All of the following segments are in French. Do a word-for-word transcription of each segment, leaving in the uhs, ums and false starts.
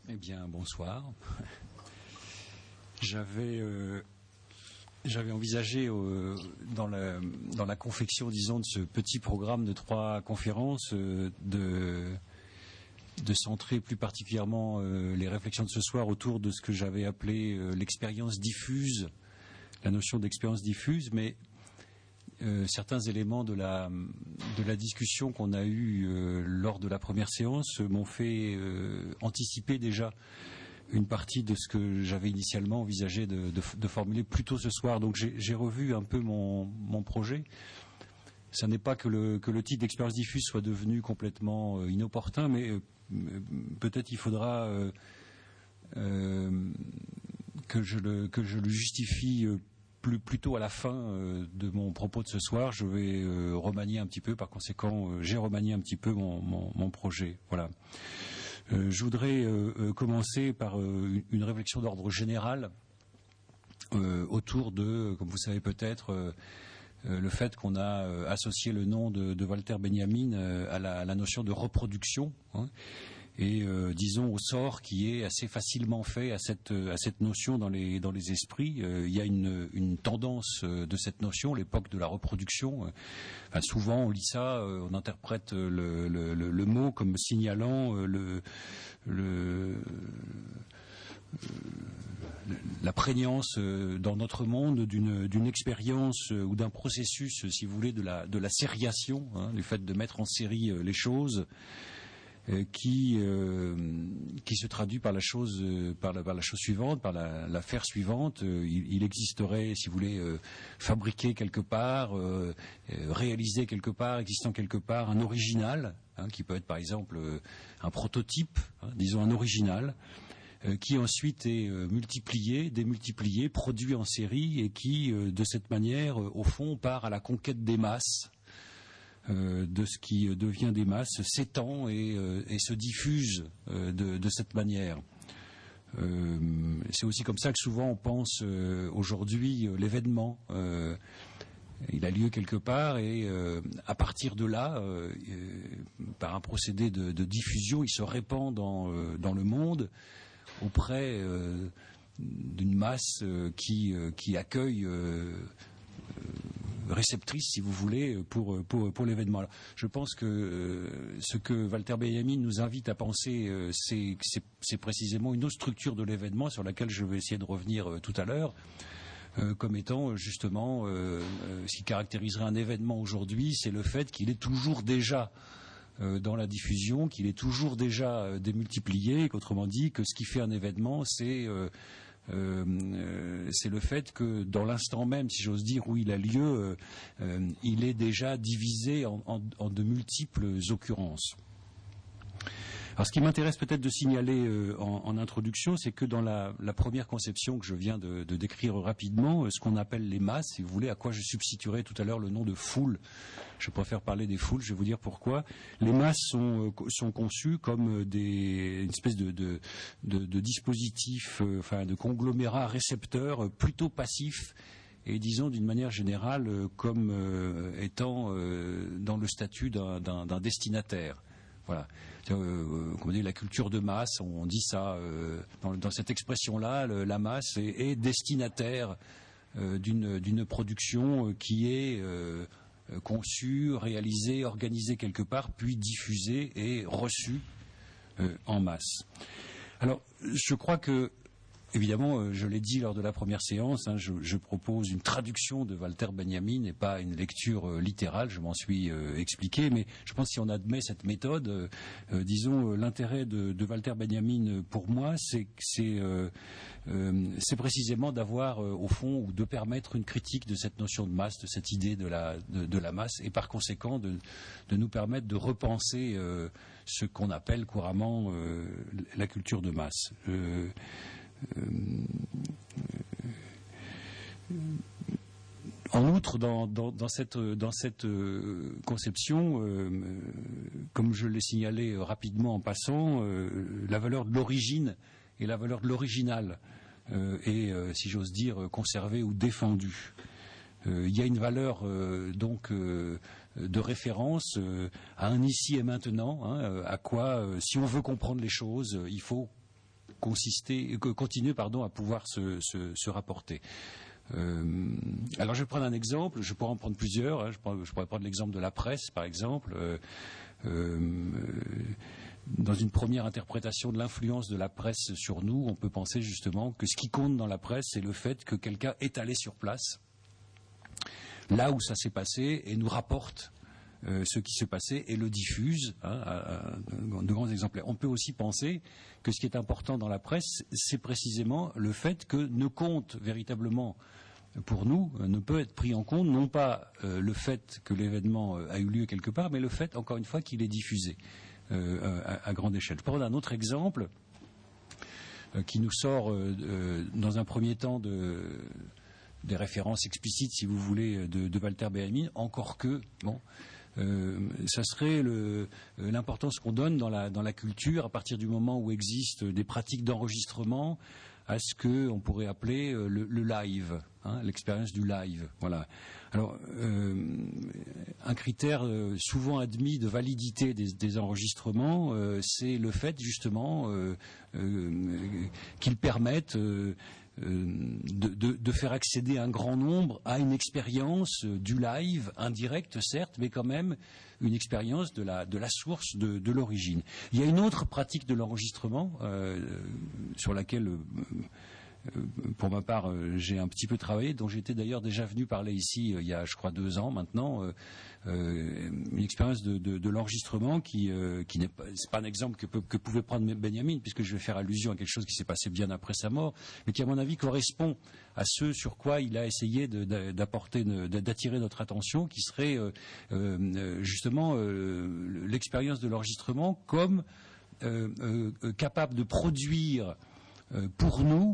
Eh bien, bonsoir. J'avais, euh, j'avais envisagé euh, dans, la, dans la confection, disons, de ce petit programme de trois conférences, euh, de, de centrer plus particulièrement euh, les réflexions de ce soir autour de ce que j'avais appelé euh, l'expérience diffuse, la notion d'expérience diffuse, mais Euh, certains éléments de la, de la discussion qu'on a eue euh, lors de la première séance euh, m'ont fait euh, anticiper déjà une partie de ce que j'avais initialement envisagé de, de, de formuler plus tôt ce soir. Donc j'ai, j'ai revu un peu mon, mon projet. Ça n'est pas que le, que le titre d'expérience diffuse soit devenu complètement euh, inopportun, mais euh, peut-être il faudra euh, euh, que, je le, que je le justifie euh, Plus, plutôt à la fin euh, de mon propos de ce soir. Je vais euh, remanier un petit peu, par conséquent, euh, j'ai remanié un petit peu mon, mon, mon projet. Voilà. Euh, je voudrais euh, euh, commencer par euh, une réflexion d'ordre général euh, autour de, comme vous savez peut-être, euh, euh, le fait qu'on a euh, associé le nom de, de Walter Benjamin euh, à, la, à la notion de reproduction, hein, et euh, disons au sort qui est assez facilement fait à cette à cette notion dans les dans les esprits. Euh, il y a une une tendance euh, de cette notion, l'époque de la reproduction. Euh, enfin, souvent on lit ça, euh, on interprète le, le, le, le mot comme signalant euh, le le la prégnance dans notre monde d'une, d'une expérience ou d'un processus, si vous voulez, de la de la sériation, hein, du fait de mettre en série les choses. Euh, qui euh, qui se traduit par la chose euh, par, la, par la chose suivante, par la, l'affaire suivante. Euh, il, il existerait, si vous voulez, euh, fabriqué quelque part, euh, euh, réalisé quelque part, existant quelque part, un original, hein, qui peut être par exemple euh, un prototype, hein, disons un original, euh, qui ensuite est euh, multiplié, démultiplié, produit en série et qui, euh, de cette manière, euh, au fond, part à la conquête des masses. Euh, de ce qui devient des masses, s'étend et, euh, et se diffuse euh, de, de cette manière. Euh, c'est aussi comme ça que souvent on pense euh, aujourd'hui euh, l'événement. Euh, il a lieu quelque part et euh, à partir de là, euh, euh, par un procédé de, de diffusion, il se répand dans, euh, dans le monde auprès euh, d'une masse euh, qui, euh, qui accueille euh, réceptrice, si vous voulez, pour pour pour l'événement. Alors, je pense que euh, ce que Walter Benjamin nous invite à penser, euh, c'est, c'est c'est précisément une autre structure de l'événement sur laquelle je vais essayer de revenir euh, tout à l'heure, euh, comme étant justement euh, euh, ce qui caractériserait un événement aujourd'hui, c'est le fait qu'il est toujours déjà euh, dans la diffusion, qu'il est toujours déjà euh, démultiplié, qu'autrement dit, que ce qui fait un événement, c'est euh, Euh, euh, c'est le fait que dans l'instant même, si j'ose dire, où il a lieu, euh, euh, il est déjà divisé en, en, en de multiples occurrences. Alors, ce qui m'intéresse peut-être de signaler euh, en, en introduction, c'est que dans la, la première conception que je viens de, de décrire rapidement, euh, ce qu'on appelle les masses, si vous voulez, à quoi je substituerai tout à l'heure le nom de foule. Je préfère parler des foules, je vais vous dire pourquoi. Les masses sont, euh, sont conçues comme des, une espèce de, de, de, de dispositif, euh, enfin de conglomérat récepteur euh, plutôt passif. Et disons d'une manière générale euh, comme euh, étant euh, dans le statut d'un, d'un, d'un destinataire. Voilà. Euh, comme on dit, la culture de masse, on dit ça euh, dans, dans cette expression-là, le, la masse est, est destinataire euh, d'une, d'une production euh, qui est euh, conçue, réalisée, organisée quelque part, puis diffusée et reçue euh, en masse. Alors, je crois que évidemment, je l'ai dit lors de la première séance, hein, je, je propose une traduction de Walter Benjamin et pas une lecture euh, littérale, je m'en suis euh, expliqué, mais je pense que si on admet cette méthode, euh, euh, disons, euh, l'intérêt de, de Walter Benjamin euh, pour moi, c'est, c'est, euh, euh, c'est précisément d'avoir, euh, au fond, ou de permettre une critique de cette notion de masse, de cette idée de la, de, de la masse, et par conséquent de, de nous permettre de repenser euh, ce qu'on appelle couramment euh, la culture de masse. Euh, Euh, en outre, dans, dans, dans cette, dans cette euh, conception, euh, euh, comme je l'ai signalé euh, rapidement en passant, euh, la valeur de l'origine et la valeur de l'original euh, est, euh, si j'ose dire, conservée ou défendue. Euh, il y a une valeur euh, donc euh, de référence euh, à un ici et maintenant, hein, à quoi, euh, si on veut comprendre les choses, euh, il faut consister, continuer pardon, à pouvoir se, se, se rapporter. Euh, alors je vais prendre un exemple, je pourrais en prendre plusieurs, hein, je, pourrais, je pourrais prendre l'exemple de la presse par exemple. Euh, euh, dans une première interprétation de l'influence de la presse sur nous, on peut penser justement que ce qui compte dans la presse, c'est le fait que quelqu'un est allé sur place, là où ça s'est passé, et nous rapporte euh, ce qui s'est passé et le diffuse, hein, à, à, de grands exemplaires. On peut aussi penser que ce qui est important dans la presse, c'est précisément le fait que ne compte véritablement pour nous, ne peut être pris en compte, non pas euh, le fait que l'événement euh, a eu lieu quelque part, mais le fait, encore une fois, qu'il est diffusé euh, à, à grande échelle. Je peux prendre un autre exemple euh, qui nous sort, euh, euh, dans un premier temps, de, des références explicites, si vous voulez, de, de Walter Benjamin, encore que, bon, euh, ça serait le, euh, l'importance qu'on donne dans la, dans la culture à partir du moment où existent des pratiques d'enregistrement à ce qu'on pourrait appeler euh, le, le live, hein, l'expérience du live. Voilà. Alors, euh, un critère euh, souvent admis de validité des, des enregistrements, euh, c'est le fait justement euh, euh, qu'ils permettent euh, De, de, de faire accéder un grand nombre à une expérience du live, indirecte certes, mais quand même une expérience de la, de la source, de, de l'origine. Il y a une autre pratique de l'enregistrement euh, sur laquelle, euh, pour ma part, euh, j'ai un petit peu travaillé, dont j'étais d'ailleurs déjà venu parler ici euh, il y a, je crois, deux ans maintenant. Euh, euh, une expérience de, de, de l'enregistrement qui, euh, qui n'est pas, c'est pas un exemple que, peut, que pouvait prendre Benjamin, puisque je vais faire allusion à quelque chose qui s'est passé bien après sa mort, mais qui, à mon avis, correspond à ce sur quoi il a essayé de, de, d'apporter, de, d'attirer notre attention, qui serait euh, euh, justement euh, l'expérience de l'enregistrement comme euh, euh, capable de produire euh, pour nous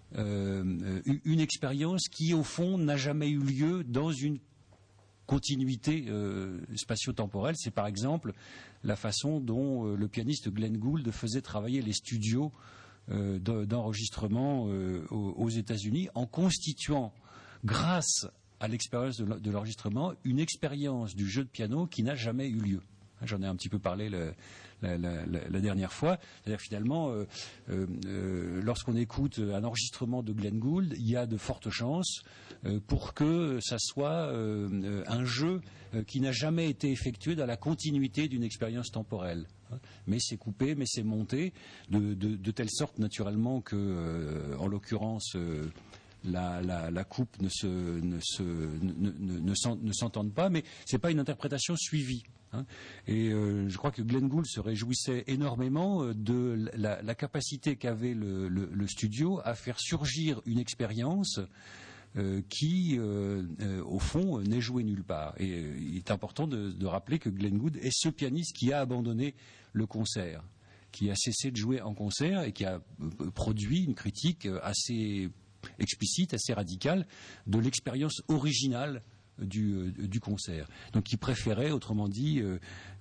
euh, une expérience qui, au fond, n'a jamais eu lieu dans une continuité euh, spatio-temporelle. C'est par exemple la façon dont euh, le pianiste Glenn Gould faisait travailler les studios euh, d'enregistrement euh, aux, aux États-Unis, en constituant, grâce à l'expérience de, de l'enregistrement, une expérience du jeu de piano qui n'a jamais eu lieu. J'en ai un petit peu parlé le, la, la, la, la dernière fois. C'est-à-dire finalement, euh, euh, lorsqu'on écoute un enregistrement de Glenn Gould, il y a de fortes chances euh, pour que ça soit euh, un jeu euh, qui n'a jamais été effectué dans la continuité d'une expérience temporelle. Mais c'est coupé, mais c'est monté, de, de, de telle sorte naturellement que, euh, en l'occurrence, euh, La, la, la coupe ne, se, ne, se, ne, ne, ne, ne s'entendent pas, mais ce n'est pas une interprétation suivie. Hein. Et euh, je crois que Glenn Gould se réjouissait énormément de la, la capacité qu'avait le, le, le studio à faire surgir une expérience euh, qui, euh, euh, au fond, n'est jouée nulle part. Et euh, il est important de, de rappeler que Glenn Gould est ce pianiste qui a abandonné le concert, qui a cessé de jouer en concert et qui a euh, produit une critique assez explicite, assez radicale, de l'expérience originale du, euh, du concert. Donc il préférait, autrement dit, euh,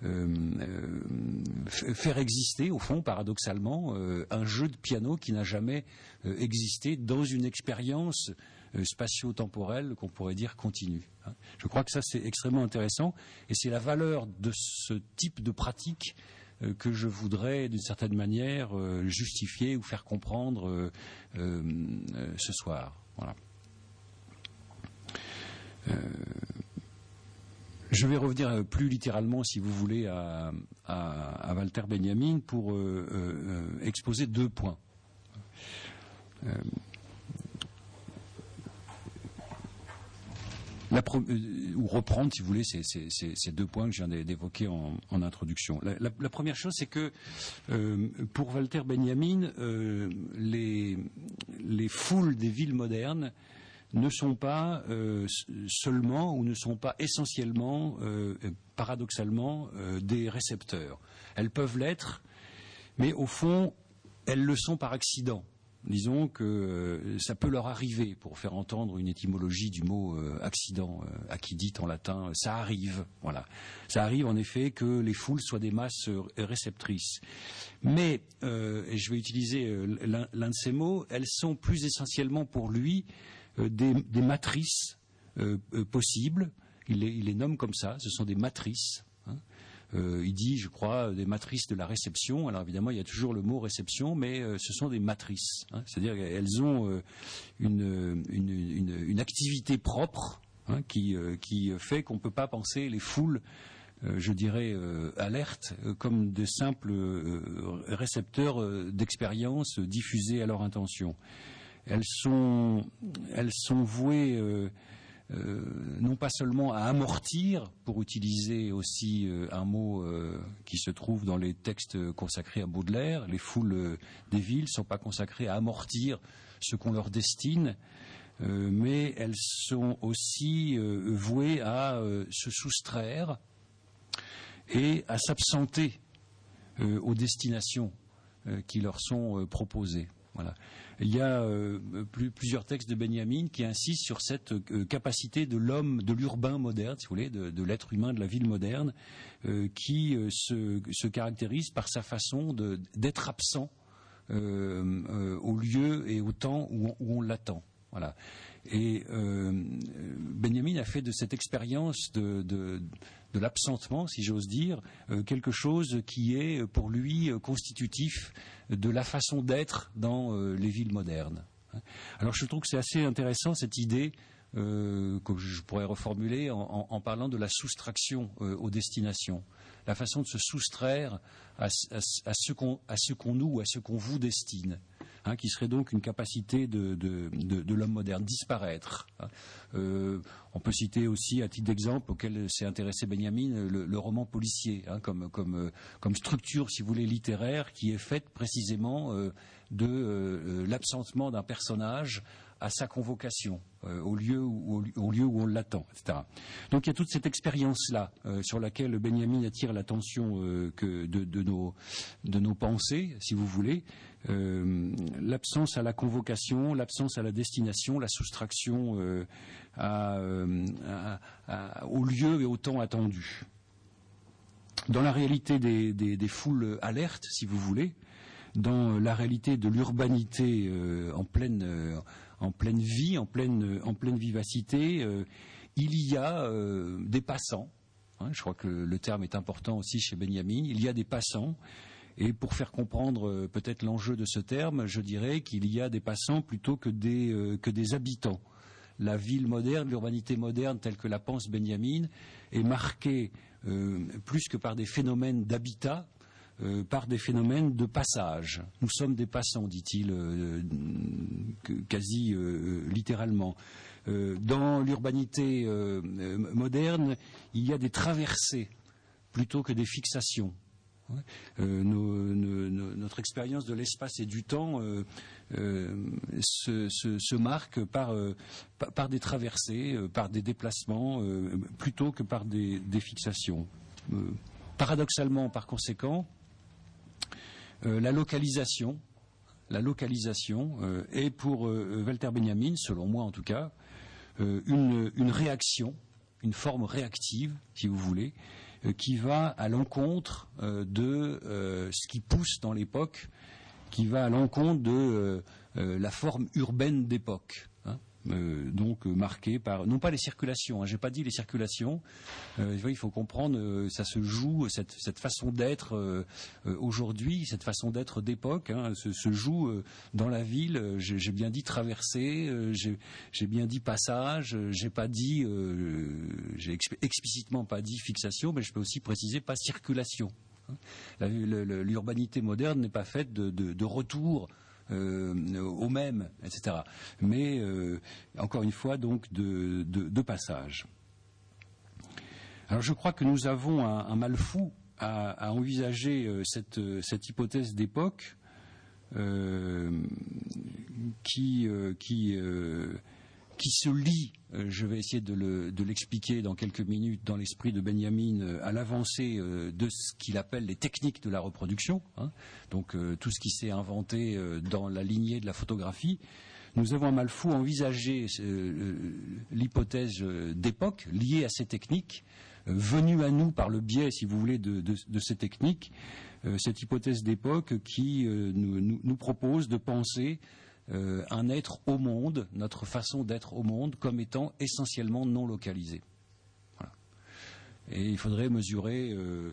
euh, faire exister, au fond, paradoxalement, euh, un jeu de piano qui n'a jamais euh, existé dans une expérience euh, spatio-temporelle qu'on pourrait dire continue. Hein. Je crois que ça c'est extrêmement intéressant et c'est la valeur de ce type de pratique que je voudrais, d'une certaine manière, euh, justifier ou faire comprendre euh, euh, ce soir. Voilà. Euh, je vais revenir plus littéralement, si vous voulez, à, à, à Walter Benjamin pour euh, euh, exposer deux points. Euh, La pro- ou reprendre, si vous voulez, ces, ces, ces deux points que je viens d'évoquer en, en introduction. La, la, la première chose, c'est que euh, pour Walter Benjamin, euh, les, les foules des villes modernes ne sont pas euh, seulement ou ne sont pas essentiellement, euh, paradoxalement, euh, des récepteurs. Elles peuvent l'être, mais au fond, elles le sont par accident. Disons que euh, ça peut leur arriver, pour faire entendre une étymologie du mot euh, accident, euh, accidit en latin, ça arrive, voilà. Ça arrive en effet que les foules soient des masses euh, réceptrices. Mais, euh, et je vais utiliser euh, l'un, l'un de ces mots, elles sont plus essentiellement pour lui euh, des, des matrices euh, euh, possibles, il les, il les nomme comme ça, ce sont des matrices, hein, Euh, il dit, je crois, des matrices de la réception. Alors évidemment, il y a toujours le mot réception, mais euh, ce sont des matrices. Hein, c'est-à-dire qu'elles ont euh, une, une, une, une activité propre hein, qui, euh, qui fait qu'on ne peut pas penser les foules, euh, je dirais, euh, alertes, euh, comme de simples euh, récepteurs euh, d'expériences diffusées à leur intention. Elles sont, elles sont vouées euh, euh, non pas seulement à amortir, pour utiliser aussi euh, un mot euh, qui se trouve dans les textes consacrés à Baudelaire, les foules euh, des villes ne sont pas consacrées à amortir ce qu'on leur destine, euh, mais elles sont aussi euh, vouées à euh, se soustraire et à s'absenter euh, aux destinations euh, qui leur sont euh, proposées. Voilà. Il y a euh, plus, plusieurs textes de Benjamin qui insistent sur cette euh, capacité de l'homme, de l'urbain moderne, si vous voulez, de, de l'être humain de la ville moderne, euh, qui euh, se, se caractérise par sa façon de, d'être absent euh, euh, au lieu et au temps où on, où on l'attend. Voilà. Et euh, Benjamin a fait de cette expérience de, de, de l'absentement, si j'ose dire, euh, quelque chose qui est pour lui constitutif de la façon d'être dans euh, les villes modernes. Alors je trouve que c'est assez intéressant cette idée euh, que je pourrais reformuler en, en, en parlant de la soustraction euh, aux destinations, la façon de se soustraire à, à, à ce qu'on, à ce qu'on nous ou à ce qu'on vous destine. Hein, qui serait donc une capacité de, de, de, de l'homme moderne, disparaître. Hein. Euh, on peut citer aussi, à titre d'exemple, auquel s'est intéressé Benjamin, le, le roman policier, hein, comme, comme, comme structure, si vous voulez, littéraire, qui est faite précisément euh, de euh, l'absentement d'un personnage à sa convocation, euh, au, lieu où, au, au lieu où on l'attend, et cetera. Donc il y a toute cette expérience-là euh, sur laquelle Benjamin attire l'attention euh, que de, de, nos, de nos pensées, si vous voulez, euh, l'absence à la convocation, l'absence à la destination, la soustraction euh, à, euh, à, à, au lieu et au temps attendu. Dans la réalité des, des, des foules alertes, si vous voulez, dans la réalité de l'urbanité euh, en pleine euh, en pleine vie, en pleine en pleine vivacité, euh, il y a euh, des passants. Hein, je crois que le terme est important aussi chez Benjamin. Il y a des passants. Et pour faire comprendre euh, peut-être l'enjeu de ce terme, je dirais qu'il y a des passants plutôt que des euh, que des habitants. La ville moderne, l'urbanité moderne telle que la pense Benjamin, est marquée euh, plus que par des phénomènes d'habitat, Euh, par des phénomènes de passage. Nous sommes des passants, dit-il euh, quasi euh, littéralement. Euh, dans l'urbanité euh, moderne, il y a des traversées plutôt que des fixations. Euh, nos, nos, nos, notre expérience de l'espace et du temps euh, euh, se, se, se marque par, euh, par, par des traversées, euh, par des déplacements, euh, plutôt que par des, des fixations. Euh, paradoxalement, par conséquent, Euh, la localisation, la localisation euh, est pour euh, Walter Benjamin, selon moi en tout cas, euh, une, une réaction, une forme réactive, si vous voulez, euh, qui va à l'encontre euh, de euh, ce qui pousse dans l'époque, qui va à l'encontre de euh, euh, la forme urbaine d'époque. Hein. Euh, donc euh, marqué par non pas les circulations, hein, j'ai pas dit les circulations. Euh, il faut comprendre, euh, ça se joue cette, cette façon d'être euh, euh, aujourd'hui, cette façon d'être d'époque, hein, se, se joue euh, dans la ville. Euh, j'ai, j'ai bien dit traversée, euh, j'ai, j'ai bien dit passage, euh, j'ai pas dit, euh, j'ai exp- explicitement pas dit fixation, mais je peux aussi préciser pas circulation. Hein. La, le, le, l'urbanité moderne n'est pas faite de, de, de retour. Euh, au même, et cetera. Mais euh, encore une fois, donc de, de, de passage. Alors, je crois que nous avons un, un mal fou à, à envisager euh, cette, cette hypothèse d'époque euh, qui, euh, qui, euh, qui se lie. Euh, je vais essayer de, le, de l'expliquer dans quelques minutes dans l'esprit de Benjamin euh, à l'avancée euh, de ce qu'il appelle les techniques de la reproduction, hein, donc euh, tout ce qui s'est inventé euh, dans la lignée de la photographie. Nous avons un mal fou à envisager euh, l'hypothèse euh, d'époque liée à ces techniques, euh, venue à nous par le biais, si vous voulez, de, de, de ces techniques, euh, cette hypothèse d'époque qui euh, nous, nous, nous propose de penser Euh, un être au monde, notre façon d'être au monde, comme étant essentiellement non localisé. Voilà. Et il faudrait mesurer euh,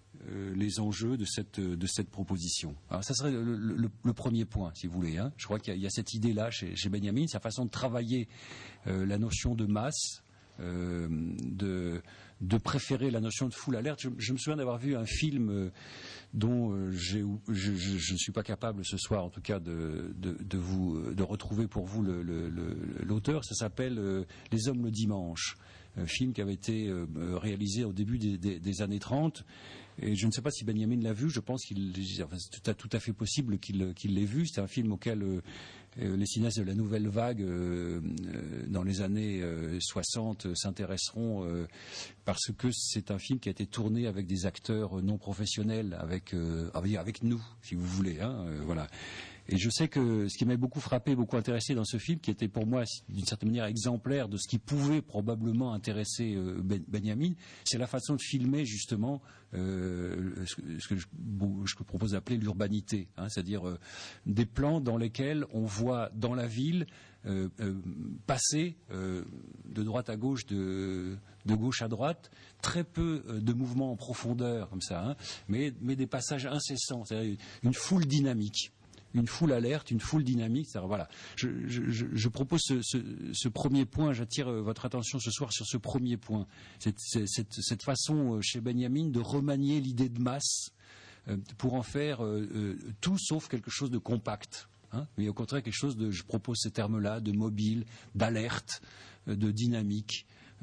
euh, les enjeux de cette, de cette proposition. Alors ça serait le, le, le premier point, si vous voulez. Hein. Je crois qu'il y, y a cette idée-là chez, chez Benjamin, sa façon de travailler euh, la notion de masse, euh, de, de préférer la notion de foule alerte. Je, je me souviens d'avoir vu un film euh, dont euh, j'ai, je, je, je ne suis pas capable ce soir, en tout cas, de, de, de vous de retrouver pour vous le, le, le, l'auteur. Ça s'appelle euh, Les Hommes le dimanche. Un film qui avait été euh, réalisé au début des, des, des années trente. Et je ne sais pas si Benjamin l'a vu. Je pense qu'il, enfin, c'est tout à, tout à fait possible qu'il, qu'il l'ait vu. C'est un film auquel euh, les cinéastes de la nouvelle vague, euh, euh, dans les années euh, soixante, s'intéresseront euh, parce que c'est un film qui a été tourné avec des acteurs non professionnels, avec euh, avec nous, si vous voulez. Hein, euh, voilà. Et je sais que ce qui m'avait beaucoup frappé, beaucoup intéressé dans ce film, qui était pour moi d'une certaine manière exemplaire de ce qui pouvait probablement intéresser euh, ben, Benjamin, c'est la façon de filmer justement euh, ce, ce, que je, je propose d'appeler l'urbanité, hein, c'est-à-dire euh, des plans dans lesquels on voit dans la ville euh, euh, passer euh, de droite à gauche, de, de gauche à droite, très peu euh, de mouvements en profondeur comme ça, hein, mais, mais des passages incessants, c'est-à-dire une foule dynamique. Une foule alerte, une foule dynamique, c'est-à-dire, voilà. Je, je, je propose ce, ce, ce premier point, j'attire votre attention ce soir sur ce premier point. Cette, cette, cette façon chez Benjamin de remanier l'idée de masse euh, pour en faire euh, tout sauf quelque chose de compact. Hein, mais au contraire quelque chose de, je propose ces termes-là, de mobile, d'alerte, euh, de dynamique.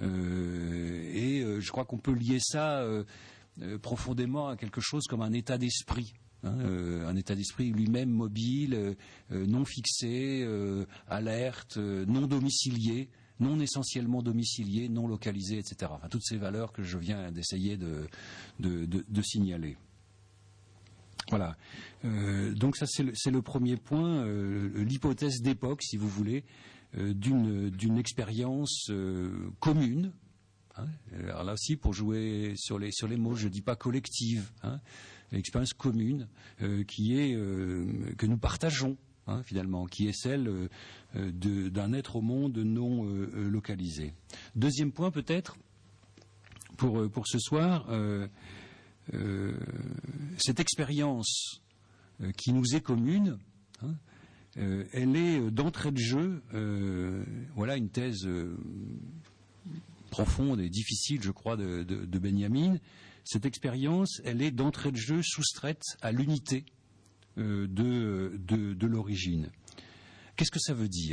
Euh, et euh, je crois qu'on peut lier ça euh, euh, profondément à quelque chose comme un état d'esprit. Hein, euh, un état d'esprit lui-même mobile, euh, euh, non fixé, euh, alerte, euh, non domicilié, non essentiellement domicilié, non localisé, et cetera. Enfin, toutes ces valeurs que je viens d'essayer de, de, de, de signaler. Voilà. Euh, donc ça, c'est le, c'est le premier point, euh, l'hypothèse d'époque, si vous voulez, euh, d'une, d'une expérience euh, commune. Hein, alors là aussi, pour jouer sur les, sur les mots, je ne dis pas collective, hein, l'expérience commune euh, qui est, euh, que nous partageons, hein, finalement, qui est celle euh, de, d'un être au monde non euh, localisé. Deuxième point, peut-être, pour, pour ce soir, euh, euh, cette expérience euh, qui nous est commune, hein, euh, elle est d'entrée de jeu, euh, voilà une thèse euh, profonde et difficile, je crois, de, de, de Benjamin. Cette expérience, elle est d'entrée de jeu soustraite à l'unité euh, de, de, de l'origine. Qu'est-ce que ça veut dire ?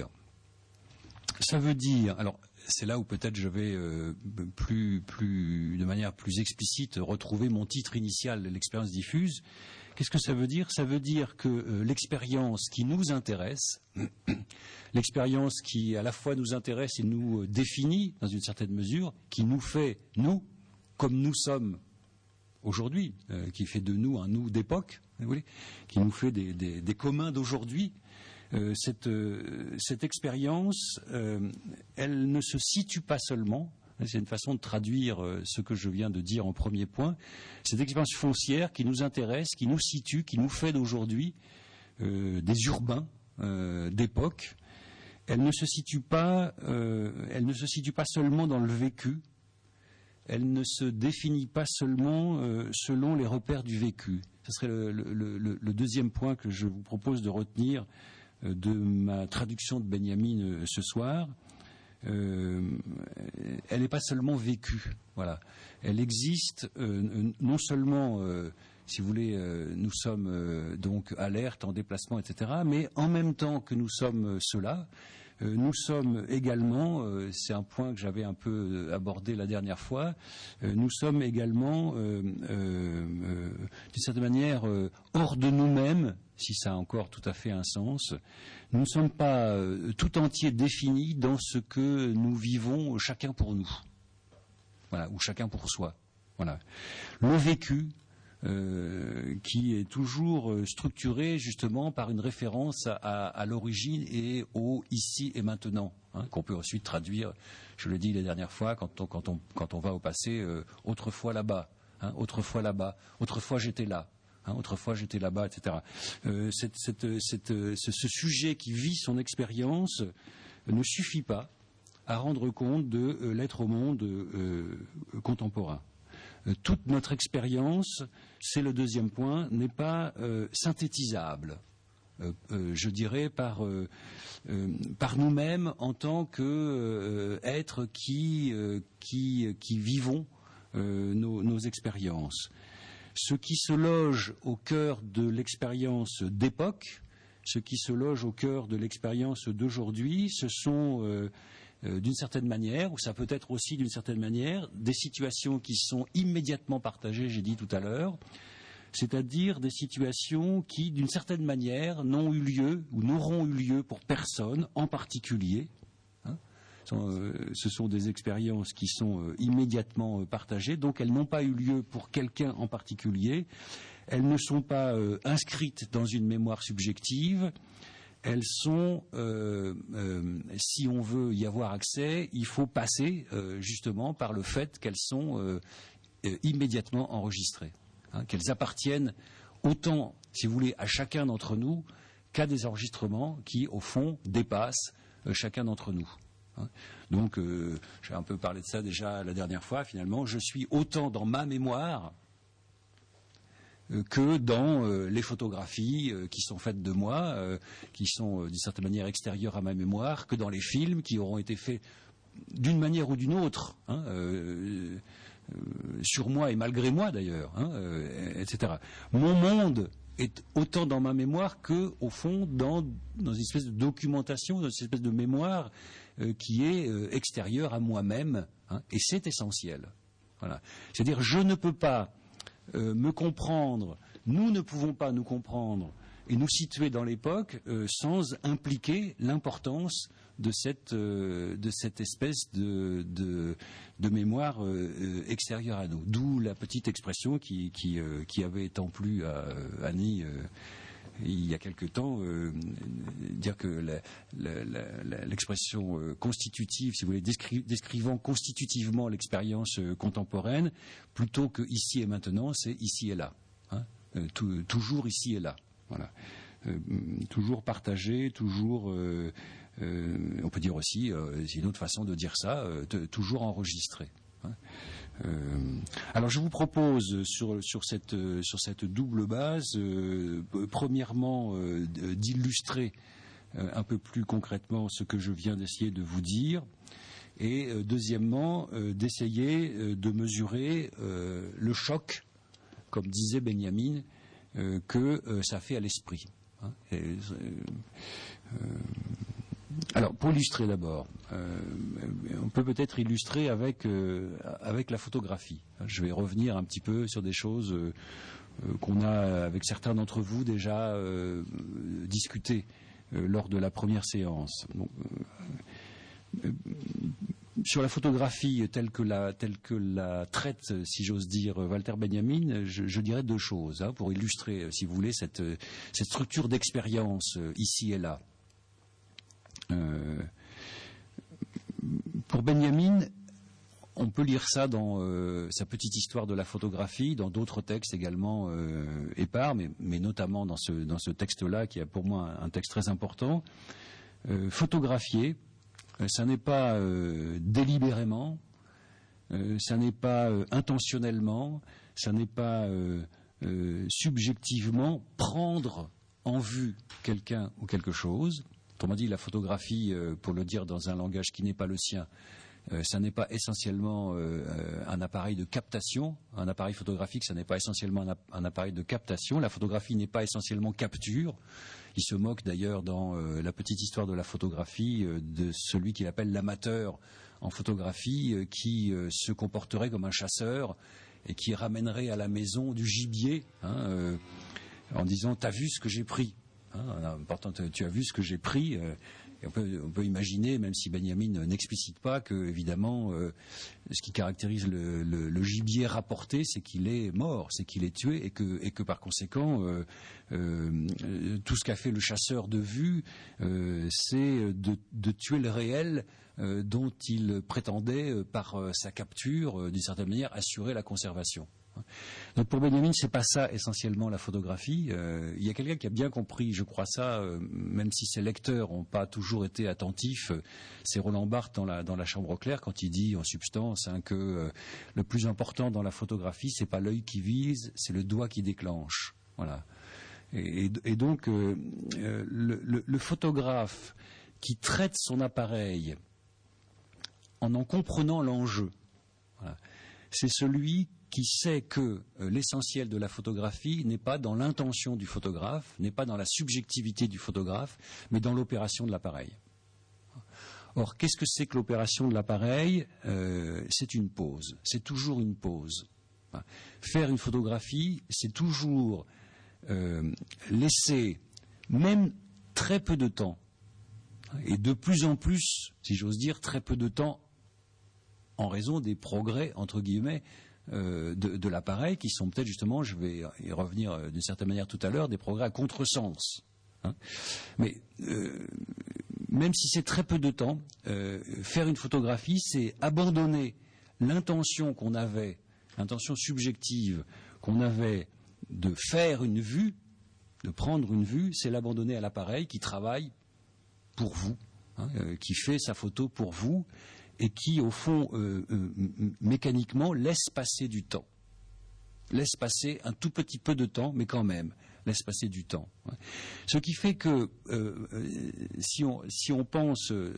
Ça veut dire, alors c'est là où peut-être je vais euh, plus, plus, de manière plus explicite retrouver mon titre initial, l'expérience diffuse. Qu'est-ce que ça veut dire ? Ça veut dire que euh, l'expérience qui nous intéresse, l'expérience qui à la fois nous intéresse et nous euh, définit dans une certaine mesure, qui nous fait, nous, comme nous sommes aujourd'hui, euh, qui fait de nous un nous d'époque, vous voyez, qui nous fait des, des, des communs d'aujourd'hui, euh, cette, euh, cette expérience, euh, elle ne se situe pas seulement, c'est une façon de traduire euh, ce que je viens de dire en premier point, cette expérience foncière qui nous intéresse, qui nous situe, qui nous fait d'aujourd'hui euh, des urbains euh, d'époque, elle ne se situe pas, euh, elle ne se situe pas seulement dans le vécu, elle ne se définit pas seulement euh, selon les repères du vécu. Ce serait le, le, le, le deuxième point que je vous propose de retenir euh, de ma traduction de Benjamin euh, ce soir. Euh, elle n'est pas seulement vécue, voilà. Elle existe euh, non seulement, euh, si vous voulez, euh, nous sommes euh, donc alertes, en déplacement, et cetera, mais en même temps que nous sommes euh, cela, euh, nous sommes également, euh, c'est un point que j'avais un peu abordé la dernière fois, euh, nous sommes également, euh, euh, euh, d'une certaine manière, euh, hors de nous-mêmes, si ça a encore tout à fait un sens. Nous ne sommes pas euh, tout entier définis dans ce que nous vivons chacun pour nous, voilà, ou chacun pour soi. Voilà. Le vécu, euh, qui est toujours euh, structuré justement par une référence à, à, à l'origine et au ici et maintenant, hein, qu'on peut ensuite traduire, je le dis la dernière fois, quand on, quand on, quand on va au passé, euh, autrefois là-bas, hein, autrefois là-bas, autrefois j'étais là. Hein, autrefois j'étais là-bas, et cetera. Euh, cette, cette, cette, ce, ce sujet qui vit son expérience ne suffit pas à rendre compte de euh, l'être au monde euh, contemporain. Euh, toute notre expérience, c'est le deuxième point, n'est pas euh, synthétisable. Euh, euh, je dirais par euh, euh, par nous-mêmes en tant que euh, êtres qui euh, qui qui vivons euh, nos, nos expériences. Ce qui se loge au cœur de l'expérience d'époque, ce qui se loge au cœur de l'expérience d'aujourd'hui, ce sont euh, euh, d'une certaine manière, ou ça peut être aussi d'une certaine manière, des situations qui sont immédiatement partagées, j'ai dit tout à l'heure, c'est-à-dire des situations qui, d'une certaine manière, n'ont eu lieu ou n'auront eu lieu pour personne en particulier. Hein. Ce sont des expériences qui sont immédiatement partagées, donc elles n'ont pas eu lieu pour quelqu'un en particulier. Elles ne sont pas euh, inscrites dans une mémoire subjective. Elles sont, euh, euh, si on veut y avoir accès, il faut passer euh, justement par le fait qu'elles sont euh, euh, immédiatement enregistrées. Hein, qu'elles appartiennent autant, si vous voulez, à chacun d'entre nous qu'à des enregistrements qui, au fond, dépassent euh, chacun d'entre nous. Hein. Donc, euh, j'ai un peu parlé de ça déjà la dernière fois, finalement, je suis autant dans ma mémoire euh, que dans euh, les photographies euh, qui sont faites de moi, euh, qui sont euh, d'une certaine manière extérieures à ma mémoire, que dans les films qui auront été faits d'une manière ou d'une autre, hein, euh, Euh, sur moi et malgré moi d'ailleurs, hein, euh, et cetera. Mon monde est autant dans ma mémoire que, au fond, dans, dans une espèce de documentation, dans une espèce de mémoire euh, qui est euh, extérieure à moi-même, hein, et c'est essentiel. Voilà. C'est-à-dire, je ne peux pas euh, me comprendre, nous ne pouvons pas nous comprendre et nous situer dans l'époque euh, sans impliquer l'importance de cette, euh, de cette espèce de, de, de mémoire euh, extérieure à nous. D'où la petite expression qui, qui, euh, qui avait tant plu à euh, Annie euh, il y a quelque temps, euh, dire que la, la, la, l'expression euh, constitutive, si vous voulez, décri- décrivant constitutivement l'expérience euh, contemporaine, plutôt que ici et maintenant, c'est ici et là. Hein, euh, tout, toujours ici et là. Voilà. Euh, toujours partagé, toujours, euh, euh, on peut dire aussi, euh, c'est une autre façon de dire ça, euh, t- toujours enregistré. Hein. Euh, alors je vous propose sur, sur, cette, sur cette double base, euh, premièrement euh, d'illustrer euh, un peu plus concrètement ce que je viens d'essayer de vous dire, et euh, deuxièmement euh, d'essayer euh, de mesurer euh, le choc, comme disait Benjamin, Euh, que euh, ça fait à l'esprit. Hein. Et, euh, euh, alors, pour illustrer d'abord, euh, on peut peut-être illustrer avec, euh, avec la photographie. Je vais revenir un petit peu sur des choses euh, euh, qu'on a, avec certains d'entre vous, déjà euh, discutées euh, lors de la première séance. Donc, euh, euh, sur la photographie telle que la, telle que la traite, si j'ose dire, Walter Benjamin, je, je dirais deux choses, hein, pour illustrer, si vous voulez, cette, cette structure d'expérience euh, ici et là. Euh, pour Benjamin, on peut lire ça dans euh, sa petite histoire de la photographie, dans d'autres textes également euh, épars, mais, mais notamment dans ce, dans ce texte-là, qui est pour moi un, un texte très important. Euh, photographier, ça n'est pas euh, délibérément, euh, ça n'est pas euh, intentionnellement, ça n'est pas euh, euh, subjectivement prendre en vue quelqu'un ou quelque chose. Autrement dit, la photographie, euh, pour le dire dans un langage qui n'est pas le sien, euh, ça n'est pas essentiellement euh, un appareil de captation. Un appareil photographique, ça n'est pas essentiellement un, un appareil de captation. La photographie n'est pas essentiellement capture. Il se moque d'ailleurs dans euh, la petite histoire de la photographie euh, de celui qu'il appelle l'amateur en photographie, euh, qui euh, se comporterait comme un chasseur et qui ramènerait à la maison du gibier, hein, euh, en disant « t'as vu ce que j'ai pris ». Hein, pourtant, tu as vu ce que j'ai pris. Euh, et on, peut, on peut imaginer, même si Benjamin n'explicite pas, que évidemment, euh, ce qui caractérise le, le, le gibier rapporté, c'est qu'il est mort, c'est qu'il est tué, et que, et que par conséquent, euh, euh, tout ce qu'a fait le chasseur de vue, euh, c'est de, de tuer le réel euh, dont il prétendait, euh, par euh, sa capture, euh, d'une certaine manière, assurer la conservation. Donc pour Benjamin, c'est pas ça essentiellement la photographie. Euh, il y a quelqu'un qui a bien compris, je crois ça, euh, même si ses lecteurs n'ont pas toujours été attentifs. Euh, c'est Roland Barthes dans la, dans la Chambre claire quand il dit en substance hein, que euh, le plus important dans la photographie, c'est pas l'œil qui vise, c'est le doigt qui déclenche. Voilà. Et, et donc euh, euh, le, le, le photographe qui traite son appareil en en comprenant l'enjeu, voilà, c'est celui qui sait que euh, l'essentiel de la photographie n'est pas dans l'intention du photographe, n'est pas dans la subjectivité du photographe, mais dans l'opération de l'appareil. Or, qu'est-ce que c'est que l'opération de l'appareil ? euh, C'est une pose, c'est toujours une pose. Enfin, faire une photographie, c'est toujours euh, laisser, même très peu de temps, et de plus en plus, si j'ose dire, très peu de temps, en raison des progrès, entre guillemets, Euh, de, de l'appareil, qui sont peut-être justement, je vais y revenir euh, d'une certaine manière tout à l'heure, des progrès à contresens. Hein. Mais euh, même si c'est très peu de temps, euh, faire une photographie, c'est abandonner l'intention qu'on avait, l'intention subjective qu'on avait de faire une vue, de prendre une vue, c'est l'abandonner à l'appareil qui travaille pour vous, hein, euh, qui fait sa photo pour vous, et qui, au fond, euh, euh, mécaniquement, laisse passer du temps. Laisse passer un tout petit peu de temps, mais quand même, laisse passer du temps. Ce qui fait que, euh, si, on, si on pense euh,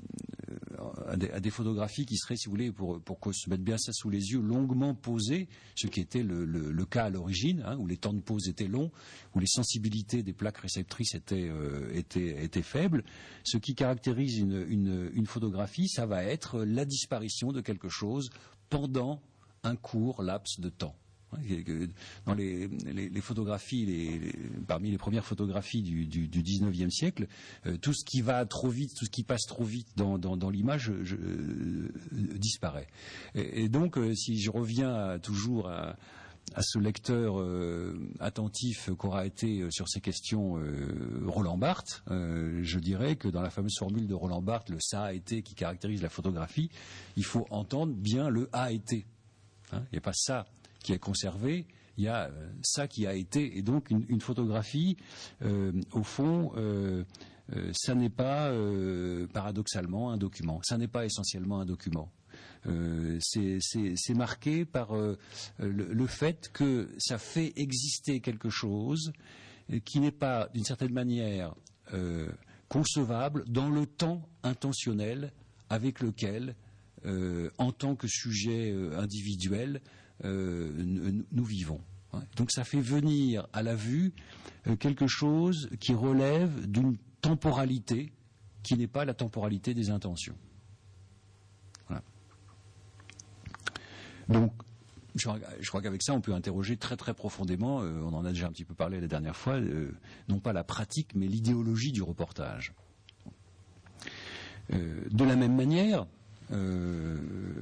à, des, à des photographies qui seraient, si vous voulez, pour, pour qu'on se mette bien ça sous les yeux, longuement posées, ce qui était le, le, le cas à l'origine, hein, où les temps de pose étaient longs, où les sensibilités des plaques réceptrices étaient, euh, étaient, étaient faibles, ce qui caractérise une, une, une photographie, ça va être la disparition de quelque chose pendant un court laps de temps. Dans les, les, les photographies, les, les, parmi les premières photographies du, du, du dix-neuvième siècle, euh, tout ce qui va trop vite, tout ce qui passe trop vite dans, dans, dans l'image je, euh, disparaît. Et, et donc, euh, si je reviens à, toujours à, à ce lecteur euh, attentif qu'aura été euh, sur ces questions euh, Roland Barthes, euh, je dirais que dans la fameuse formule de Roland Barthes, le ça a été qui caractérise la photographie, il faut entendre bien le a été. Hein, il n'y a pas ça qui est conservé, il y a euh, ça qui a été, et donc une, une photographie, euh, au fond, euh, euh, ça n'est pas euh, paradoxalement un document, ça n'est pas essentiellement un document. Euh, c'est, c'est, c'est marqué par euh, le, le fait que ça fait exister quelque chose qui n'est pas, d'une certaine manière, euh, concevable dans le temps intentionnel avec lequel, euh, en tant que sujet euh, individuel, Euh, nous, nous vivons. Donc ça fait venir à la vue euh, quelque chose qui relève d'une temporalité qui n'est pas la temporalité des intentions. Voilà. Donc je, je crois qu'avec ça on peut interroger très très profondément, euh, on en a déjà un petit peu parlé la dernière fois, euh, non pas la pratique mais l'idéologie du reportage. Euh, de la même manière, euh,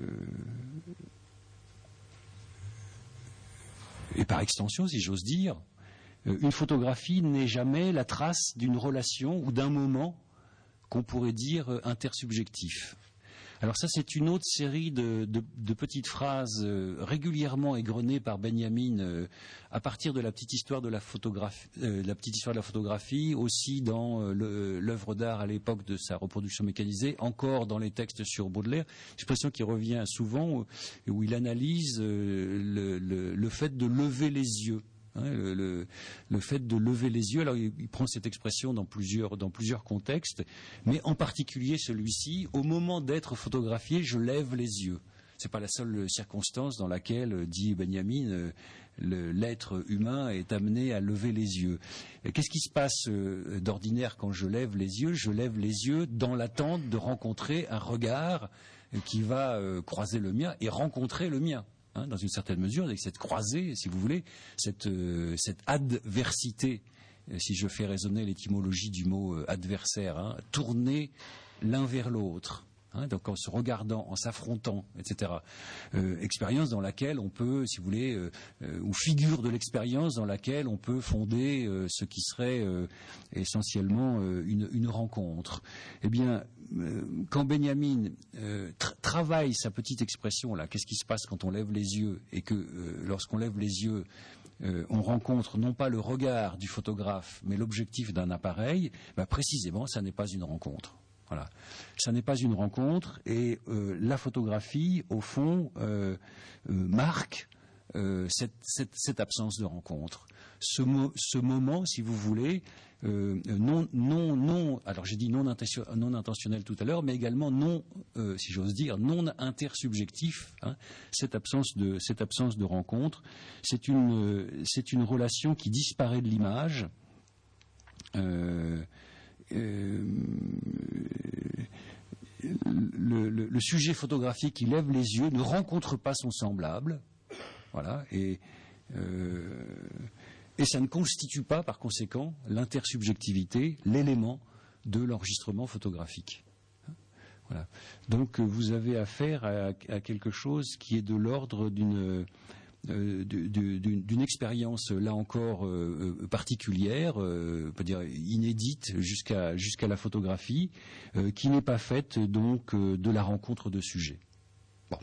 et par extension, si j'ose dire, une photographie n'est jamais la trace d'une relation ou d'un moment qu'on pourrait dire intersubjectif. Alors ça, c'est une autre série de, de, de petites phrases euh, régulièrement égrenées par Benjamin euh, à partir de la petite histoire de la photographie, euh, la petite histoire de la photographie, aussi dans euh, le, l'œuvre d'art à l'époque de sa reproduction mécanisée, encore dans les textes sur Baudelaire, expression qui revient souvent où, où il analyse euh, le, le, le fait de lever les yeux. Hein, le, le, le fait de lever les yeux, alors il, il prend cette expression dans plusieurs, dans plusieurs contextes, mais en particulier celui-ci, au moment d'être photographié, je lève les yeux. Ce n'est pas la seule circonstance dans laquelle, dit Benjamin, le, l'être humain est amené à lever les yeux. Qu'est-ce qui se passe euh, d'ordinaire quand je lève les yeux ? Je lève les yeux dans l'attente de rencontrer un regard qui va euh, croiser le mien et rencontrer le mien. Hein, dans une certaine mesure, avec cette croisée, si vous voulez, cette, euh, cette adversité, euh, si je fais résonner l'étymologie du mot euh, adversaire, hein, tourner l'un vers l'autre. Hein, donc en se regardant, en s'affrontant, et cetera. Euh, expérience dans laquelle on peut, si vous voulez, euh, euh, ou figure de l'expérience dans laquelle on peut fonder euh, ce qui serait euh, essentiellement euh, une, une rencontre. Eh bien, euh, quand Benjamin euh, tra- travaille sa petite expression là, qu'est-ce qui se passe quand on lève les yeux et que euh, lorsqu'on lève les yeux, euh, on rencontre non pas le regard du photographe, mais l'objectif d'un appareil, ben, précisément, ça n'est pas une rencontre. Voilà, ça n'est pas une rencontre et euh, la photographie, au fond, euh, euh, marque euh, cette, cette, cette absence de rencontre. Ce, mo- ce moment, si vous voulez, euh, non, non, non. Alors j'ai dit non, intention, non intentionnel tout à l'heure, mais également non, euh, si j'ose dire, non intersubjectif. Hein, cette absence de cette absence de rencontre, c'est une euh, c'est une relation qui disparaît de l'image. Euh, Euh, le, le, le sujet photographique qui lève les yeux ne rencontre pas son semblable, voilà, et, euh, et ça ne constitue pas, par conséquent, l'intersubjectivité, l'élément de l'enregistrement photographique. Voilà. Donc vous avez affaire à, à quelque chose qui est de l'ordre d'une Euh, d'une, d'une expérience là encore euh, particulière, euh, on peut dire inédite jusqu'à jusqu'à la photographie, euh, qui n'est pas faite donc euh, de la rencontre de sujets. Bon,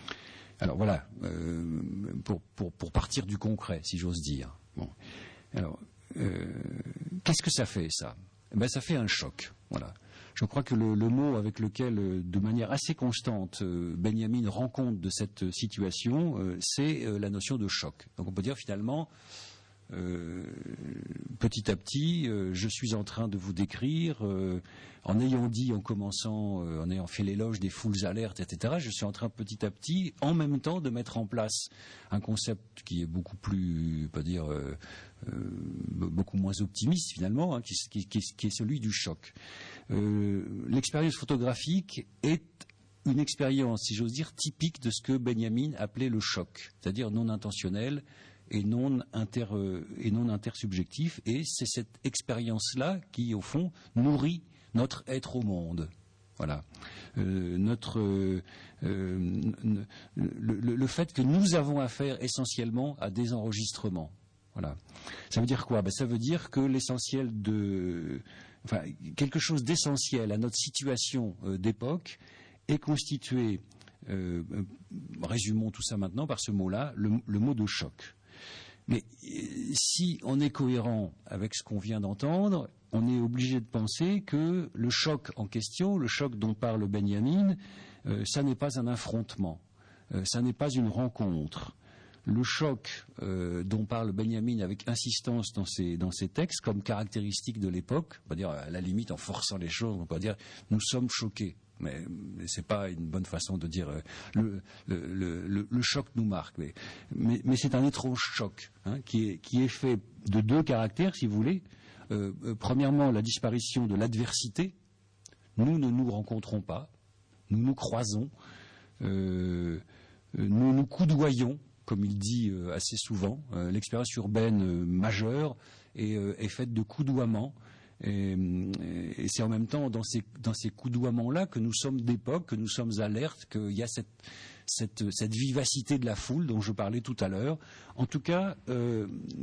alors voilà, euh, pour, pour pour partir du concret, si j'ose dire. Bon, alors euh, qu'est-ce que ça fait ça? Ben ça fait un choc, voilà. Je crois que le, le mot avec lequel, de manière assez constante, Benjamin rend compte de cette situation, euh, c'est euh, la notion de choc. Donc on peut dire finalement, euh, petit à petit, euh, je suis en train de vous décrire, euh, en ayant dit, en commençant, euh, en ayant fait l'éloge des foules alertes, et cetera, je suis en train petit à petit, en même temps, de mettre en place un concept qui est beaucoup plus, on peut dire, euh, euh, beaucoup moins optimiste finalement, hein, qui, qui, qui, qui est celui du choc. Euh, l'expérience photographique est une expérience, si j'ose dire, typique de ce que Benjamin appelait le choc, c'est-à-dire non intentionnel et non, inter, euh, et non intersubjectif, et c'est cette expérience-là qui, au fond, nourrit notre être au monde. Voilà. Euh, notre, euh, euh, le, le, le fait que nous avons affaire essentiellement à des enregistrements. Voilà. Ça veut dire quoi? Ben, ça veut dire que l'essentiel de... Enfin, quelque chose d'essentiel à notre situation euh, d'époque est constitué, euh, euh, résumons tout ça maintenant par ce mot-là, le, le mot de choc. Mais euh, si on est cohérent avec ce qu'on vient d'entendre, on est obligé de penser que le choc en question, le choc dont parle Benjamin, euh, ça n'est pas un affrontement, euh, ça n'est pas une rencontre. Le choc euh, dont parle Benjamin avec insistance dans ses, dans ses textes comme caractéristique de l'époque, on va dire à la limite en forçant les choses, on va dire nous sommes choqués, mais, mais c'est pas une bonne façon de dire euh, le, le, le, le choc nous marque, mais, mais, mais c'est un étrange choc hein, qui, est, qui est fait de deux caractères, si vous voulez. Euh, euh, premièrement, la disparition de l'adversité. Nous ne nous rencontrons pas, nous nous croisons, euh, nous nous coudoyons. Comme il dit euh, assez souvent, euh, l'expérience urbaine euh, majeure est, euh, est faite de coudoiements. Et, et c'est en même temps dans ces, dans ces coudoiements-là que nous sommes d'époque, que nous sommes alertes, qu'il y a cette, cette, cette vivacité de la foule dont je parlais tout à l'heure. En tout cas, euh,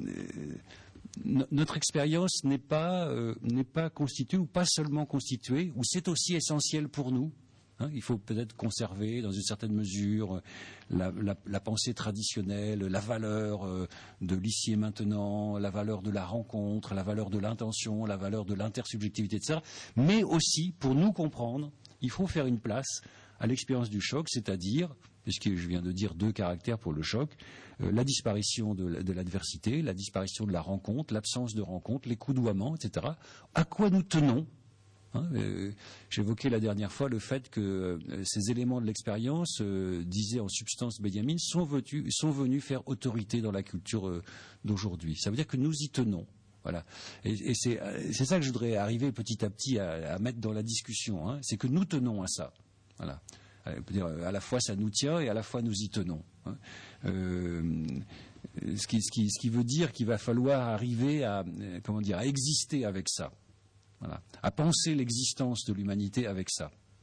notre expérience n'est pas, euh, n'est pas constituée, ou pas seulement constituée, ou c'est aussi essentiel pour nous. Hein, il faut peut-être conserver, dans une certaine mesure, la, la, la pensée traditionnelle, la valeur euh, de l'ici et maintenant, la valeur de la rencontre, la valeur de l'intention, la valeur de l'intersubjectivité, et cetera. Mais aussi, pour nous comprendre, il faut faire une place à l'expérience du choc, c'est-à-dire, puisque je viens de dire deux caractères pour le choc, euh, la disparition de, de l'adversité, la disparition de la rencontre, l'absence de rencontre, les coudoiements, et cetera. À quoi nous tenons? Hein, euh, j'évoquais la dernière fois le fait que euh, ces éléments de l'expérience, euh, disait en substance Benjamin, sont, venus, sont venus faire autorité dans la culture euh, d'aujourd'hui. Ça veut dire que nous y tenons. Voilà. Et, et c'est, c'est ça que je voudrais arriver petit à petit à, à mettre dans la discussion. Hein, c'est que nous tenons à ça. Voilà. À la fois ça nous tient et à la fois nous y tenons. Hein. Euh, ce, qui, ce, qui, ce qui veut dire qu'il va falloir arriver à, comment dire, à exister avec ça. Voilà. À penser l'existence de l'humanité avec ça.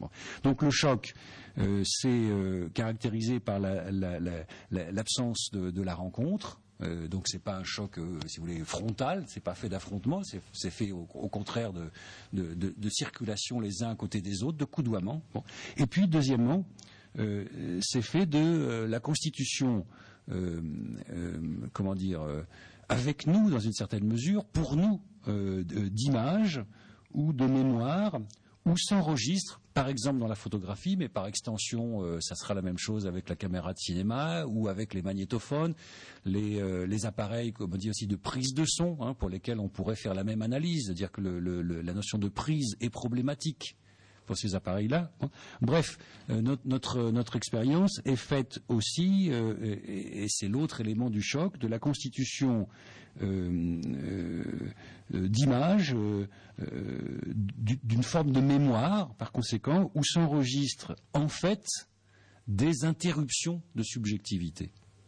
Bon. Donc le choc, euh, c'est euh, caractérisé par la, la, la, la, l'absence de, de la rencontre. Euh, donc c'est pas un choc, euh, si vous voulez, frontal. C'est pas fait d'affrontement. C'est, c'est fait au, au contraire de, de, de, de circulation les uns à côté des autres, de coudoiement. Bon. Et puis deuxièmement, euh, c'est fait de euh, la constitution, euh, euh, comment dire, euh, avec nous dans une certaine mesure, pour nous, euh, d'images ou de mémoire, ou s'enregistre, par exemple dans la photographie, mais par extension, euh, ça sera la même chose avec la caméra de cinéma ou avec les magnétophones, les, euh, les appareils, comme on dit aussi, de prise de son, hein, pour lesquels on pourrait faire la même analyse, c'est-à-dire que le, le, le, la notion de prise est problématique pour ces appareils-là. Bref, euh, notre, notre, notre expérience est faite aussi, euh, et, et c'est l'autre élément du choc, de la constitution euh, euh, d'images, euh, euh, d'une forme de mémoire, par conséquent, où s'enregistrent en fait des interruptions de subjectivité.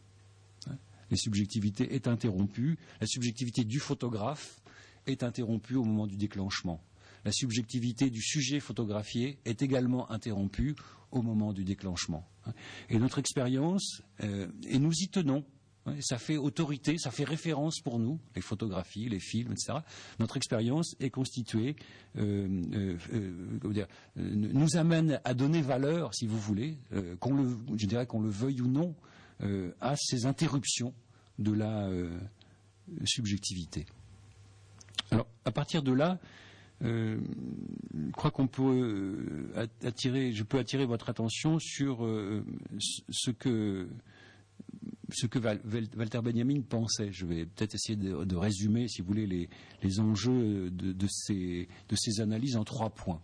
La subjectivité est interrompue, la subjectivité du photographe est interrompue au moment du déclenchement. La subjectivité du sujet photographié est également interrompue au moment du déclenchement. Et notre expérience, euh, et nous y tenons, hein, ça fait autorité, ça fait référence pour nous, les photographies, les films, et cetera. Notre expérience est constituée, euh, euh, euh, comment dire, euh, nous amène à donner valeur, si vous voulez, euh, qu'on le, je dirais qu'on le veuille ou non, euh, à ces interruptions de la euh, subjectivité. Alors, à partir de là, Euh, je crois qu'on peut euh, attirer, je peux attirer votre attention sur euh, ce que ce que Val, Walter Benjamin pensait. Je vais peut-être essayer de, de résumer, si vous voulez, les, les enjeux de, de, ces, de ces analyses en trois points.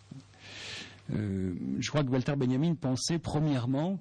Euh, je crois que Walter Benjamin pensait premièrement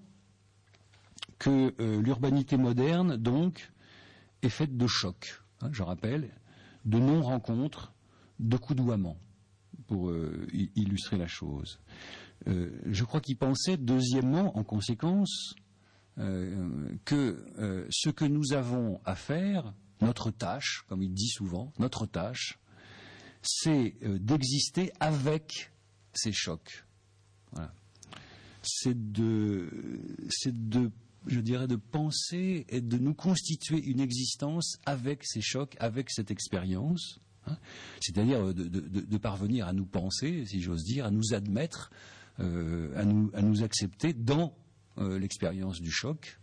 que euh, l'urbanité moderne, donc, est faite de chocs. Hein, je rappelle, de non-rencontres, de coudoiement, pour euh, illustrer la chose. Euh, je crois qu'il pensait, deuxièmement, en conséquence, euh, que euh, ce que nous avons à faire, notre tâche, comme il dit souvent, notre tâche, c'est euh, d'exister avec ces chocs. Voilà. C'est de, c'est de, je dirais, de penser et de nous constituer une existence avec ces chocs, avec cette expérience. C'est-à-dire de, de, de parvenir à nous penser, si j'ose dire, à nous admettre, euh, à, nous, à nous accepter dans euh, l'expérience du choc.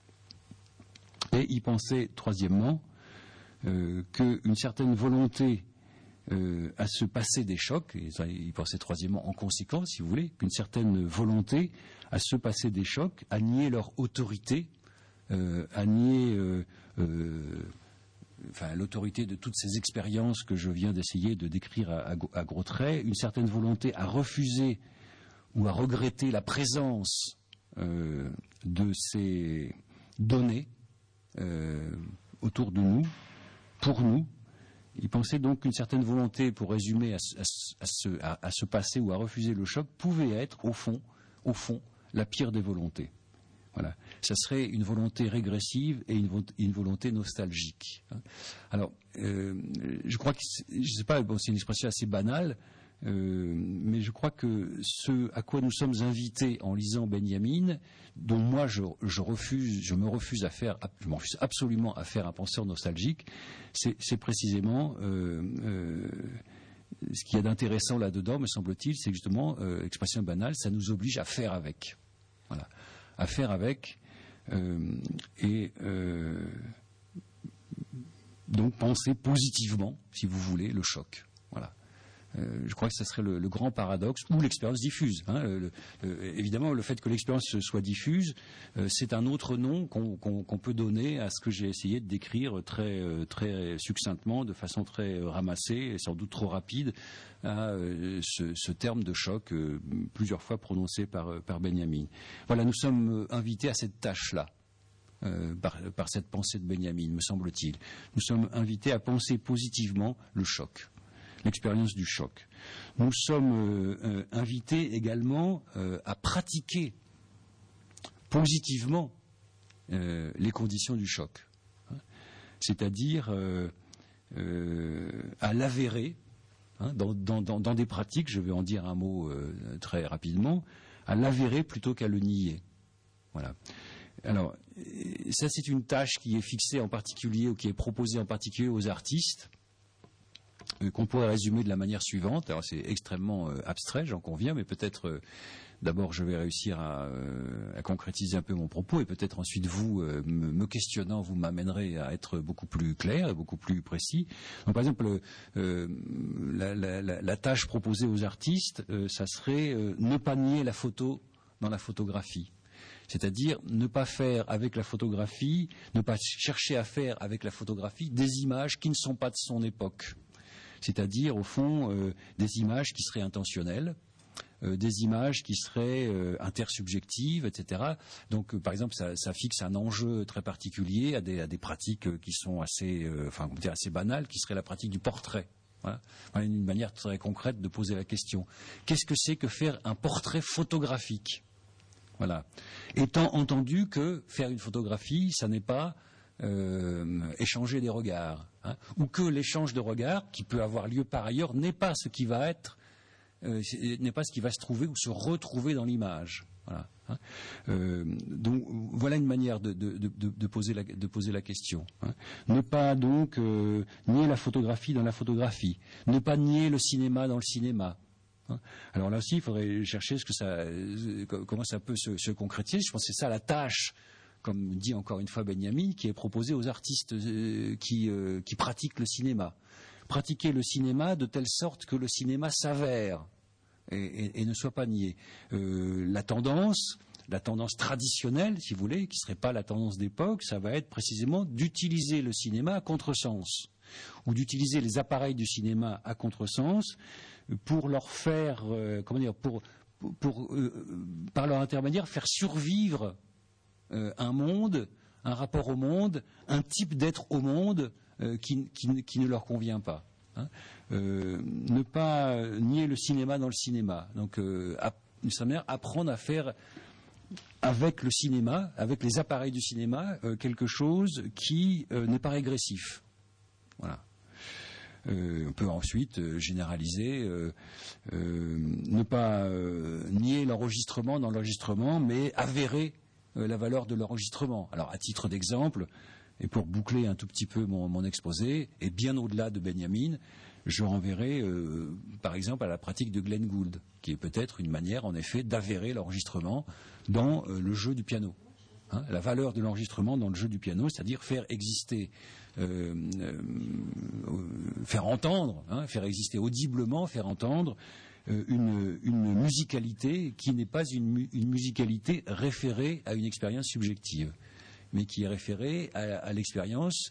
Et il pensait, troisièmement, euh, qu'une certaine volonté euh, à se passer des chocs, et ça, il pensait troisièmement en conséquence, si vous voulez, qu'une certaine volonté à se passer des chocs, à nier leur autorité, euh, à nier... Euh, euh, Enfin, l'autorité de toutes ces expériences que je viens d'essayer de décrire à, à, à gros traits, une certaine volonté à refuser ou à regretter la présence euh, de ces données euh, autour de nous, pour nous. Il pensait donc qu'une certaine volonté, pour résumer, à, à, à, se, à, à se passer ou à refuser le choc, pouvait être, au fond, au fond, la pire des volontés. Voilà. Ça serait une volonté régressive et une, vo- une volonté nostalgique. Alors, euh, je crois que, je ne sais pas, bon, c'est une expression assez banale, euh, mais je crois que ce à quoi nous sommes invités en lisant Benjamin, dont moi je, je refuse, je me refuse à faire, je me refuse absolument à faire un penseur nostalgique, c'est, c'est précisément euh, euh, ce qu'il y a d'intéressant là-dedans, me semble-t-il, c'est justement, euh, expression banale, ça nous oblige à faire avec. Voilà. À faire avec euh, et euh, donc penser positivement, si vous voulez, le choc. Voilà. Euh, je crois que ce serait le, le grand paradoxe, ou l'expérience diffuse. Hein, le, le, évidemment, le fait que l'expérience soit diffuse, euh, c'est un autre nom qu'on, qu'on, qu'on peut donner à ce que j'ai essayé de décrire très, euh, très succinctement, de façon très euh, ramassée et sans doute trop rapide, à euh, ce, ce terme de choc euh, plusieurs fois prononcé par, euh, par Benjamin. Voilà, nous sommes invités à cette tâche-là. Euh, par, par cette pensée de Benjamin, me semble-t-il. Nous sommes invités à penser positivement le choc, l'expérience du choc. Nous sommes euh, euh, invités également euh, à pratiquer positivement euh, les conditions du choc, hein, c'est-à-dire euh, euh, à l'avérer, hein, dans, dans, dans, dans des pratiques, je vais en dire un mot euh, très rapidement, à l'avérer plutôt qu'à le nier. Voilà. Alors, ça c'est une tâche qui est fixée en particulier ou qui est proposée en particulier aux artistes, euh, qu'on pourrait résumer de la manière suivante. Alors c'est extrêmement euh, abstrait, j'en conviens, mais peut-être euh, d'abord je vais réussir à, euh, à concrétiser un peu mon propos et peut-être ensuite vous, euh, me, me questionnant, vous m'amènerez à être beaucoup plus clair et beaucoup plus précis. Donc par exemple, euh, la, la, la, la tâche proposée aux artistes, euh, ça serait euh, ne pas nier la photo dans la photographie. C'est-à-dire ne pas faire avec la photographie, ne pas chercher à faire avec la photographie des images qui ne sont pas de son époque. C'est-à-dire, au fond, euh, des images qui seraient intentionnelles, euh, des images qui seraient euh, intersubjectives, et cetera. Donc, euh, par exemple, ça, ça fixe un enjeu très particulier à des, à des pratiques euh, qui sont assez, euh, enfin, comment dire, assez banales, qui serait la pratique du portrait. Voilà. Voilà une manière très concrète de poser la question. Qu'est-ce que c'est que faire un portrait photographique ? Voilà. Étant entendu que faire une photographie, ça n'est pas euh, échanger des regards, hein, ou que l'échange de regards, qui peut avoir lieu par ailleurs, n'est pas ce qui va être, euh, n'est pas ce qui va se trouver ou se retrouver dans l'image. Voilà. Hein. Euh, donc voilà une manière de, de, de, de, poser, la, de poser la question. Hein. Ne pas donc euh, nier la photographie dans la photographie, ne pas nier le cinéma dans le cinéma. Alors là aussi, il faudrait chercher ce que ça, comment ça peut se, se concrétiser. Je pense que c'est ça la tâche, comme dit encore une fois Benjamin, qui est proposée aux artistes euh, qui, euh, qui pratiquent le cinéma. Pratiquer le cinéma de telle sorte que le cinéma s'avère et, et, et ne soit pas nié. Euh, la tendance, la tendance traditionnelle, si vous voulez, qui ne serait pas la tendance d'époque, ça va être précisément d'utiliser le cinéma à contresens, ou d'utiliser les appareils du cinéma à contresens pour leur faire, euh, comment dire, pour, pour, pour euh, par leur intermédiaire, faire survivre euh, un monde, un rapport au monde, un type d'être au monde euh, qui, qui, qui ne leur convient pas. Hein. Euh, ne pas nier le cinéma dans le cinéma. Donc, euh, d'une certaine manière, apprendre à faire avec le cinéma, avec les appareils du cinéma, euh, quelque chose qui euh, n'est pas régressif. Voilà. Euh, on peut ensuite euh, généraliser, euh, euh, ne pas euh, nier l'enregistrement dans l'enregistrement, mais avérer euh, la valeur de l'enregistrement. Alors, à titre d'exemple, et pour boucler un tout petit peu mon, mon exposé, et bien au-delà de Benjamin, je renverrai, euh, par exemple, à la pratique de Glenn Gould, qui est peut-être une manière, en effet, d'avérer l'enregistrement dans euh, le jeu du piano. Hein, la valeur de l'enregistrement dans le jeu du piano, c'est-à-dire faire exister, euh, euh, faire entendre, hein, faire exister audiblement, faire entendre euh, une, une musicalité qui n'est pas une, une musicalité référée à une expérience subjective, mais qui est référée à, à l'expérience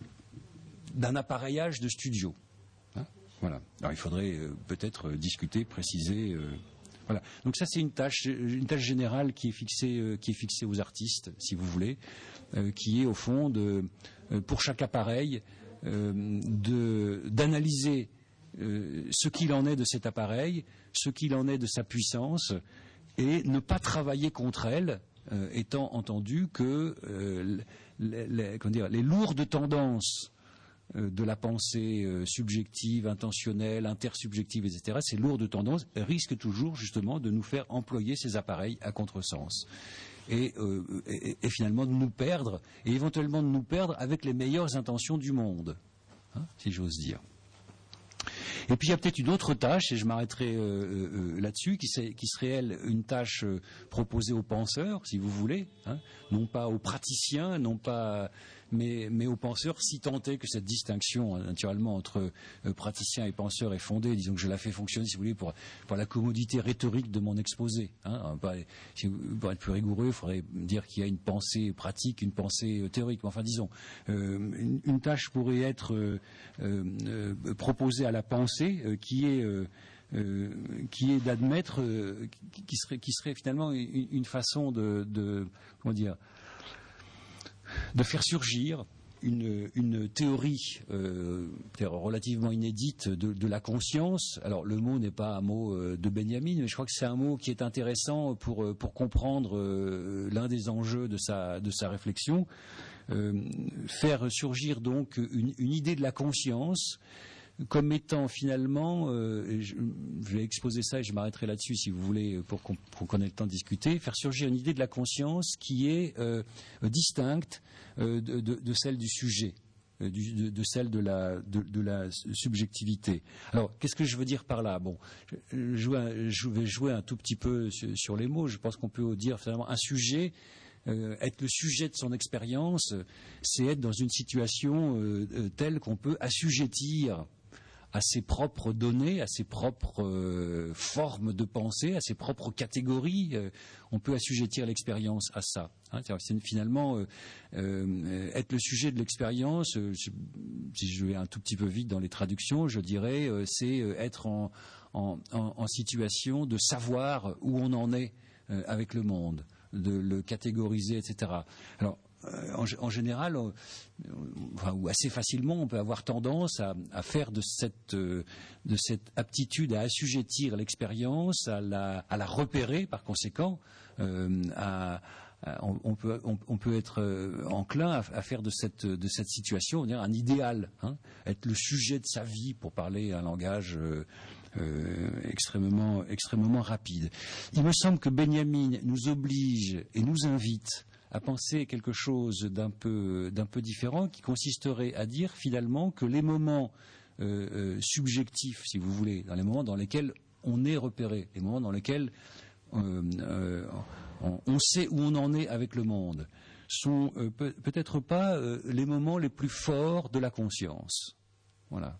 d'un appareillage de studio. Hein, voilà. Alors il faudrait euh, peut-être discuter, préciser. Euh, Voilà. Donc ça c'est une tâche, une tâche générale qui est fixée, euh, qui est fixée aux artistes, si vous voulez, euh, qui est au fond de, euh, pour chaque appareil, euh, de, d'analyser euh, ce qu'il en est de cet appareil, ce qu'il en est de sa puissance, et ne pas travailler contre elle, euh, étant entendu que euh, les, les, comment dire, les lourdes tendances de la pensée euh, subjective, intentionnelle, intersubjective, et cetera, ces lourdes tendances risquent toujours justement de nous faire employer ces appareils à contresens. Et, euh, et, et finalement de nous perdre, et éventuellement de nous perdre avec les meilleures intentions du monde, hein, si j'ose dire. Et puis il y a peut-être une autre tâche, et je m'arrêterai euh, euh, là-dessus, qui, qui serait, elle, une tâche euh, proposée aux penseurs, si vous voulez, hein, non pas aux praticiens, non pas, mais, mais aux penseurs, si tant est que cette distinction, naturellement, entre euh, praticiens et penseurs est fondée. Disons que je la fais fonctionner, si vous voulez, pour, pour la commodité rhétorique de mon exposé. Hein. Si, pour être plus rigoureux, il faudrait dire qu'il y a une pensée pratique, une pensée euh, théorique. Mais enfin, disons, euh, une, une tâche pourrait être euh, euh, proposée à la pensée, euh, qui est euh, euh, qui est d'admettre, euh, qui, qui serait qui serait finalement une, une façon de, de comment dire de faire surgir une, une théorie euh, relativement inédite de, de la conscience. Alors le mot n'est pas un mot euh, de Benjamin, mais je crois que c'est un mot qui est intéressant pour, pour comprendre euh, l'un des enjeux de sa, de sa réflexion. Euh, faire surgir donc une, une idée de la conscience comme étant finalement, euh, je, je vais exposer ça et je m'arrêterai là-dessus si vous voulez pour qu'on, pour qu'on ait le temps de discuter, faire surgir une idée de la conscience qui est euh, distincte euh, de, de, de celle du sujet. De, de, de celle de la, de, de la subjectivité. Alors, qu'est-ce que je veux dire par là? Bon, je, je, je vais jouer un tout petit peu sur, sur les mots. Je pense qu'on peut dire finalement un sujet, euh, être le sujet de son expérience, c'est être dans une situation euh, telle qu'on peut assujettir à ses propres données, à ses propres euh, formes de pensée, à ses propres catégories. Euh, on peut assujettir l'expérience à ça. Hein, c'est finalement euh, euh, être le sujet de l'expérience. Euh, si je vais un tout petit peu vite dans les traductions, je dirais euh, c'est être en, en, en, en situation de savoir où on en est euh, avec le monde, de le catégoriser, et cetera. Alors, En, en général, on, enfin, ou assez facilement, on peut avoir tendance à, à faire de cette, euh, de cette aptitude à assujettir l'expérience, à la, à la repérer par conséquent, euh, à, à, on, on, peut, on, on peut être euh, enclin à, à faire de cette, de cette situation on dirait, un idéal, hein, être le sujet de sa vie, pour parler un langage euh, euh, extrêmement, extrêmement rapide. Il me semble que Benjamin nous oblige et nous invite à penser quelque chose d'un peu, d'un peu différent, qui consisterait à dire finalement que les moments euh, euh, subjectifs, si vous voulez, dans les moments dans lesquels on est repéré, les moments dans lesquels euh, euh, on, on sait où on en est avec le monde, sont euh, peut, peut-être pas euh, les moments les plus forts de la conscience. Voilà.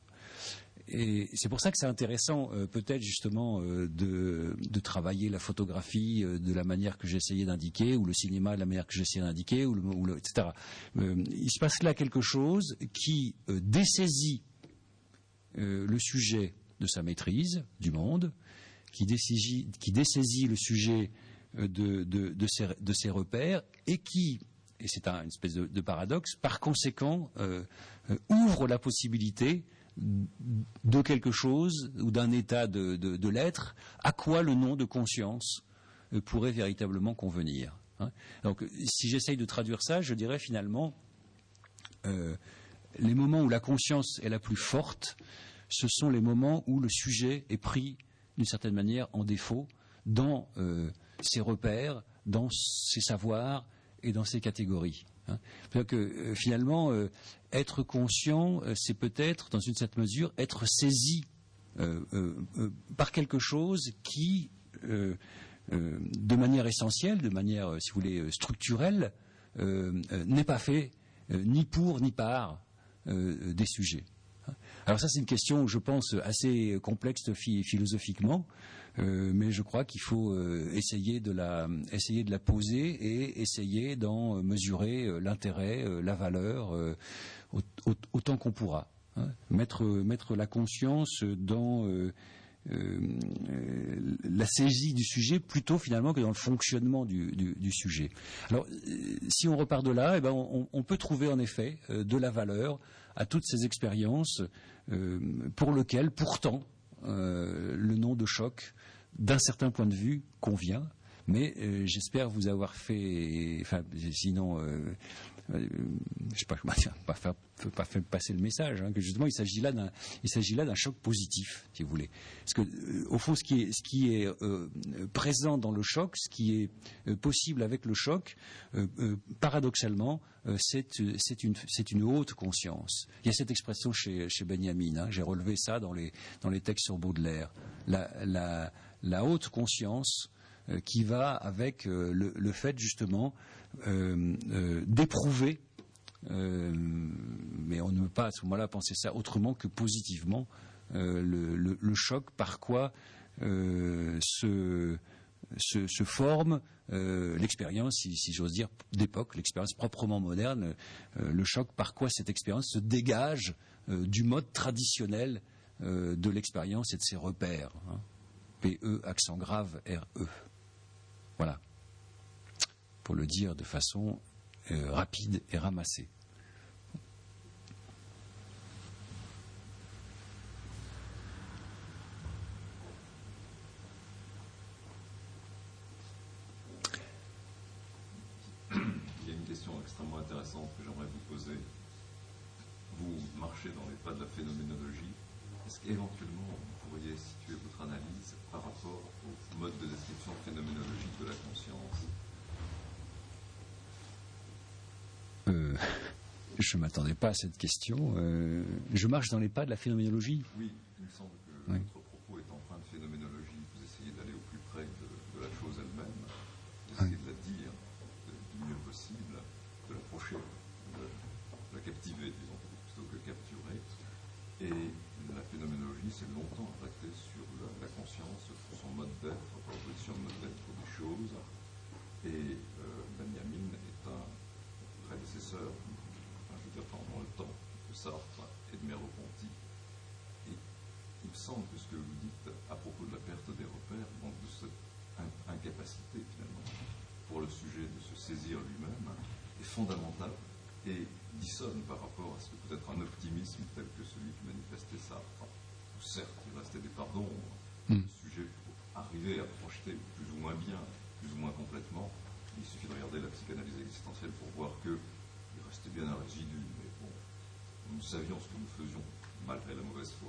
Et c'est pour ça que c'est intéressant, euh, peut-être justement, euh, de, de travailler la photographie euh, de la manière que j'ai essayé d'indiquer, ou le cinéma de la manière que j'ai essayé d'indiquer, ou le, ou le, et cetera. Euh, il se passe là quelque chose qui euh, dessaisit euh, le sujet de sa maîtrise du monde, qui dessaisit, qui dessaisit le sujet euh, de, de, de, ses, de ses repères, et qui, et c'est un, une espèce de, de paradoxe, par conséquent, euh, euh, ouvre la possibilité de quelque chose ou d'un état de, de, de l'être à quoi le nom de conscience pourrait véritablement convenir. Hein. Donc, si j'essaye de traduire ça, je dirais finalement euh, les moments où la conscience est la plus forte, ce sont les moments où le sujet est pris d'une certaine manière en défaut dans euh, ses repères, dans ses savoirs et dans ses catégories. Hein. C'est-à-dire que euh, finalement, euh, être conscient, euh, c'est peut-être, dans une certaine mesure, être saisi euh, euh, euh, par quelque chose qui, euh, euh, de manière essentielle, de manière, euh, si vous voulez, structurelle, euh, euh, n'est pas fait euh, ni pour ni par euh, des sujets. Alors ça, c'est une question, je pense, assez complexe philosophiquement, euh, mais je crois qu'il faut euh, essayer de la, essayer de la poser et essayer d'en mesurer euh, l'intérêt, euh, la valeur, euh, autant qu'on pourra. Hein. Mettre, mettre la conscience dans euh, euh, la saisie du sujet plutôt finalement que dans le fonctionnement du, du, du sujet. Alors, si on repart de là, eh ben on, on peut trouver en effet euh, de la valeur à toutes ces expériences euh, pour lesquelles, pourtant, euh, le nom de choc, d'un certain point de vue, convient. Mais euh, j'espère vous avoir fait, enfin, sinon, euh, euh, je sais pas, pas faire, pas faire passer le message, hein, que justement il s'agit là d'un, il s'agit là d'un choc positif, si vous voulez. Parce que euh, au fond, ce qui est, ce qui est euh, présent dans le choc, ce qui est euh, possible avec le choc, euh, euh, paradoxalement, euh, c'est, c'est une, c'est une haute conscience. Il y a cette expression chez, chez Benjamin, hein, j'ai relevé ça dans les, dans les textes sur Baudelaire, la, la, la haute conscience qui va avec euh, le, le fait justement euh, euh, d'éprouver, euh, mais on ne peut pas à ce moment-là penser ça autrement que positivement, euh, le, le, le choc par quoi euh, se, se, se forme euh, l'expérience, si, si j'ose dire, d'époque, l'expérience proprement moderne, euh, le choc par quoi cette expérience se dégage euh, du mode traditionnel euh, de l'expérience et de ses repères. Hein. P E, accent grave, R E. Voilà, pour le dire de façon euh, rapide et ramassée. Il y a une question extrêmement intéressante que j'aimerais vous poser. Vous marchez dans les pas de la phénoménologie Est-ce qu'éventuellement vous pourriez situer votre analyse par rapport au mode de description phénoménologique de la conscience? euh, Je ne m'attendais pas à cette question. Euh, je marche dans les pas de la phénoménologie. Oui, il me semble que oui. Votre propos est empreint de phénoménologie. Vous essayez d'aller au plus près de, de la chose elle-même, d'essayer oui. de la dire du mieux possible, de l'approcher, de, de la captiver, disons, plutôt que capturer. Et la phénoménologie s'est longtemps arrêtée sur la, la conscience, sur son mode d'être, la proposition de mode d'être des choses. Et euh, Benjamin est un prédécesseur, enfin, je veux dire, pendant le temps de Sartre et de Merleau-Ponty. Et il me semble que ce que vous dites à propos de la perte des repères, donc de cette incapacité finalement pour le sujet de se saisir lui-même, est fondamentale et dissonne par rapport à ce que peut être un optimisme tel que celui que manifestait Sartre. Où certes, il restait des parts d'ombre, mm. le sujet pour arriver à projeter plus ou moins bien, plus ou moins complètement. Il suffit de regarder la psychanalyse existentielle pour voir qu'il restait bien un résidu, mais bon, nous savions ce que nous faisions, malgré la mauvaise foi.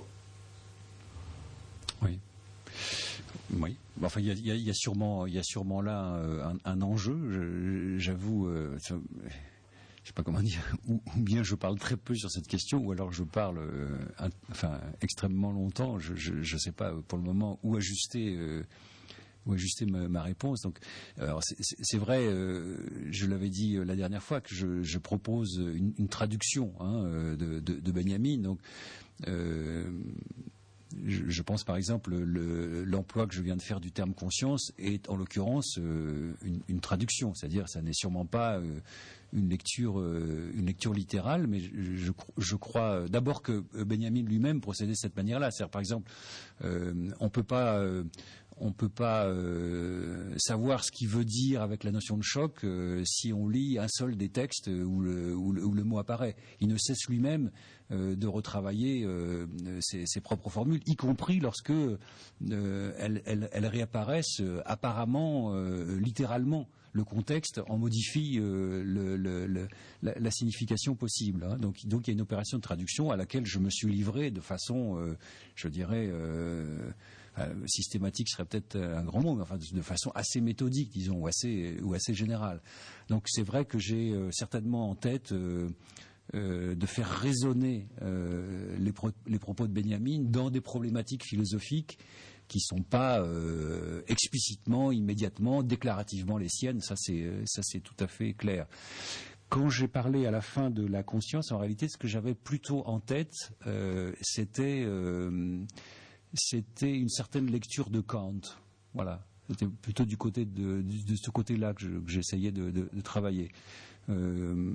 Oui. Oui. Enfin, il y, y, y a sûrement, il y a sûrement là un, un enjeu. J'avoue, euh, je sais pas comment dire, ou, ou bien je parle très peu sur cette question, ou alors je parle, euh, un, enfin, extrêmement longtemps. Je ne sais pas pour le moment où ajuster. Euh, Ou ajuster ma, ma réponse. Donc, alors c'est, c'est vrai, euh, je l'avais dit la dernière fois que je, je propose une, une traduction hein, de, de, de Benjamin. Donc, euh, je, je pense par exemple le, l'emploi que je viens de faire du terme conscience est en l'occurrence euh, une, une traduction, c'est-à-dire ça n'est sûrement pas euh, une lecture, euh, une lecture littérale, mais je, je, je crois d'abord que Benjamin lui-même procédait de cette manière-là. C'est-à-dire par exemple, euh, on peut pas euh, On ne peut pas euh, savoir ce qu'il veut dire avec la notion de choc euh, si on lit un seul des textes où le, où le, où le mot apparaît. Il ne cesse lui-même euh, de retravailler euh, ses, ses propres formules, y compris lorsque euh, elles, elles, elles réapparaissent euh, apparemment, euh, littéralement. Le contexte en modifie euh, le, le, le, la, la signification possible. Hein. Donc, donc il y a une opération de traduction à laquelle je me suis livré de façon, euh, je dirais, euh, euh, systématique serait peut-être un grand mot, mais enfin de, de façon assez méthodique, disons, ou assez, ou assez générale. Donc c'est vrai que j'ai euh, certainement en tête euh, euh, de faire résonner euh, les, pro- les propos de Benjamin dans des problématiques philosophiques qui ne sont pas euh, explicitement, immédiatement, déclarativement les siennes. Ça c'est, ça, c'est tout à fait clair. Quand j'ai parlé à la fin de la conscience, en réalité, ce que j'avais plutôt en tête, euh, c'était, euh, c'était une certaine lecture de Kant. Voilà. C'était plutôt du côté de, de, de ce côté-là que, je, que j'essayais de, de, de travailler. Euh,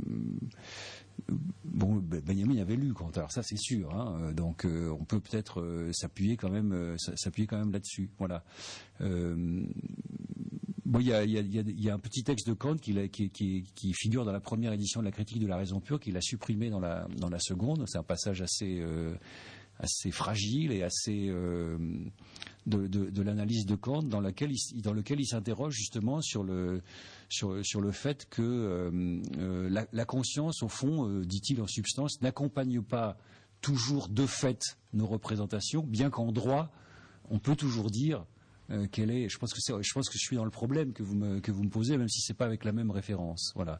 bon, Benjamin avait lu Kant, alors ça c'est sûr. Hein, donc euh, on peut peut-être euh, s'appuyer quand même, euh, s'appuyer quand même là-dessus. Voilà. Euh, bon, il y a, y, a, y a un petit texte de Kant qui, qui, qui, qui figure dans la première édition de la Critique de la raison pure, qu'il a supprimé dans la, dans la seconde. C'est un passage assez, euh, assez fragile et assez euh, de, de, de l'analyse de Kant, dans, laquelle il, dans lequel il s'interroge justement sur le, sur, sur le fait que euh, euh, la, la conscience, au fond, euh, dit-il en substance, n'accompagne pas toujours de fait nos représentations, bien qu'en droit, on peut toujours dire euh, quelle est. Je pense que c'est, je pense que je suis dans le problème que vous me, que vous me posez, même si c'est pas avec la même référence. Voilà.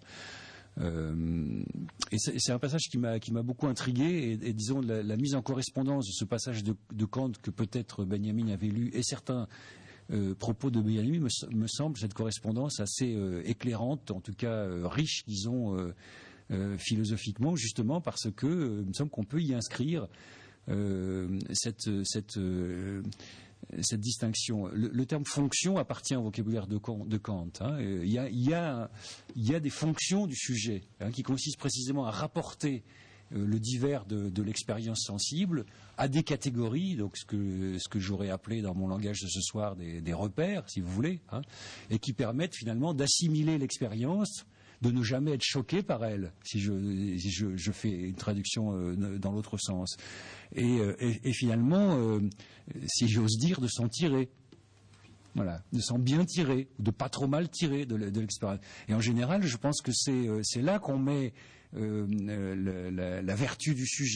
Euh, et c'est, c'est un passage qui m'a, qui m'a beaucoup intrigué et, et disons la, la mise en correspondance de ce passage de, de Kant que peut-être Benjamin avait lu et certains euh, propos de Benjamin me, me semble cette correspondance assez euh, éclairante, en tout cas euh, riche, disons euh, euh, philosophiquement, justement parce que euh, il me semble qu'on peut y inscrire euh, cette, cette euh, cette distinction. Le, le terme fonction appartient au vocabulaire de Kant. De Kant hein. Il y a, il y a, il y a des fonctions du sujet hein, qui consistent précisément à rapporter euh, le divers de, de l'expérience sensible à des catégories, donc ce que, ce que j'aurais appelé dans mon langage de ce soir des, des repères, si vous voulez, hein, et qui permettent finalement d'assimiler l'expérience, de ne jamais être choqué par elle, si je, si je, je fais une traduction euh, dans l'autre sens. Et, euh, et, et finalement, euh, si j'ose dire, de s'en tirer. Voilà, de s'en bien tirer, de pas trop mal tirer de, de l'expérience. Et en général, je pense que c'est, c'est là qu'on met euh, le, la, la vertu du sujet,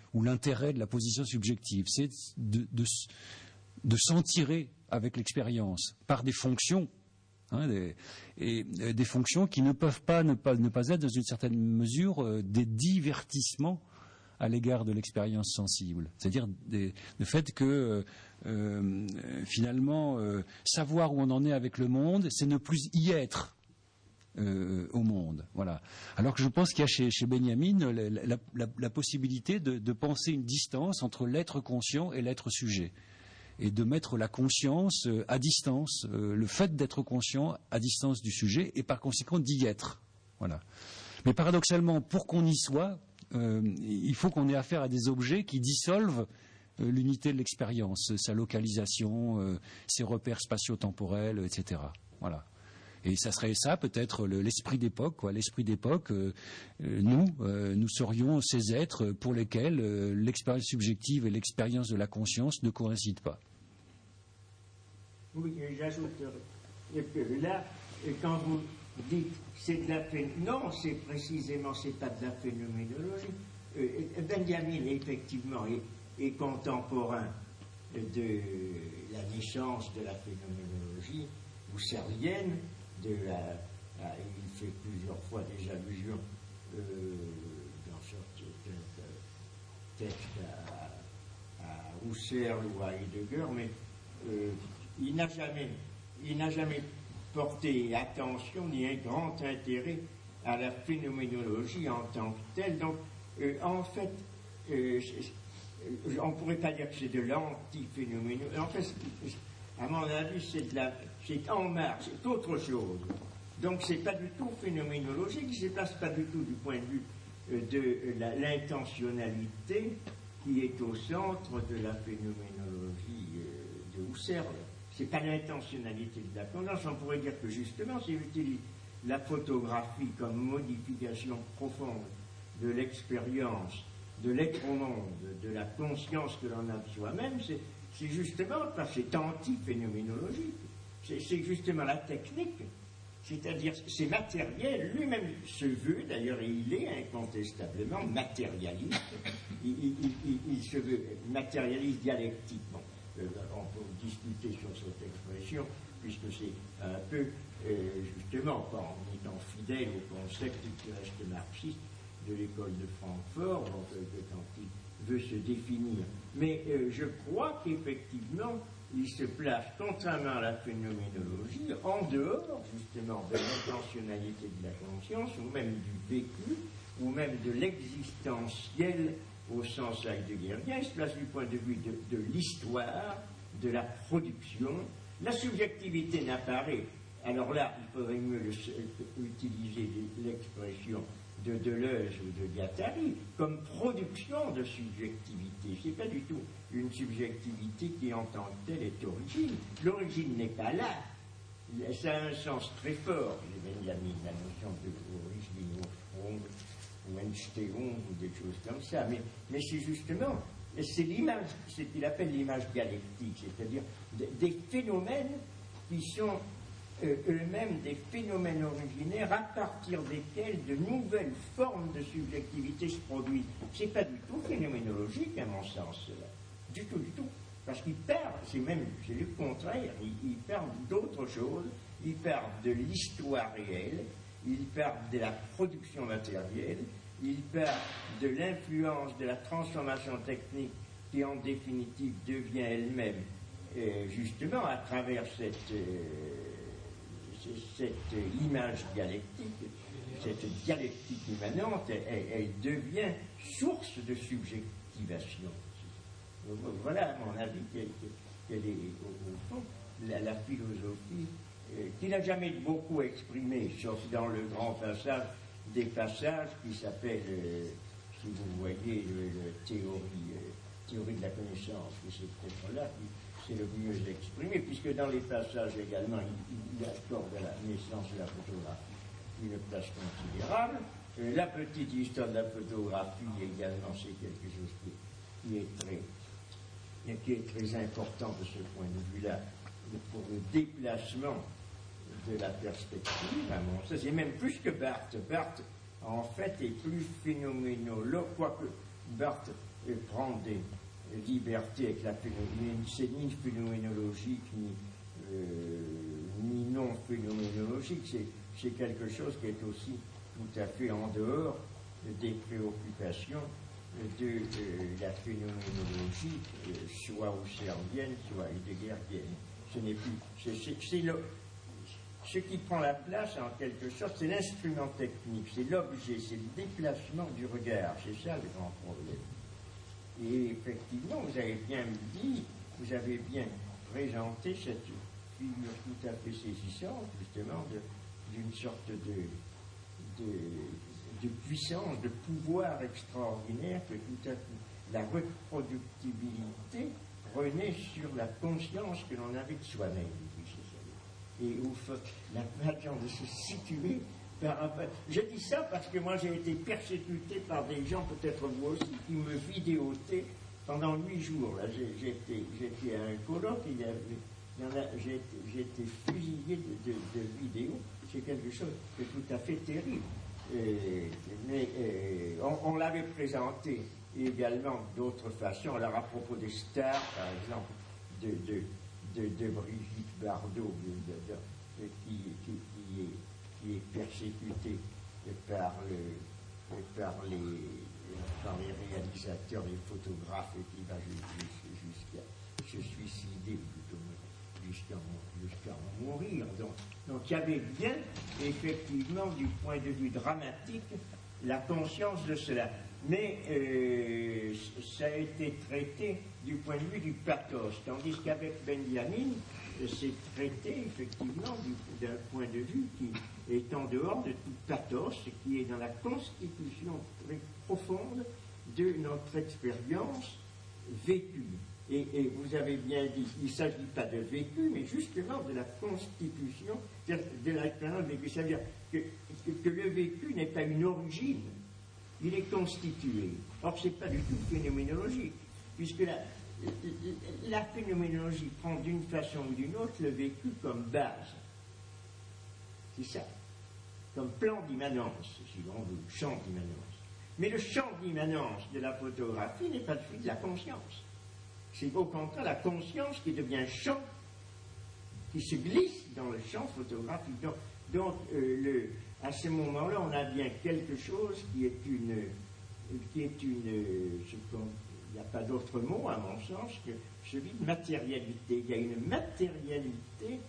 ou l'intérêt de la position subjective. C'est de, de, de s'en tirer avec l'expérience par des fonctions, hein, des, et euh, des fonctions qui ne peuvent pas ne pas, ne pas être dans une certaine mesure euh, des divertissements à l'égard de l'expérience sensible. C'est-à-dire des, le fait que euh, finalement euh, savoir où on en est avec le monde, c'est ne plus y être euh, au monde. Voilà. Alors que je pense qu'il y a chez, chez Benjamin la, la, la, la possibilité de, de penser une distance entre l'être conscient et l'être sujet, et de mettre la conscience à distance, euh, le fait d'être conscient à distance du sujet, et par conséquent d'y être. Voilà. Mais paradoxalement, pour qu'on y soit, euh, il faut qu'on ait affaire à des objets qui dissolvent euh, l'unité de l'expérience, sa localisation, euh, ses repères spatio-temporels, et cetera. Voilà. Et ça serait ça, peut-être, le, l'esprit d'époque, quoi. L'esprit d'époque, euh, euh, nous, euh, nous serions ces êtres pour lesquels euh, l'expérience subjective et l'expérience de la conscience ne coïncident pas. Oui, j'ajoute que là, quand vous dites c'est de la phénoménologie, non, c'est précisément, c'est pas de la phénoménologie. Euh, Benjamin, effectivement, est, est contemporain de la naissance de la phénoménologie husserlienne, de la, à, il fait plusieurs fois des allusions euh, dans certains textes à, à Husserl ou à Heidegger, mais euh, il n'a jamais, il n'a jamais porté attention ni un grand intérêt à la phénoménologie en tant que telle. Donc, euh, en fait, euh, on ne pourrait pas dire que c'est de l'anti-phénoménologie. En fait, à mon avis, c'est de la, c'est en marge, c'est autre chose. Donc, c'est pas du tout phénoménologique, il ne se place pas du tout du point de vue euh, de la, l'intentionnalité qui est au centre de la phénoménologie euh, de Husserl. C'est pas l'intentionnalité de la conscience. On pourrait dire que justement, c'est utilise la photographie comme modification profonde de l'expérience, de l'être au monde, de la conscience que l'on a de soi-même, c'est, c'est justement parce que c'est anti-phénoménologique. C'est, c'est justement la technique. C'est-à-dire, c'est matériel. Lui-même se veut, d'ailleurs, et il est incontestablement matérialiste. Il, il, il, il se veut matérialiste dialectiquement. Euh, on peut discuter sur cette expression, puisque c'est un peu, euh, justement, en étant fidèle au concept qui reste marxiste de l'école de Francfort, donc, euh, quand il veut se définir. Mais euh, je crois qu'effectivement, il se place, contrairement à la phénoménologie, en dehors, justement, de l'intentionnalité de la conscience, ou même du vécu, ou même de l'existentiel, au sens heideggerien. Il se place du point de vue de, de l'histoire, de la production. La subjectivité n'apparaît, alors là, il faudrait mieux le, utiliser l'expression de Deleuze ou de Guattari, comme production de subjectivité. C'est pas du tout une subjectivité qui, en tant que telle, est origine. L'origine n'est pas là. Ça a un sens très fort, les Benjamin, la notion d'origine ou ou Entstehung ou des choses comme ça, mais, mais c'est justement, c'est l'image, c'est ce qu'il appelle l'image dialectique, c'est-à-dire des, des phénomènes qui sont euh, eux-mêmes des phénomènes originaires à partir desquels de nouvelles formes de subjectivité se produisent. C'est pas du tout phénoménologique à mon sens, cela. Du tout, du tout. Parce qu'ils parlent, c'est même, c'est le contraire, ils, ils parlent d'autre chose, ils parlent de l'histoire réelle, il parle de la production matérielle, il parle de l'influence de la transformation technique qui en définitive devient elle-même, euh, justement à travers cette, euh, cette image dialectique, cette dialectique immanente, elle, elle devient source de subjectivation. Voilà, à mon avis, quelle, quelle est, au, au fond, la, la philosophie qui n'a jamais beaucoup exprimé, sauf dans le grand passage, des passages qui s'appellent, euh, si vous voyez, le, le théorie, euh, théorie de la connaissance, que c'est peut-être là qui c'est le mieux exprimé, puisque dans les passages également, il, il accorde à la naissance de la photographie une place considérable. Euh, la petite histoire de la photographie également, c'est quelque chose qui, qui, est très, qui est très important de ce point de vue-là, pour le déplacement de la perspective, à mon sens. C'est même plus que Barthes. Barthes, en fait, est plus phénoménologue, quoique Barthes euh, prendre des libertés avec la phénoménologie. C'est ni phénoménologique, ni, euh, ni non phénoménologique. C'est, c'est quelque chose qui est aussi tout à fait en dehors des préoccupations de euh, la phénoménologie, euh, soit husserlienne, soit heideggerienne. Ce n'est plus. C'est, c'est, c'est le, ce qui prend la place, en quelque sorte, c'est l'instrument technique, c'est l'objet, c'est le déplacement du regard. C'est ça le grand problème. Et effectivement, vous avez bien dit, vous avez bien présenté cette figure tout à fait saisissante, justement, de, d'une sorte de, de, de puissance, de pouvoir extraordinaire que tout à fait la reproductibilité renaît sur la conscience que l'on avait de soi-même. Et où la façon de se situer par rapport. Je dis ça parce que moi j'ai été persécuté par des gens, peut-être vous aussi, qui me vidéotaient pendant huit jours. Là, j'ai, j'étais, j'étais à un colloque, il y avait, il y en a, j'ai, été, j'ai été fusillé de, de, de vidéos. C'est quelque chose de tout à fait terrible. Et, mais et, on, on l'avait présenté également d'autres façons. Alors à propos des stars, par exemple, de, de, de, de Brigitte Bardot, de, de, de, qui, qui, qui, est, qui est persécutée par, le, par, les, par les réalisateurs, les photographes, et qui va jusqu'à se suicider, plutôt jusqu'à jusqu'à en mourir. Donc, donc il y avait bien, effectivement, du point de vue dramatique, la conscience de cela. Mais euh, ça a été traité du point de vue du pathos, tandis qu'avec Benjamin, c'est traité effectivement du, d'un point de vue qui est en dehors de tout pathos, qui est dans la constitution très profonde de notre expérience vécue. Et, et vous avez bien dit, il ne s'agit pas de vécu, mais justement de la constitution de, de l'expérience vécue. C'est-à-dire que, que, que le vécu n'est pas une origine, il est constitué. Or, ce n'est pas du tout phénoménologique, puisque la, la phénoménologie prend d'une façon ou d'une autre le vécu comme base. C'est ça. Comme plan d'immanence, si l'on veut, champ d'immanence. Mais le champ d'immanence de la photographie n'est pas celui de la conscience. C'est au contraire la conscience qui devient champ, qui se glisse dans le champ photographique. Donc, donc euh, le, à ce moment-là, on a bien quelque chose qui est une, qui est une, il n'y a pas d'autre mot à mon sens que celui de matérialité. Il y a une matérialité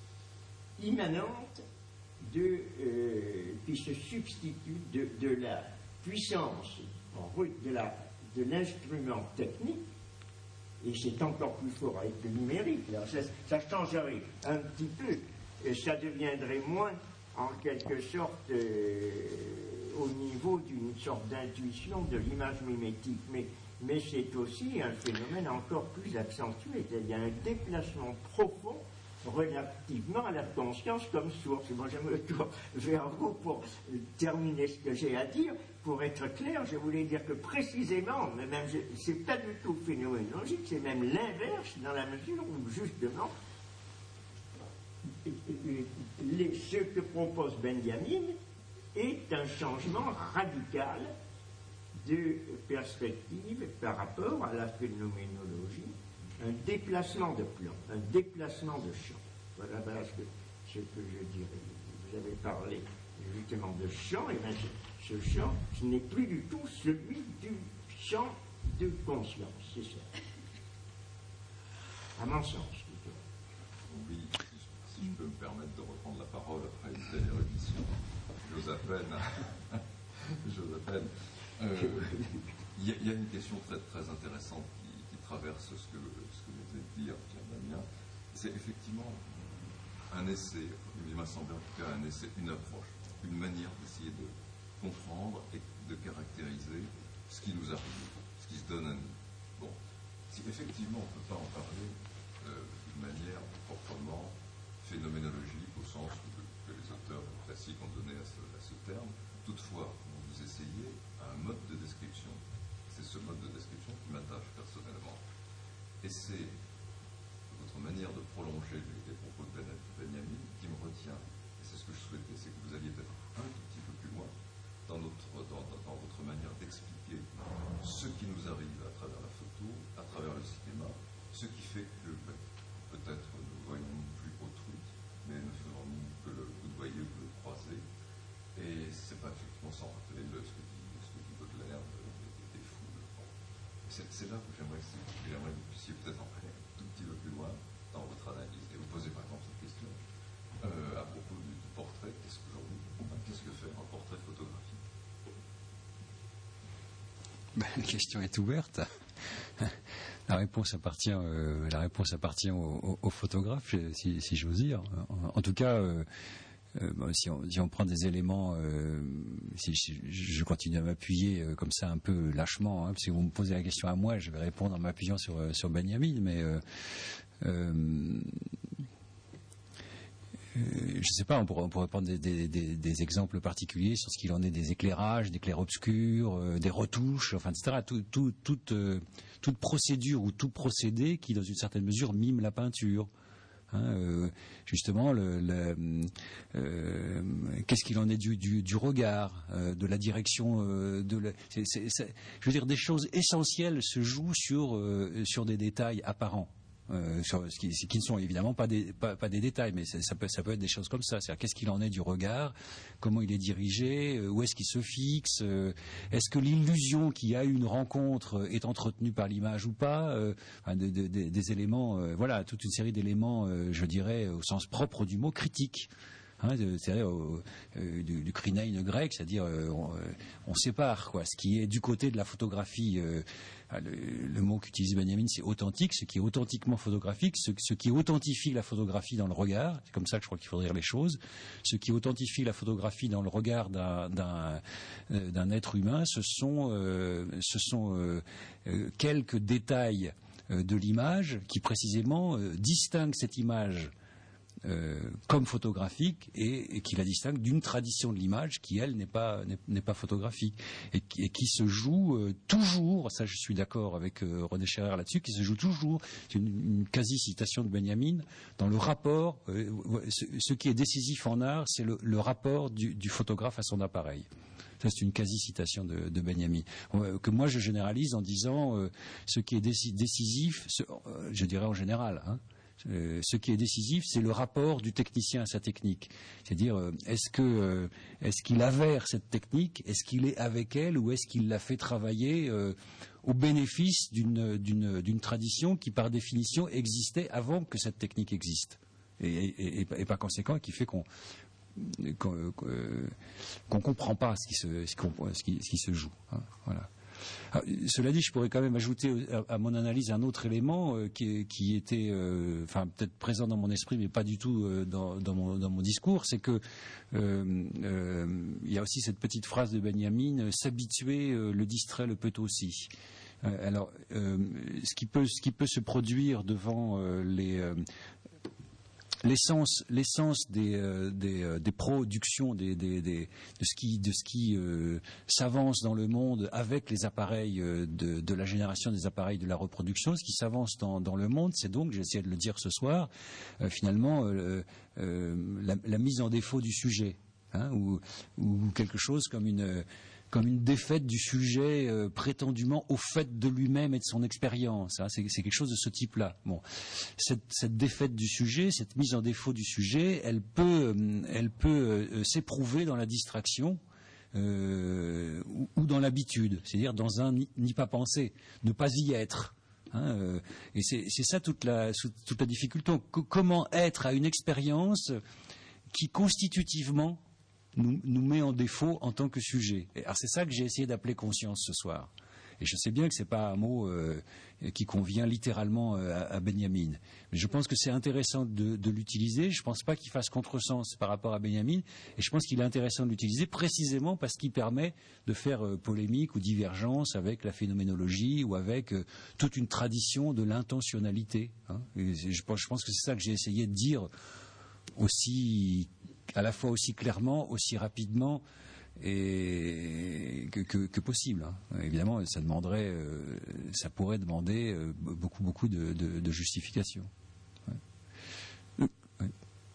immanente de, euh, qui se substitue de, de la puissance, de, la, de l'instrument technique. Et c'est encore plus fort avec le numérique. Alors ça, ça changerait un petit peu. Et ça deviendrait moins, en quelque sorte, euh, au niveau d'une sorte d'intuition de l'image mimétique. Mais, mais c'est aussi un phénomène encore plus accentué. Il y a un déplacement profond relativement à la conscience comme source. Moi, je me tourne vers vous pour terminer ce que j'ai à dire. Pour être clair, je voulais dire que précisément, mais même, c'est pas du tout phénoménologique, c'est même l'inverse, dans la mesure où, justement, les, ce que propose Benjamin est un changement radical de perspective par rapport à la phénoménologie, un déplacement de plan, un déplacement de champ. Voilà, voilà ce, que, ce que je dirais. Vous avez parlé justement de champ, et bien ce, ce champ, ce n'est plus du tout celui du champ de conscience, c'est ça. À mon sens, plutôt. Oui, si, si je peux me permettre de reprendre la parole après une telle érudition, j'ose à peine. j'ose à peine. Euh, Il y, y a une question très, très intéressante qui, qui traverse ce que, ce que vous venez de dire, Pierre Damien. C'est effectivement un essai, il m'a semblé en tout cas un essai, une approche, une manière d'essayer de comprendre et de caractériser ce qui nous arrive, ce qui se donne à nous. Bon, si effectivement on ne peut pas en parler euh, d'une manière proprement phénoménologique, au sens que, que les auteurs classiques ont donné à ce, à ce terme, toutefois, vous essayez un mode de description. C'est ce mode de description qui m'attache personnellement. Et c'est votre manière de prolonger les, les propos de Benjamin qui me retient. Et c'est ce que je souhaitais, c'est que vous alliez peut-être un tout petit peu plus loin dans, notre, dans, dans votre manière d'expliquer ce qui nous arrive à C'est là que j'aimerais que vous puissiez peut-être entrer un tout petit peu plus loin dans votre analyse. Et vous posez par exemple cette question euh, à propos du, du portrait. Qu'est-ce qu'aujourd'hui, qu'est-ce que fait un portrait photographique? Ben, la question est ouverte. La réponse appartient, euh, la réponse appartient au, au, au photographe, si, si j'ose dire. En, en tout cas, euh, euh, bon, si, on, si on prend des éléments, euh, si je, je continue à m'appuyer euh, comme ça un peu lâchement, hein, parce que vous me posez la question à moi, je vais répondre en m'appuyant sur, sur Benjamin, mais euh, euh, Euh, je ne sais pas, on pourrait, on pourrait prendre des, des, des, des exemples particuliers sur ce qu'il en est des éclairages, des clairs-obscurs, euh, des retouches, enfin, et cetera. Tout, tout, toute, euh, toute procédure ou tout procédé qui, dans une certaine mesure, mime la peinture. Hein, euh, justement, le, le, euh, qu'est-ce qu'il en est du, du, du regard, euh, de la direction, euh, de la, c'est, c'est, c'est, je veux dire, des choses essentielles se jouent sur, euh, sur des détails apparents. Euh, sur ce qui, qui ne sont évidemment pas des, pas, pas des détails, mais ça peut, ça peut être des choses comme ça. C'est-à-dire qu'est-ce qu'il en est du regard, comment il est dirigé, euh, où est-ce qu'il se fixe, euh, est-ce que l'illusion qu'il y a eu une rencontre est entretenue par l'image ou pas, euh, enfin, de, de, de, des éléments, euh, voilà, toute une série d'éléments, euh, je dirais, au sens propre du mot, critique. Hein, c'est-à-dire euh, du, du krinein grec, c'est-à-dire euh, on, on sépare quoi, ce qui est du côté de la photographie, euh, le, le mot qu'utilise Benjamin, c'est authentique, ce qui est authentiquement photographique, ce, ce qui authentifie la photographie dans le regard, c'est comme ça que je crois qu'il faudrait dire les choses, ce qui authentifie la photographie dans le regard d'un, d'un, euh, d'un être humain, ce sont, euh, ce sont euh, euh, quelques détails euh, de l'image qui précisément euh, distinguent cette image Euh, comme photographique et, et qui la distingue d'une tradition de l'image qui, elle, n'est pas, n'est, n'est pas photographique et qui, et qui se joue euh, toujours, ça je suis d'accord avec euh, René Scherrer là-dessus, qui se joue toujours, c'est une, une quasi-citation de Benjamin, dans le rapport, euh, ce, ce qui est décisif en art, c'est le, le rapport du, du photographe à son appareil. Ça, c'est une quasi-citation de, de Benjamin, euh, que moi je généralise en disant euh, ce qui est déci- décisif, ce, euh, je dirais en général, hein, Euh, ce qui est décisif, c'est le rapport du technicien à sa technique. C'est-à-dire, euh, est-ce que, euh, est-ce qu'il avère cette technique, est-ce qu'il est avec elle, ou est-ce qu'il l'a fait travailler euh, au bénéfice d'une, d'une, d'une tradition qui, par définition, existait avant que cette technique existe, et, et, et, et par conséquent, qui fait qu'on qu'on, qu'on comprend pas ce qui se, ce qui, ce qui se joue. Hein, voilà. Alors, cela dit, je pourrais quand même ajouter à, à mon analyse un autre élément euh, qui, qui était, euh, enfin peut-être présent dans mon esprit, mais pas du tout euh, dans, dans, mon, dans mon discours, c'est que euh, euh, il y a aussi cette petite phrase de Benjamin, euh, s'habituer, euh, le distrait le peut aussi. Euh, alors, euh, ce qui peut, ce qui peut se produire devant euh, les euh, L'essence, l'essence des, euh, des, euh, des productions, des, des, des, de ce qui, de ce qui euh, s'avance dans le monde avec les appareils euh, de, de la génération des appareils de la reproduction, ce qui s'avance dans, dans le monde, c'est donc, j'ai essayé de le dire ce soir, euh, finalement euh, euh, la, la mise en défaut du sujet, hein, ou, ou quelque chose comme une comme une défaite du sujet euh, prétendument au fait de lui-même et de son expérience. Hein. C'est, c'est quelque chose de ce type-là. Bon, cette, cette défaite du sujet, cette mise en défaut du sujet, elle peut, euh, elle peut euh, s'éprouver dans la distraction euh, ou, ou dans l'habitude, c'est-à-dire dans un n'y pas penser, ne pas y être. Hein, euh, et c'est, c'est ça toute la, toute la difficulté. C- comment être à une expérience qui constitutivement Nous, nous met en défaut en tant que sujet. Et alors c'est ça que j'ai essayé d'appeler conscience ce soir. Et je sais bien que ce n'est pas un mot euh, qui convient littéralement euh, à, à Benjamin. Mais je pense que c'est intéressant de, de l'utiliser. Je ne pense pas qu'il fasse contresens par rapport à Benjamin. Et je pense qu'il est intéressant de l'utiliser précisément parce qu'il permet de faire euh, polémique ou divergence avec la phénoménologie ou avec euh, toute une tradition de l'intentionnalité. Hein. Et je, pense, je pense que c'est ça que j'ai essayé de dire aussi, à la fois aussi clairement, aussi rapidement et que, que, que possible. Hein. Évidemment, ça demanderait, euh, ça pourrait demander euh, beaucoup, beaucoup de, de, de justification. Ouais. Euh, ouais.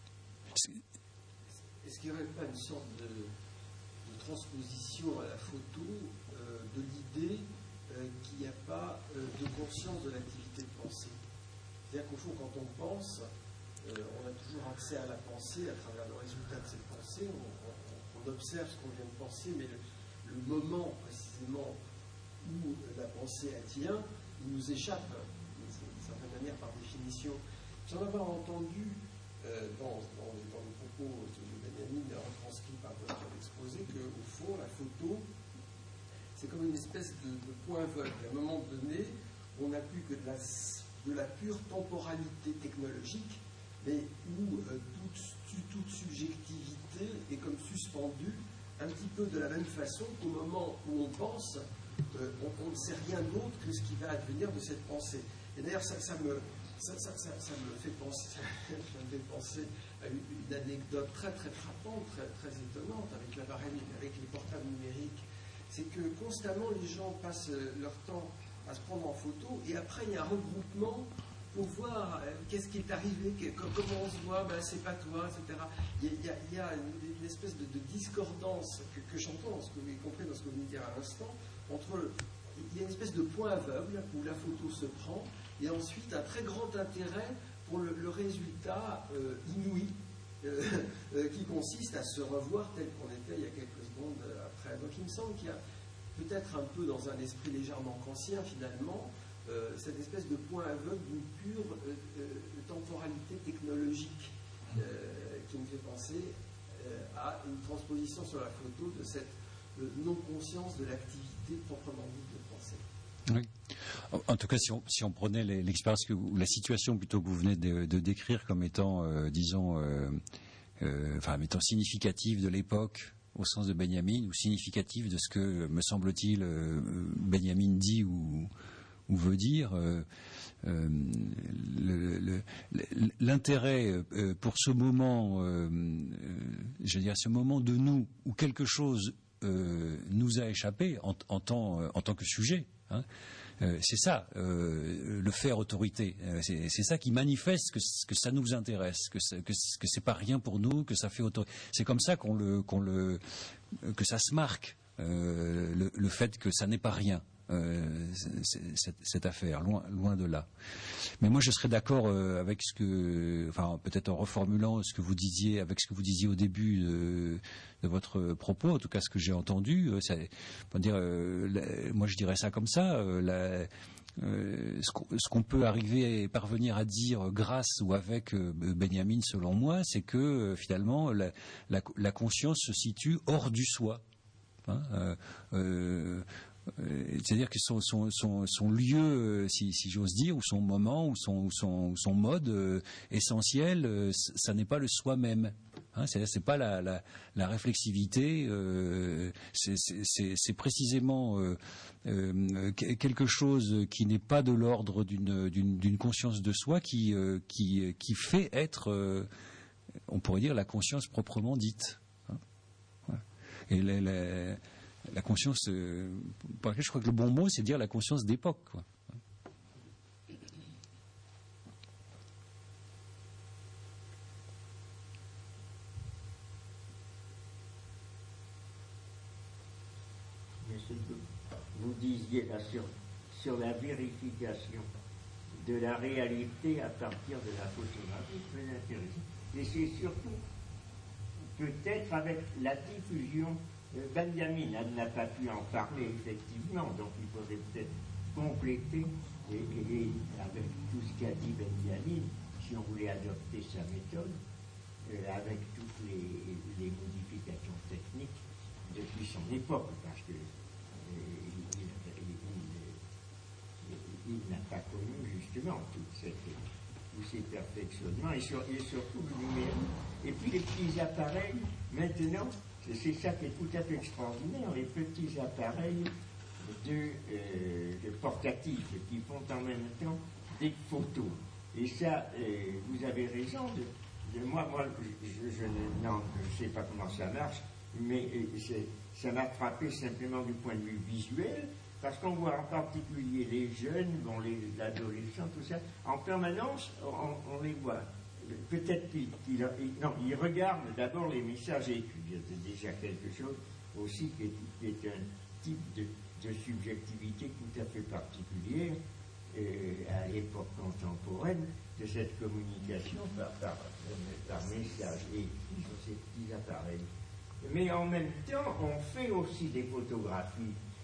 Est-ce qu'il n'y aurait pas une sorte de, de transposition à la photo euh, de l'idée euh, qu'il n'y a pas euh, de conscience de l'activité de pensée? C'est-à-dire qu'au fond, quand on pense, Euh, on a toujours accès à la pensée à travers le résultat de cette pensée. On, on, on observe ce qu'on vient de penser, mais le, le moment précisément où où la pensée attire, il nous échappe, d'une certaine manière, par définition. J'en avais entendu euh, dans, dans, dans le propos de Benjamin retranscrit par votre exposé qu'au fond, la photo, c'est comme une espèce de, de point aveugle. À un moment donné, on n'a plus que de la, de la pure temporalité technologique, mais où euh, toute, toute subjectivité est comme suspendue, un petit peu de la même façon qu'au moment où on pense, euh, on, on ne sait rien d'autre que ce qui va advenir de cette pensée. Et d'ailleurs, ça, ça, me, ça, ça, ça, ça me fait penser, ça me fait penser à une, une anecdote très très frappante, très, très étonnante avec l'appareil, avec les portables numériques. C'est que constamment les gens passent leur temps à se prendre en photo et après il y a un regroupement pour voir euh, qu'est-ce qui est arrivé, que, comment on se voit, ben, c'est pas toi, et cetera. Il y a, il y a une, une espèce de, de discordance que, que j'entends, y compris dans ce que vous venez de dire à l'instant, entre le, il y a une espèce de point aveugle où la photo se prend et ensuite un très grand intérêt pour le, le résultat euh, inouï euh, euh, qui consiste à se revoir tel qu'on était il y a quelques secondes après. Donc il me semble qu'il y a peut-être un peu dans un esprit légèrement kantien finalement, Euh, cette espèce de point aveugle d'une pure euh, euh, temporalité technologique euh, qui me fait penser euh, à une transposition sur la photo de cette euh, non-conscience de l'activité proprement dite de pensée. Oui. En tout cas, si on, si on prenait l'expérience que ou la situation plutôt que vous venez de, de décrire comme étant, euh, disons, euh, euh, enfin, étant significative de l'époque au sens de Benjamin ou significative de ce que, me semble-t-il, euh, Benjamin dit ou ou veut dire, euh, euh, le, le, l'intérêt euh, pour ce moment, euh, euh, je veux dire, ce moment de nous où quelque chose euh, nous a échappé en, en, tant, en tant que sujet, hein, euh, c'est ça, euh, le faire autorité. Euh, c'est, c'est ça qui manifeste que, que ça nous intéresse, que c'est, que, que c'est pas rien pour nous, que ça fait autorité. C'est comme ça qu'on le, qu'on le, que ça se marque, euh, le, le fait que ça n'est pas rien. Euh, cette, cette affaire, loin, loin de là. Mais moi, je serais d'accord euh, avec ce que, enfin, peut-être en reformulant ce que vous disiez, avec ce que vous disiez au début de, de votre propos, en tout cas ce que j'ai entendu. Euh, ça, pour dire, euh, la, moi, je dirais ça comme ça. Euh, la, euh, ce, qu'on, ce qu'on peut arriver et parvenir à dire grâce ou avec euh, Benjamin, selon moi, c'est que euh, finalement, la, la, la conscience se situe hors du soi. Hein, euh, euh, c'est-à-dire que son, son, son, son lieu, si, si j'ose dire, ou son moment, ou son, son, son mode euh, essentiel, euh, ça n'est pas le soi-même. Hein, c'est-à-dire, c'est pas la, la, la réflexivité. Euh, c'est, c'est, c'est précisément euh, euh, quelque chose qui n'est pas de l'ordre d'une, d'une, d'une conscience de soi, qui, euh, qui, qui fait être, euh, on pourrait dire, la conscience proprement dite. Hein, ouais. Et la, la, La conscience, euh, pour laquelle je crois que le bon mot, c'est de dire la conscience d'époque, quoi. Mais ce que vous disiez là sur, sur la vérification de la réalité à partir de la photographie, c'est très intéressant. Et c'est surtout, peut-être avec la diffusion. Benjamin n'a pas pu en parler effectivement, donc il faudrait peut-être compléter et, et avec tout ce qu'a dit Benjamin, si on voulait adopter sa méthode, euh, avec toutes les, les modifications techniques depuis son époque, parce que euh, il, il, il, il n'a pas connu justement toute cette, tous ces perfectionnements et, sur, et surtout le numérique. Et puis les petits appareils, maintenant, c'est ça qui est tout à fait extraordinaire, les petits appareils de, euh, de portatifs qui font en même temps des photos. Et ça, euh, vous avez raison, de, de moi, moi, je, je, ne, non, je sais pas comment ça marche, mais euh, ça m'a frappé simplement du point de vue visuel, parce qu'on voit en particulier les jeunes, bon, les adolescents, tout ça, en permanence, on, on les voit. Peut-être qu'il, qu'il il, non, il regarde d'abord les messages écrits. C'est déjà quelque chose aussi qui est, qui est un type de, de subjectivité tout à fait particulière euh, à l'époque contemporaine de cette communication par, par, par message écrit sur ces petits appareils. Mais en même temps, on fait aussi des photographies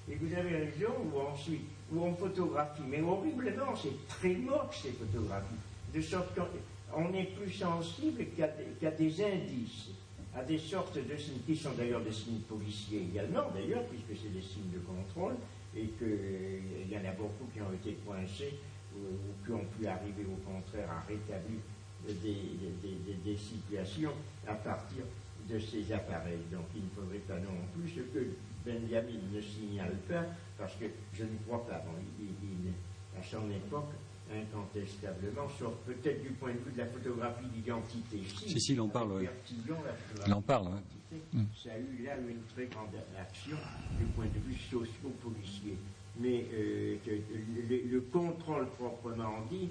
Et vous avez raison, où ensuite, où on photographie, mais horriblement, c'est très moche ces photographies, de sorte qu'on est plus sensible qu'à qu'à des indices, à des sortes de signes, qui sont d'ailleurs des signes policiers également, d'ailleurs, puisque c'est des signes de contrôle, et qu'il euh, y en a beaucoup qui ont été coincés, ou, ou qui ont pu arriver au contraire à rétablir des, des, des, des situations à partir de ces appareils. Donc il ne faudrait pas non plus ce que Benjamin ne signale pas, parce que je ne crois pas, bon, il, il, à son époque, incontestablement, sauf peut-être du point de vue de la photographie d'identité. Si, si, si, il en parle. Oui. Il en parle. Oui. Ça a eu là une très grande action du point de vue socio-policier. Mais euh, le, le contrôle proprement dit,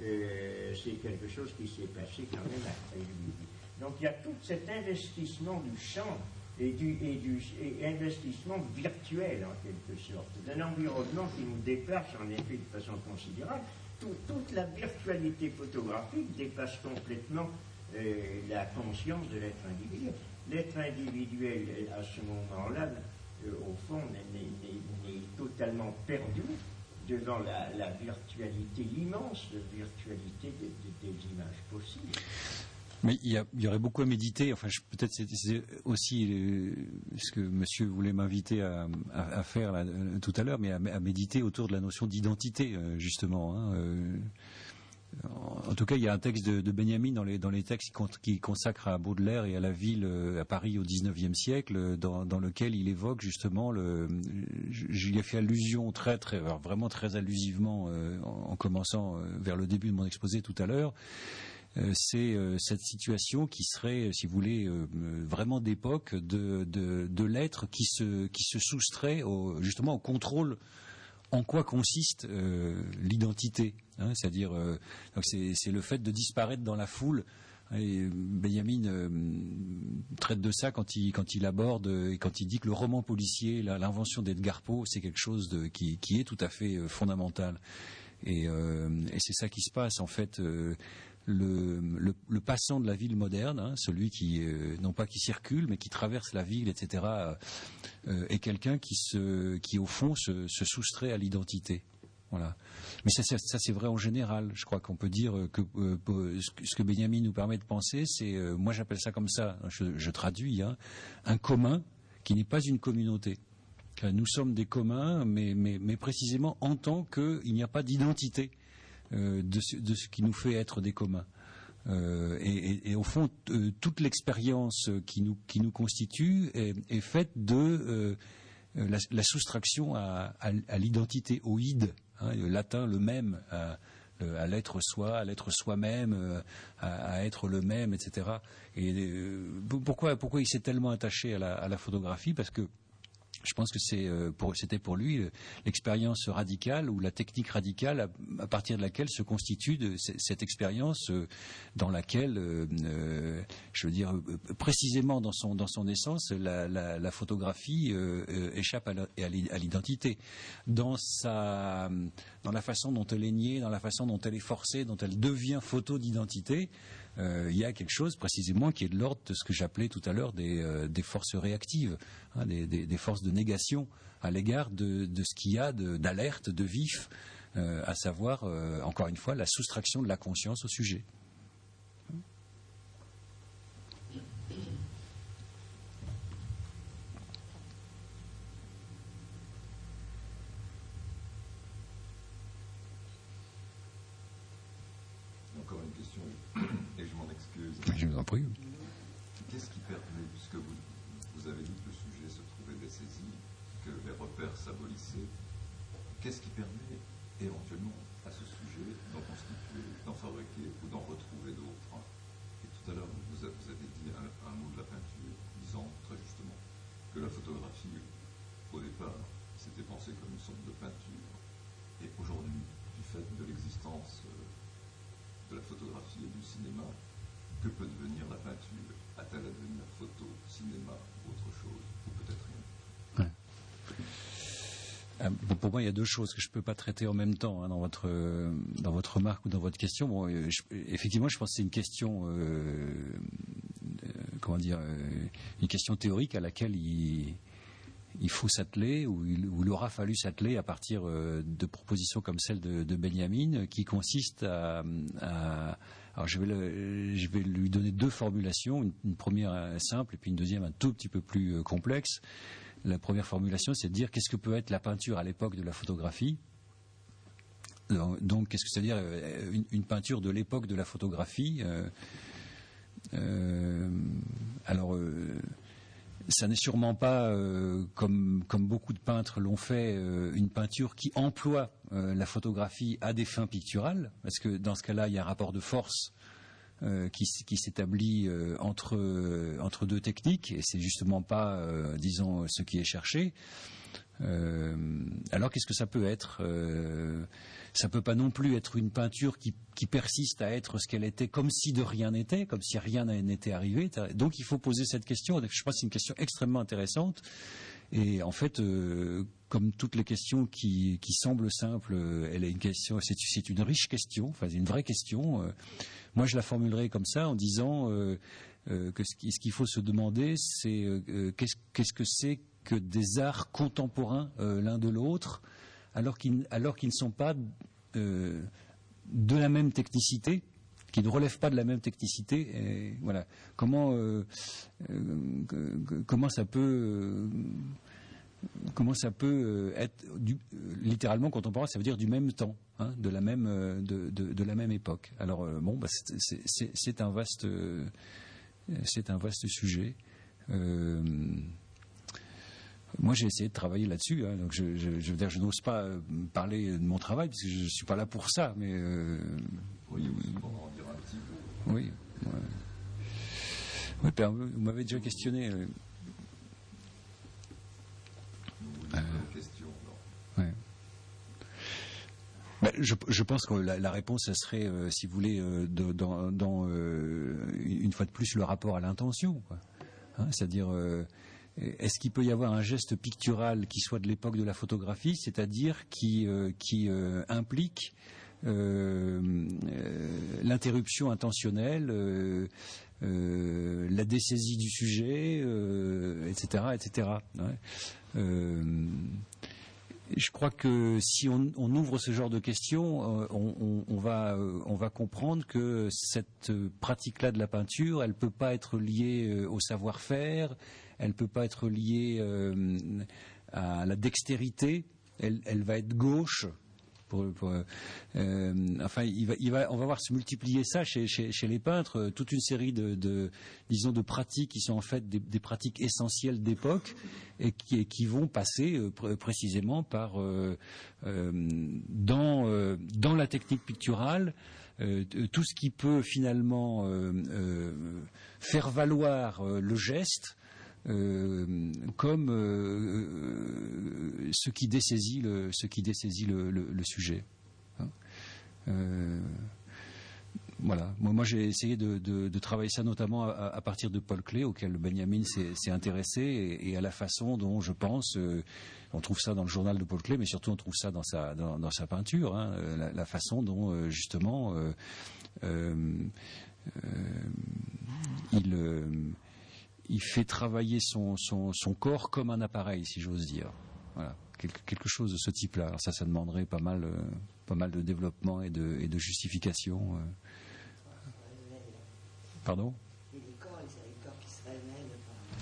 euh, c'est quelque chose qui s'est passé quand même après lui. Donc il y a tout cet investissement du champ et du, et du et investissement virtuel en quelque sorte, d'un environnement qui nous dépasse en effet de façon considérable. Tout, toute la virtualité photographique dépasse complètement euh, la conscience de l'être individuel. L'être individuel, à ce moment-là, euh, au fond, n'est totalement perdu devant la, la virtualité, l'immense virtualité de, de, des images possibles. Mais il y, a, il y aurait beaucoup à méditer. Enfin, peut-être c'est, c'est aussi euh, ce que Monsieur voulait m'inviter à, à, à faire là, euh, tout à l'heure, mais à, à méditer autour de la notion d'identité, euh, justement. Hein, euh, en, en tout cas, il y a un texte de, de Benjamin dans les, dans les textes qui, qui consacre à Baudelaire et à la ville, euh, à Paris au dix-neuvième siècle, dans, dans lequel il évoque justement le. J'y ai fait allusion très, très, alors vraiment très allusivement euh, en, en commençant euh, vers le début de mon exposé tout à l'heure. Euh, c'est euh, cette situation qui serait, si vous voulez, euh, vraiment d'époque de, de, de l'être qui se, qui se soustrait au, justement au contrôle. En quoi consiste euh, l'identité, hein, c'est-à-dire, euh, donc c'est, c'est le fait de disparaître dans la foule. Et Benjamin euh, traite de ça quand il, quand il aborde et quand il dit que le roman policier, la, l'invention d'Edgar Poe, c'est quelque chose de, qui, qui est tout à fait euh, fondamental. Et, euh, et c'est ça qui se passe en fait. Euh, Le, le, le passant de la ville moderne, hein, celui qui, euh, non pas qui circule, mais qui traverse la ville, et cetera, euh, est quelqu'un qui, se, qui au fond, se, se soustrait à l'identité. Voilà. Mais ça, ça, ça, c'est vrai en général. Je crois qu'on peut dire que euh, ce que Benjamin nous permet de penser, c'est, euh, moi j'appelle ça comme ça, je, je traduis, hein, un commun qui n'est pas une communauté. Nous sommes des communs, mais, mais, mais précisément en tant qu'il n'y a pas d'identité. Euh, de, ce, de ce qui nous fait être des communs. Euh, et, et, et au fond, euh, toute l'expérience qui nous, qui nous constitue est, est faite de euh, la, la soustraction à, à, à l'identité, au id, hein, le latin, le même, à, à l'être soi, à l'être soi-même, à, à être le même, et cetera. Et euh, pourquoi, pourquoi il s'est tellement attaché à la, à la photographie ? Parce que je pense que c'est pour, c'était pour lui l'expérience radicale ou la technique radicale à, à partir de laquelle se constitue de, cette expérience dans laquelle, euh, je veux dire, précisément dans son, dans son essence, la, la, la photographie euh, échappe à, la, à l'identité. Dans, sa, dans la façon dont elle est niée, dans la façon dont elle est forcée, dont elle devient photo d'identité, Euh, il y a quelque chose précisément qui est de l'ordre de ce que j'appelais tout à l'heure des, euh, des forces réactives, hein, des, des, des forces de négation à l'égard de, de ce qu'il y a de, d'alerte, de vif, euh, à savoir, euh, encore une fois, la soustraction de la conscience au sujet. Encore une question, et je m'en excuse. Je vous en prie. Qu'est-ce qui permet, puisque vous, vous avez dit que le sujet se trouvait dessaisi, que les repères s'abolissaient, qu'est-ce qui permet éventuellement à ce sujet d'en constituer, d'en fabriquer ou d'en retrouver d'autres ? Et tout à l'heure, vous avez, vous avez dit un, un mot de la peinture, disant très justement que la photographie, au départ, s'était pensée comme une sorte de peinture. Et aujourd'hui, du fait de l'existence de la photographie et du cinéma, que peut devenir la peinture ? A-t-elle à devenir photo, cinéma, autre chose, ou peut-être rien ? Ouais. Euh, bon, pour moi, il y a deux choses que je ne peux pas traiter en même temps, hein, dans votre euh, dans votre remarque ou dans votre question. Bon, euh, je, effectivement, je pense que c'est une question, euh, euh, comment dire, euh, une question théorique à laquelle il il faut s'atteler, ou il, ou il aura fallu s'atteler à partir euh, de propositions comme celle de, de Benjamin, qui consiste à, à alors je vais, le, je vais lui donner deux formulations, une, une première simple et puis une deuxième un tout petit peu plus euh, complexe. La première formulation, c'est de dire qu'est-ce que peut être la peinture à l'époque de la photographie. Donc, qu'est-ce que c'est-à-dire une, une peinture de l'époque de la photographie euh, euh, alors, euh, ça n'est sûrement pas, euh, comme, comme beaucoup de peintres l'ont fait, euh, une peinture qui emploie euh, la photographie à des fins picturales, parce que dans ce cas-là, il y a un rapport de force euh, qui, qui s'établit euh, entre, euh, entre deux techniques, et c'est justement pas, euh, disons, ce qui est cherché. Euh, alors, qu'est-ce que ça peut être euh, Ça peut pas non plus être une peinture qui, qui persiste à être ce qu'elle était, comme si de rien n'était, comme si rien n'était arrivé. Donc, il faut poser cette question. Je pense que c'est une question extrêmement intéressante. Et en fait, euh, comme toutes les questions qui, qui semblent simples, elle est une question. C'est, c'est une riche question. Enfin, c'est une vraie question. Euh, moi, je la formulerai comme ça, en disant euh, euh, que ce, qui, ce qu'il faut se demander, c'est euh, qu'est-ce, qu'est-ce que c'est que des arts contemporains euh, l'un de l'autre, alors qu'ils, alors qu'ils ne sont pas euh, de la même technicité, qui ne relèvent pas de la même technicité. Et voilà. Comment, euh, euh, comment ça peut, euh, comment ça peut être du, littéralement contemporain, ça veut dire du même temps, hein, de la même, de, de, de la même époque. Alors euh, bon, bah, c'est, c'est, c'est, c'est un vaste, euh, c'est un vaste sujet. Euh, Moi, j'ai essayé de travailler là-dessus. Hein, donc, je, je, je veux dire, je n'ose pas euh, parler de mon travail parce que je ne suis pas là pour ça. Mais euh, oui, vous en dire un petit peu. Oui. Ouais. Oui, père, vous m'avez déjà questionné. Euh, euh, question, non. Ouais. Ben, je, je pense que la, la réponse, ça serait, euh, si vous voulez, euh, de, dans, dans euh, une fois de plus, le rapport à l'intention, quoi. Hein, c'est-à-dire. Euh, Est-ce qu'il peut y avoir un geste pictural qui soit de l'époque de la photographie, c'est-à-dire qui, euh, qui euh, implique euh, euh, l'interruption intentionnelle, euh, euh, la dessaisie du sujet, euh, et cetera, et cetera. Ouais. Euh, je crois que si on, on ouvre ce genre de questions, euh, on, on, on, va, euh, on va comprendre que cette pratique-là de la peinture, elle ne peut pas être liée euh, au savoir-faire, elle ne peut pas être liée euh, à la dextérité, elle, elle va être gauche. Pour, pour, euh, enfin, il va, il va, on va voir se multiplier ça chez, chez, chez les peintres, toute une série de, de, disons, de pratiques qui sont en fait des, des pratiques essentielles d'époque et qui, et qui vont passer euh, pr- précisément par euh, euh, dans, euh, dans la technique picturale. Euh, tout ce qui peut finalement euh, euh, faire valoir euh, le geste. Euh, comme euh, ce qui dessaisit le, ce qui dessaisit le, le, le sujet. Hein euh, voilà. Moi, moi, j'ai essayé de, de, de travailler ça notamment à, à partir de Paul Klee, auquel Benjamin s'est, s'est intéressé, et, et à la façon dont, je pense, euh, on trouve ça dans le journal de Paul Klee, mais surtout on trouve ça dans sa, dans, dans sa peinture, hein, la, la façon dont, euh, justement, euh, euh, euh, il... Euh, il fait travailler son, son, son corps comme un appareil, si j'ose dire. Voilà, quelque, quelque chose de ce type-là. Alors ça, ça demanderait pas mal, euh, pas mal de développement et de, et de justification. Euh. Pardon ? Et les corps, les corps qui se révèlent.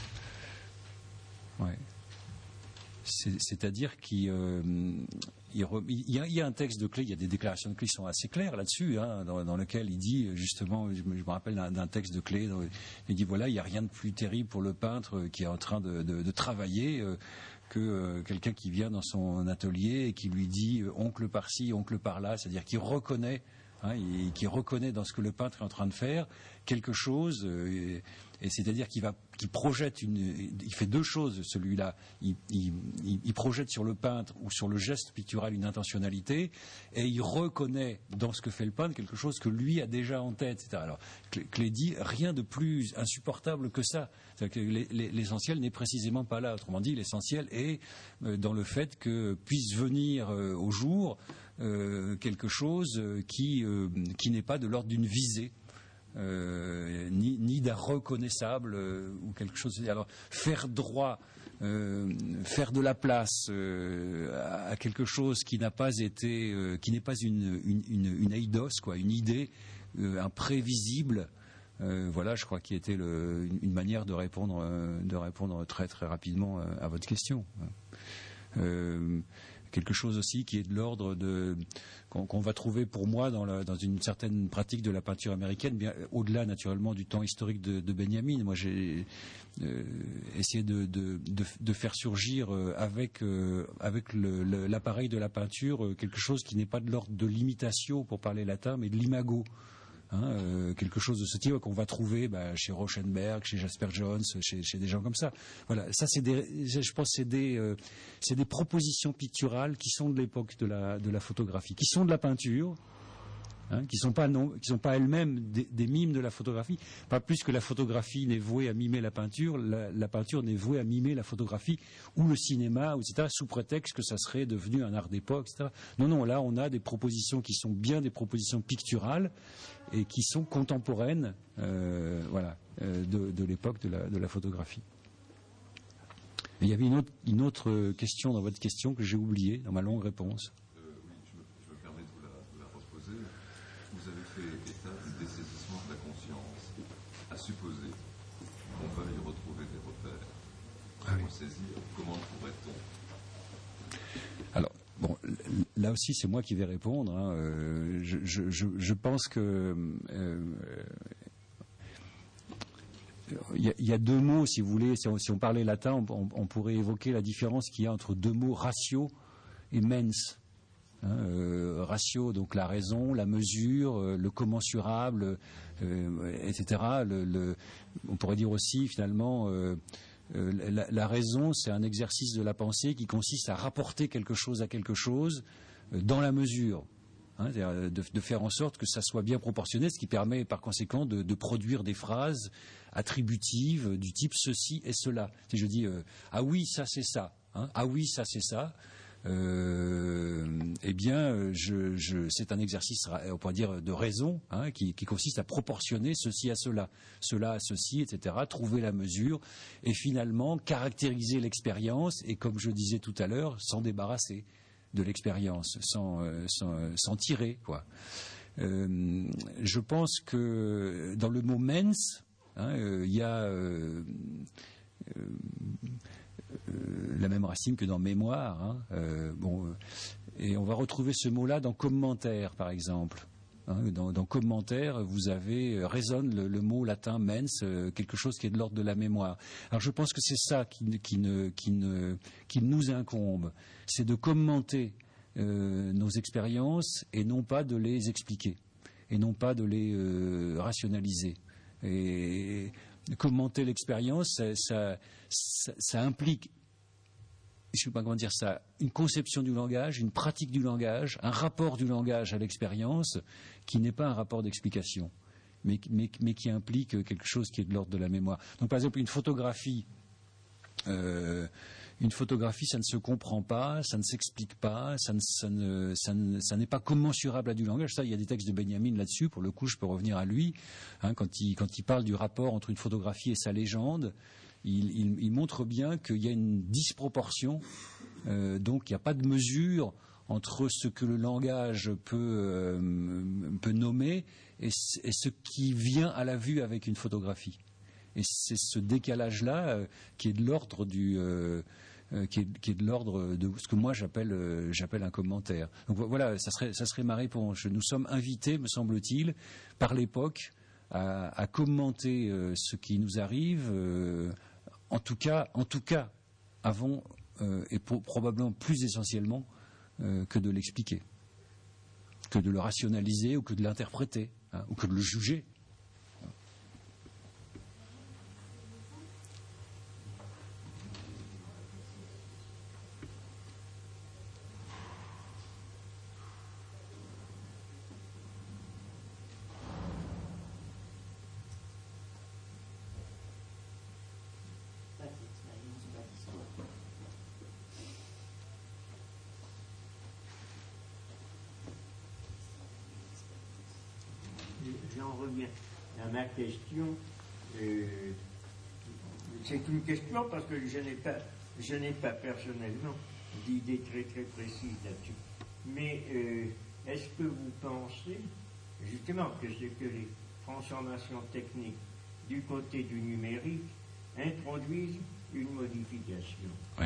Ouais. C'est, c'est-à-dire qu'il euh, il, il, y a, il y a un texte de Klee, il y a des déclarations de Klee qui sont assez claires là-dessus, hein, dans, dans lequel il dit justement, je me, je me rappelle d'un, d'un texte de Klee, il dit voilà, il n'y a rien de plus terrible pour le peintre qui est en train de, de, de travailler euh, que euh, quelqu'un qui vient dans son atelier et qui lui dit euh, oncle par-ci, oncle par-là, c'est-à-dire qu'il reconnaît, hein, et qui reconnaît dans ce que le peintre est en train de faire quelque chose, euh, et, et c'est-à-dire qu'il va, qu'il projette une, il fait deux choses, celui-là, il, il, il projette sur le peintre ou sur le geste pictural une intentionnalité, et il reconnaît dans ce que fait le peintre quelque chose que lui a déjà en tête, et cetera. Alors, Klee dit rien de plus insupportable que ça. C'est-à-dire que l'essentiel n'est précisément pas là. Autrement dit, l'essentiel est dans le fait que puisse venir au jour euh, quelque chose qui, euh, qui n'est pas de l'ordre d'une visée. Euh, ni, ni d'un reconnaissable euh, ou quelque chose. Alors faire droit euh, faire de la place euh, à quelque chose qui n'a pas été, euh, qui n'est pas une, une, une, une eidos, quoi, une idée, euh, un prévisible. Euh, voilà, je crois qu'il était le, une, une manière de répondre, euh, de répondre très très rapidement euh, à votre question. Euh, quelque chose aussi qui est de l'ordre de qu'on, qu'on va trouver pour moi dans, la, dans une certaine pratique de la peinture américaine, bien au-delà naturellement du temps historique de, de Benjamin. Moi, j'ai euh, essayé de, de, de, de faire surgir euh, avec euh, avec le, le, l'appareil de la peinture euh, quelque chose qui n'est pas de l'ordre de l'imitation, pour parler latin, mais de l'imago. Hein, euh, quelque chose de ce type qu'on va trouver bah, chez Rauschenberg, chez Jasper Johns, chez, chez des gens comme ça. Voilà, ça c'est des, je pense, c'est des, euh, c'est des propositions picturales qui sont de l'époque de la, de la photographie, qui sont de la peinture, hein, qui sont pas non, qui sont pas elles-mêmes des, des mimes de la photographie. Pas plus que la photographie n'est vouée à mimer la peinture, la, la peinture n'est vouée à mimer la photographie ou le cinéma, et cetera, sous prétexte que ça serait devenu un art d'époque, et cetera. Non, non, là on a des propositions qui sont bien des propositions picturales et qui sont contemporaines, euh, voilà, euh, de, de l'époque de la, de la photographie. Et il y avait une autre, une autre question dans votre question que j'ai oubliée dans ma longue réponse. Euh, oui, je me, je me permets de vous la, de la reposer. Vous avez fait état du dessaisissement de la conscience, à supposer qu'on veuille retrouver des repères. Ah oui. Pour saisir, comment pourrait-on? Alors, bon, là aussi, c'est moi qui vais répondre. Hein. Euh, je, je, je, je pense que euh, il y, y a deux mots, si vous voulez. Si on, si on parlait latin, on, on, on pourrait évoquer la différence qu'il y a entre deux mots, ratio et mens. Hein, euh, ratio, donc la raison, la mesure, euh, le commensurable, euh, et cetera. Le, le, on pourrait dire aussi, finalement. Euh, Euh, la, la raison, c'est un exercice de la pensée qui consiste à rapporter quelque chose à quelque chose euh, dans la mesure, hein, c'est-à-dire de, de faire en sorte que ça soit bien proportionné, ce qui permet par conséquent de, de produire des phrases attributives du type ceci et cela. Si je dis euh, ah oui ça c'est ça, hein, ah oui ça c'est ça. Euh, eh bien, je, je, c'est un exercice, on pourrait dire, de raison, hein, qui, qui consiste à proportionner ceci à cela, cela à ceci, et cetera. Trouver la mesure et finalement caractériser l'expérience et, comme je disais tout à l'heure, s'en débarrasser de l'expérience, sans, euh, sans, sans tirer, quoi. Euh, je pense que dans le mot mens, hein, euh, il y a euh, euh, Euh, la même racine que dans mémoire, hein, euh, bon, euh, et on va retrouver ce mot-là dans commentaire, par exemple. Hein, dans, dans commentaire, vous avez euh, résonne le, le mot latin mens, euh, quelque chose qui est de l'ordre de la mémoire. Alors je pense que c'est ça qui, qui, ne, qui, ne, qui nous incombe, c'est de commenter euh, nos expériences et non pas de les expliquer, et non pas de les euh, rationaliser. Et commenter l'expérience, ça, ça, ça, ça implique, je ne sais pas comment dire ça, une conception du langage, une pratique du langage, un rapport du langage à l'expérience qui n'est pas un rapport d'explication, mais, mais, mais qui implique quelque chose qui est de l'ordre de la mémoire. Donc par exemple, une photographie, euh, une photographie, ça ne se comprend pas, ça ne s'explique pas, ça, ne, ça, ne, ça, ne, ça n'est pas commensurable à du langage. Ça, il y a des textes de Benjamin là-dessus. Pour le coup, je peux revenir à lui. Hein, quand, il, quand il parle du rapport entre une photographie et sa légende, il, il, il montre bien qu'il y a une disproportion. Euh, donc, il n'y a pas de mesure entre ce que le langage peut, euh, peut nommer et, et ce qui vient à la vue avec une photographie. Et c'est ce décalage-là euh, qui est de l'ordre du, euh, euh, qui, est, qui est de l'ordre de ce que moi j'appelle, euh, j'appelle un commentaire. Donc voilà, ça serait, ça serait ma réponse. Nous sommes invités, me semble-t-il, par l'époque, à, à commenter euh, ce qui nous arrive. Euh, en tout cas, en tout cas, avant euh, et pour, probablement plus essentiellement euh, que de l'expliquer, que de le rationaliser ou que de l'interpréter, hein, ou que de le juger. J'en reviens à ma question. Euh, c'est une question parce que je n'ai pas je n'ai pas personnellement d'idée très très précise là-dessus. Mais euh, est-ce que vous pensez justement que c'est que les transformations techniques du côté du numérique introduisent une modification? Oui.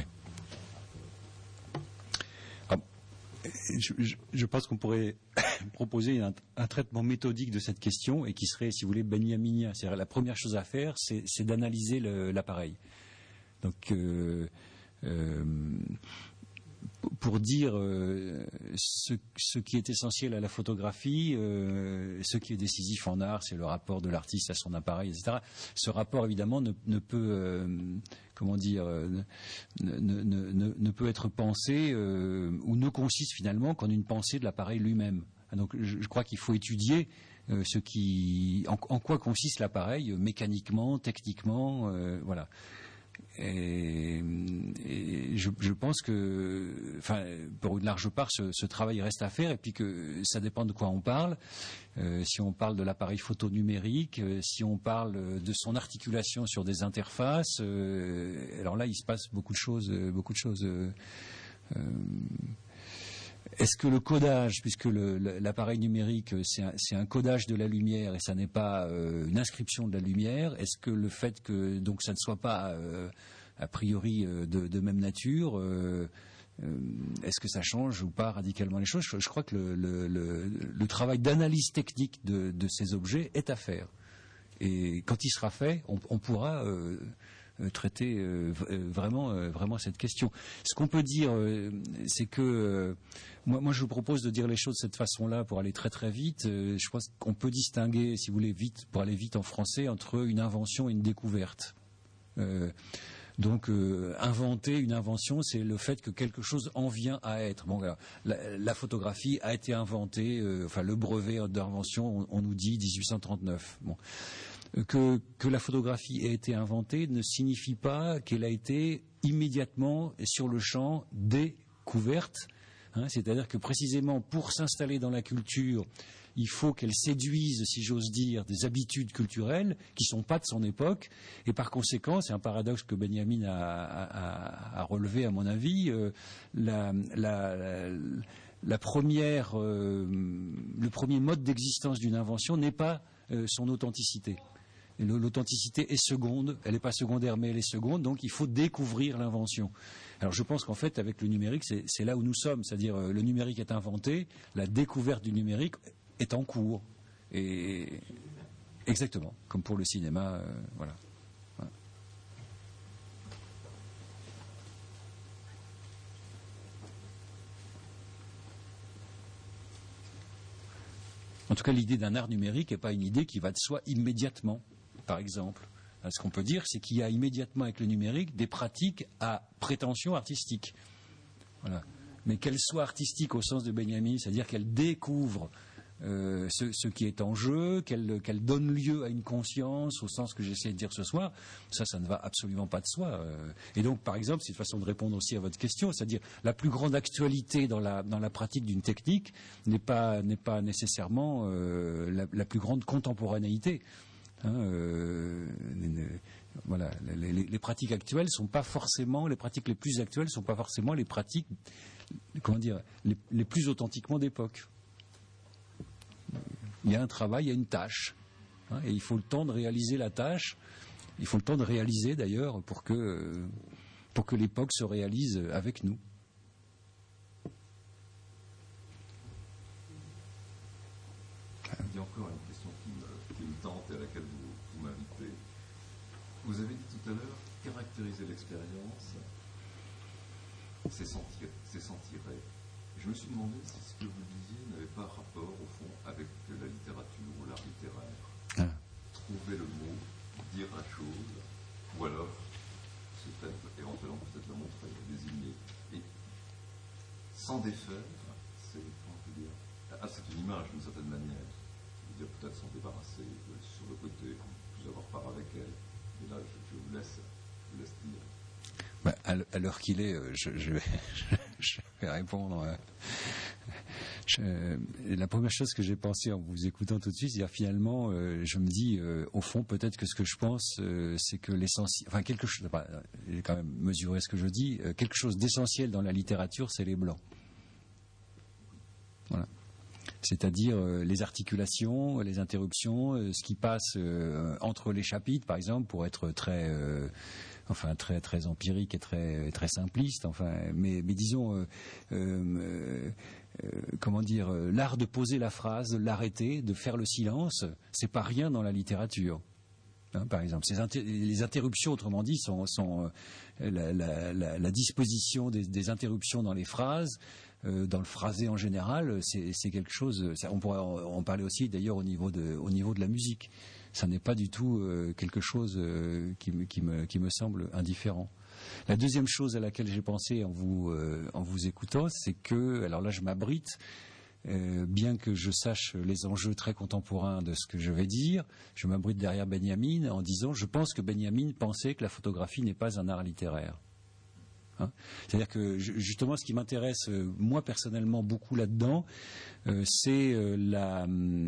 Ah, je, je, je pense qu'on pourrait proposer un, un traitement méthodique de cette question et qui serait, si vous voulez, benjaminien. C'est-à-dire la première chose à faire, c'est, c'est d'analyser le, l'appareil. Donc, euh, euh, pour dire euh, ce, ce qui est essentiel à la photographie, euh, ce qui est décisif en art, c'est le rapport de l'artiste à son appareil, et cetera. Ce rapport, évidemment, ne, ne peut, euh, comment dire, euh, ne, ne, ne, ne peut être pensé euh, ou ne consiste finalement qu'en une pensée de l'appareil lui-même. Donc, je, je crois qu'il faut étudier euh, ce qui, en, en quoi consiste l'appareil, euh, mécaniquement, techniquement, euh, voilà. Et, et je, je pense que, enfin, pour une large part, ce, ce travail reste à faire, et puis que ça dépend de quoi on parle. Euh, si on parle de l'appareil photo numérique, euh, si on parle de son articulation sur des interfaces, euh, alors là, il se passe beaucoup de choses, beaucoup de choses. Euh, euh, Est-ce que le codage, puisque le, l'appareil numérique, c'est un, c'est un codage de la lumière et ça n'est pas euh, une inscription de la lumière, est-ce que le fait que donc ça ne soit pas euh, a priori euh, de, de même nature, euh, euh, est-ce que ça change ou pas radicalement les choses? je, je crois que le, le, le, le travail d'analyse technique de, de ces objets est à faire. Et quand il sera fait, on, on pourra euh, traiter euh, vraiment, euh, vraiment cette question. Ce qu'on peut dire, euh, c'est que euh, moi, moi, je vous propose de dire les choses de cette façon-là pour aller très très vite. Euh, je pense qu'on peut distinguer, si vous voulez, vite, pour aller vite en français, entre une invention et une découverte. Euh, donc, euh, inventer une invention, c'est le fait que quelque chose en vient à être. Bon, voilà, la, la photographie a été inventée, euh, enfin le brevet d'invention, on, on nous dit dix-huit cent trente-neuf. Bon. Que, que la photographie ait été inventée ne signifie pas qu'elle a été immédiatement sur le champ découverte. Hein, c'est-à-dire que précisément pour s'installer dans la culture, il faut qu'elle séduise, si j'ose dire, des habitudes culturelles qui ne sont pas de son époque. Et par conséquent, c'est un paradoxe que Benjamin a, a, a relevé à mon avis, euh, la, la, la, la première, euh, le premier mode d'existence d'une invention n'est pas euh, son authenticité. Et l'authenticité est seconde, elle n'est pas secondaire mais elle est seconde, donc il faut découvrir l'invention. Alors je pense qu'en fait avec le numérique c'est, c'est là où nous sommes, c'est-à-dire euh, le numérique est inventé, la découverte du numérique est en cours. Et exactement, comme pour le cinéma, euh, voilà. voilà. En tout cas l'idée d'un art numérique n'est pas une idée qui va de soi immédiatement. Par exemple, ce qu'on peut dire, c'est qu'il y a immédiatement avec le numérique des pratiques à prétention artistique. Voilà. Mais qu'elles soient artistiques au sens de Benjamin, c'est-à-dire qu'elles découvrent euh, ce, ce qui est en jeu, qu'elles, qu'elles donnent lieu à une conscience, au sens que j'essaie de dire ce soir, ça, ça ne va absolument pas de soi. Et donc, par exemple, c'est une façon de répondre aussi à votre question, c'est-à-dire la plus grande actualité dans la, dans la pratique d'une technique n'est pas, n'est pas nécessairement euh, la, la plus grande contemporanéité. Hein, euh, voilà, les, les, les pratiques actuelles sont pas forcément, les pratiques les plus actuelles sont pas forcément les pratiques, comment dire, les, les plus authentiquement d'époque. Il y a un travail, il y a une tâche, hein, et il faut le temps de réaliser la tâche. Il faut le temps de réaliser d'ailleurs pour que pour que l'époque se réalise avec nous. Il y a encore une question qui me, qui me tente et à laquelle vous, vous m'invitez. Vous avez dit tout à l'heure, caractériser l'expérience, c'est sentir, c'est s'entirer. Je me suis demandé si ce que vous disiez n'avait pas rapport, au fond, avec la littérature ou l'art littéraire. Ah. Trouver le mot, dire la chose, ou alors, c'est éventuellement peut-être le montrer, le désigner. Et sans défaire, c'est, comment on peut dire, ah, c'est une image d'une certaine manière. Dire peut-être s'en débarrasser sur le côté, plus avoir part avec elle. Et là, je, je vous laisse, je vous laisse dire. Bah, à l'heure qu'il est, je, je, vais, je vais répondre. Je, euh, la première chose que j'ai pensé en vous écoutant tout de suite, c'est-à-dire finalement, euh, je me dis, euh, au fond, peut-être que ce que je pense, euh, c'est que l'essentiel, enfin quelque chose, enfin, j'ai quand même mesuré ce que je dis, euh, quelque chose d'essentiel dans la littérature, c'est les blancs. Voilà. C'est-à-dire euh, les articulations, les interruptions, euh, ce qui passe euh, entre les chapitres, par exemple, pour être très, euh, enfin très très empirique et très très simpliste. Enfin, mais, mais disons, euh, euh, euh, comment dire, euh, l'art de poser la phrase, de l'arrêter, de faire le silence, c'est pas rien dans la littérature. Hein, par exemple, ces inter- les interruptions, autrement dit, sont, sont euh, la, la, la, la disposition des, des interruptions dans les phrases. Euh, dans le phrasé en général, c'est, c'est quelque chose. Ça, on pourrait en, en parler aussi d'ailleurs au niveau de, au niveau de la musique. Ça n'est pas du tout euh, quelque chose euh, qui, me, qui, me, qui me semble indifférent. La deuxième chose à laquelle j'ai pensé en vous, euh, en vous écoutant, c'est que, alors là, je m'abrite. Euh, bien que je sache les enjeux très contemporains de ce que je vais dire, je m'abrite derrière Benjamin en disant, je pense que Benjamin pensait que la photographie n'est pas un art littéraire. Hein, c'est-à-dire que justement ce qui m'intéresse euh, moi personnellement beaucoup là-dedans, euh, c'est euh, la,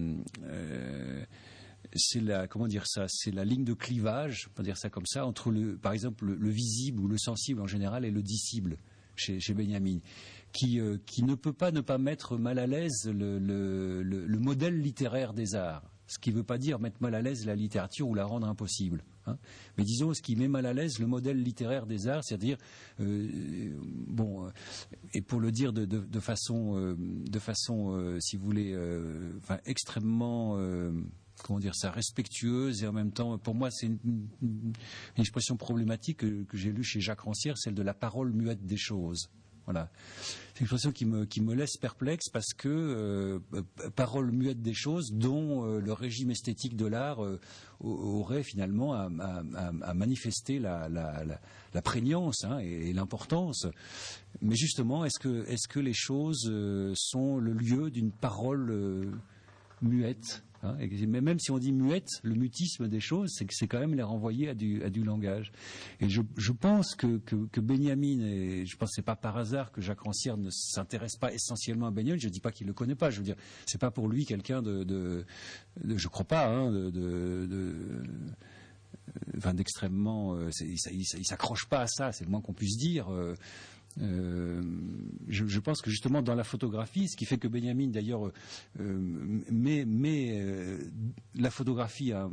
euh, c'est la, comment dire ça, c'est la ligne de clivage, on peut dire ça comme ça, entre le, par exemple le, le visible ou le sensible en général et le dissible chez, chez Benjamin, qui, euh, qui ne peut pas ne pas mettre mal à l'aise le, le, le, le modèle littéraire des arts. Ce qui ne veut pas dire mettre mal à l'aise la littérature ou la rendre impossible. Hein. Mais disons, ce qui met mal à l'aise le modèle littéraire des arts, c'est-à-dire, euh, bon, et pour le dire de, de, de façon, euh, de façon euh, si vous voulez, euh, enfin, extrêmement, euh, comment dire ça, respectueuse et en même temps, pour moi, c'est une, une, une expression problématique que, que j'ai lue chez Jacques Rancière, celle de la parole muette des choses. Voilà. C'est une expression qui me, qui me laisse perplexe parce que euh, parole muette des choses dont euh, le régime esthétique de l'art euh, aurait finalement à, à, à manifester la, la, la, la prégnance hein, et, et l'importance. Mais justement, est-ce que, est-ce que les choses euh, sont le lieu d'une parole euh, muette hein, et même si on dit muette, le mutisme des choses, c'est que c'est quand même les renvoyer à du, à du langage. Et je, je pense que, que, que Benjamin, et je pense que c'est pas par hasard que Jacques Rancière ne s'intéresse pas essentiellement à Benjamin. Je dis pas qu'il le connaît pas. Je veux dire, c'est pas pour lui quelqu'un de, de, de je crois pas, hein, de, de, de enfin, d'extrêmement. Euh, il, il, il s'accroche pas à ça. C'est le moins qu'on puisse dire. Euh, Euh, je, je pense que justement dans la photographie, ce qui fait que Benjamin d'ailleurs euh, met, met euh, la photographie à,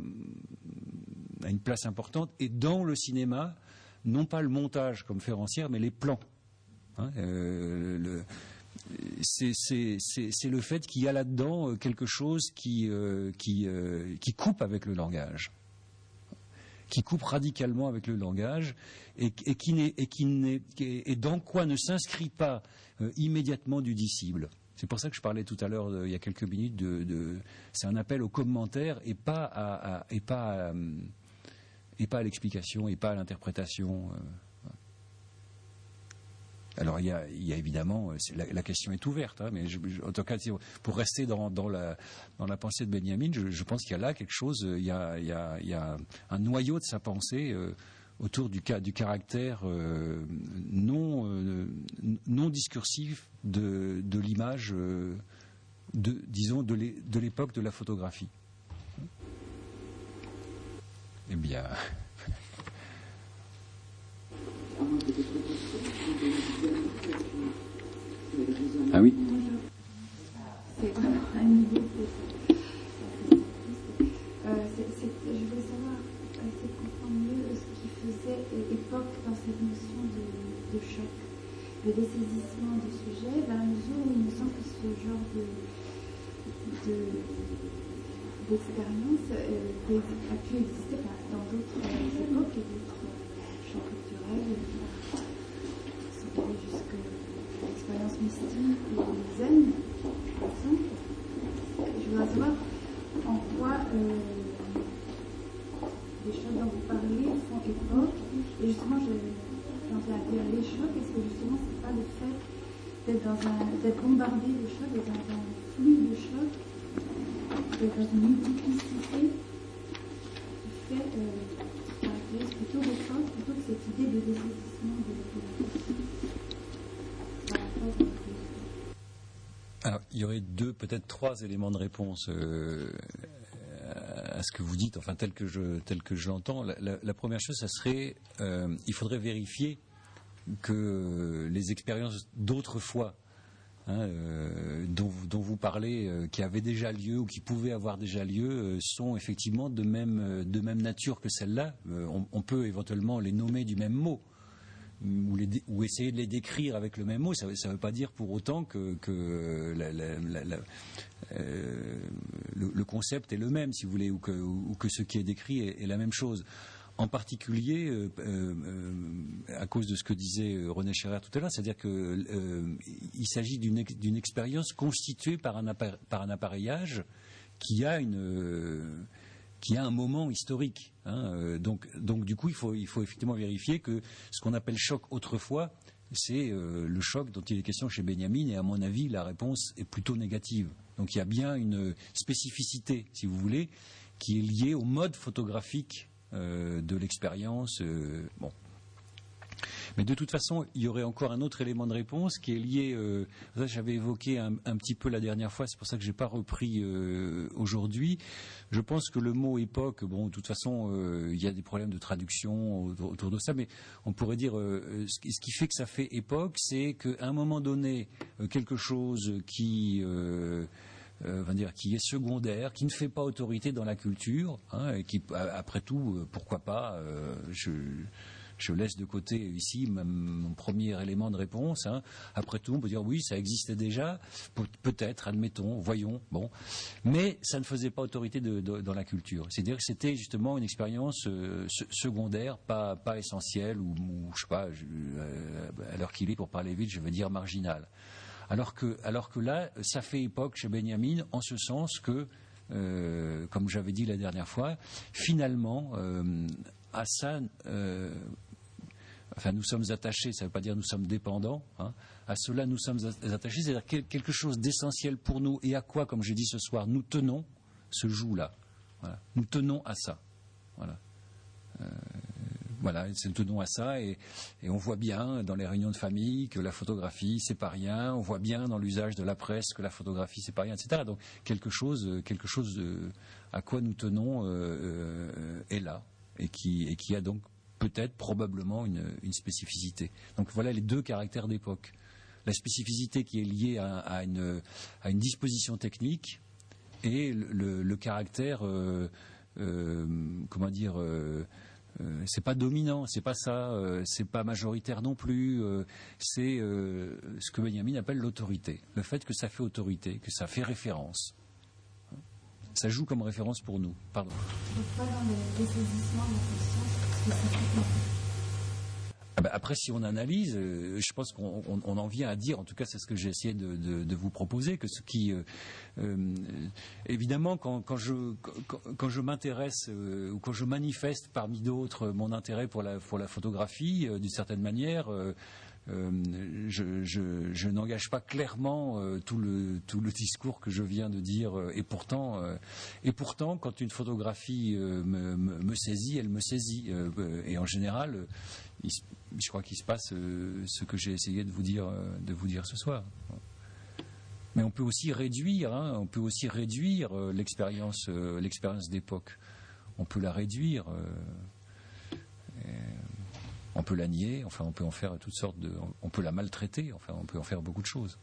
à une place importante et dans le cinéma, non pas le montage comme fait Rancière, mais les plans. Hein, euh, le, c'est, c'est, c'est, c'est le fait qu'il y a là-dedans quelque chose qui, euh, qui, euh, qui coupe avec le langage. Qui coupe radicalement avec le langage et, et, qui n'est, et, qui n'est, et dans quoi ne s'inscrit pas euh, immédiatement du dissible. C'est pour ça que je parlais tout à l'heure, de, il y a quelques minutes, de, de, c'est un appel au commentaire et pas à, à, et pas à, et pas à l'explication et pas à l'interprétation. Euh, Alors il y a, il y a évidemment, la, la question est ouverte, hein, mais je, je, en tout cas pour rester dans, dans, la, dans la pensée de Benjamin, je, je pense qu'il y a là quelque chose, il y a, il y a, il y a un noyau de sa pensée euh, autour du, du caractère euh, non, euh, non discursif de, de l'image, euh, de, disons, de, l'é, de l'époque de la photographie. Eh bien... Ah oui. C'est vraiment un niveau. Euh, c'est, c'est, je voulais savoir, essayer de comprendre mieux ce qui faisait époque dans cette notion de, de choc, de dessaisissement du sujet, dans la mesure où il me semble que ce genre de, de, d'expérience euh, peut, a pu exister enfin, dans d'autres euh, époques et d'autres champs culturels, sans aller jusque l'expérience mystique ou zen, par exemple. Je voudrais savoir en quoi euh, les choses dont vous parlez font époque. Et justement, je, j'en viens à dire les chocs. Est-ce que justement, c'est pas le fait d'être, dans un, d'être bombardé de chocs, d'être dans un flux de chocs, d'être dans une multiplicité qui fait euh, caractérise plutôt l'époque, plutôt que cette idée de dessaisissement de l'époque. Alors, il y aurait deux, peut-être trois éléments de réponse euh, à ce que vous dites, enfin tel que je, tel que je l'entends. La, la, la première chose, ça serait, euh, il faudrait vérifier que les expériences d'autrefois, hein, euh, dont, dont vous parlez, euh, qui avaient déjà lieu ou qui pouvaient avoir déjà lieu, euh, sont effectivement de même, de même nature que celle-là. Euh, on, on peut éventuellement les nommer du même mot, ou, les, ou essayer de les décrire avec le même mot. Ça ne veut pas dire pour autant que, que la, la, la, la, euh, le, le concept est le même, si vous voulez, ou que, ou que ce qui est décrit est, est la même chose. En particulier, euh, euh, à cause de ce que disait René Scherrer tout à l'heure, c'est-à-dire qu'il euh, s'agit d'une, ex, d'une expérience constituée par un, appare, par un appareillage qui a, une, euh, qui a un moment historique. Hein, euh, donc, donc, du coup, il faut, il faut effectivement vérifier que ce qu'on appelle choc autrefois, c'est euh, le choc dont il est question chez Benjamin, et à mon avis, la réponse est plutôt négative. Donc, il y a bien une spécificité, si vous voulez, qui est liée au mode photographique Euh, de l'expérience. Euh, bon. Mais de toute façon, il y aurait encore un autre élément de réponse qui est lié, euh, ça j'avais évoqué un, un petit peu la dernière fois, c'est pour ça que je n'ai pas repris euh, aujourd'hui. Je pense que le mot époque, bon, de toute façon, euh, il y a des problèmes de traduction autour, autour de ça, mais on pourrait dire, euh, ce, ce qui fait que ça fait époque, c'est qu'à un moment donné, euh, quelque chose qui... Euh, Euh, va dire, qui est secondaire, qui ne fait pas autorité dans la culture, hein, et qui, après tout, euh, pourquoi pas, euh, je, je laisse de côté ici ma, mon premier élément de réponse. Hein. Après tout, on peut dire oui, ça existait déjà, Pe- peut-être, admettons, voyons, bon, mais ça ne faisait pas autorité de, de, dans la culture. C'est-à-dire que c'était justement une expérience euh, secondaire, pas, pas essentielle, ou, ou je sais pas, je, euh, à l'heure qu'il est, pour parler vite, je veux dire marginale. Alors que, alors que là, ça fait époque chez Benjamin, en ce sens que, euh, comme j'avais dit la dernière fois, finalement, euh, à ça, euh, enfin, nous sommes attachés, ça ne veut pas dire nous sommes dépendants, hein, à cela nous sommes attachés, c'est-à-dire quelque chose d'essentiel pour nous, et à quoi, comme j'ai dit ce soir, nous tenons, se joue là. Voilà. Nous tenons à ça. Voilà. Euh, Voilà, nous tenons à ça, et, et on voit bien dans les réunions de famille que la photographie c'est pas rien. On voit bien dans l'usage de la presse que la photographie c'est pas rien, et cetera. Donc quelque chose, quelque chose de, à quoi nous tenons euh, euh, est là, et qui, et qui a donc peut-être probablement une, une spécificité. Donc voilà les deux caractères d'époque. La spécificité qui est liée à, à, une, à une disposition technique, et le, le, le caractère, euh, euh, comment dire. Euh, Euh, c'est pas dominant, c'est pas ça, euh, c'est pas majoritaire non plus, euh, c'est euh, ce que Benjamin appelle l'autorité. Le fait que ça fait autorité, que ça fait référence. Ça joue comme référence pour nous. Pardon. Donc pas dans les dessaisissements de conscience spécifiquement. Ah ben après, si on analyse, euh, je pense qu'on on, on en vient à dire, en tout cas c'est ce que j'ai essayé de, de, de vous proposer, que ce qui, euh, euh, évidemment, quand, quand je, quand, quand je m'intéresse euh, ou quand je manifeste parmi d'autres mon intérêt pour la, pour la photographie, euh, d'une certaine manière, euh, euh, je, je, je n'engage pas clairement euh, tout, le, tout le discours que je viens de dire, euh, et pourtant, euh, et pourtant, quand une photographie euh, me, me, me saisit, elle me saisit, euh, et en général, euh, il, je crois qu'il se passe euh, ce que j'ai essayé de vous dire, euh, de vous dire ce soir. Mais on peut aussi réduire, hein, on peut aussi réduire euh, l'expérience, euh, l'expérience d'époque. On peut la réduire, euh, on peut la nier, enfin on peut en faire toutes sortes de, on peut la maltraiter, enfin on peut en faire beaucoup de choses.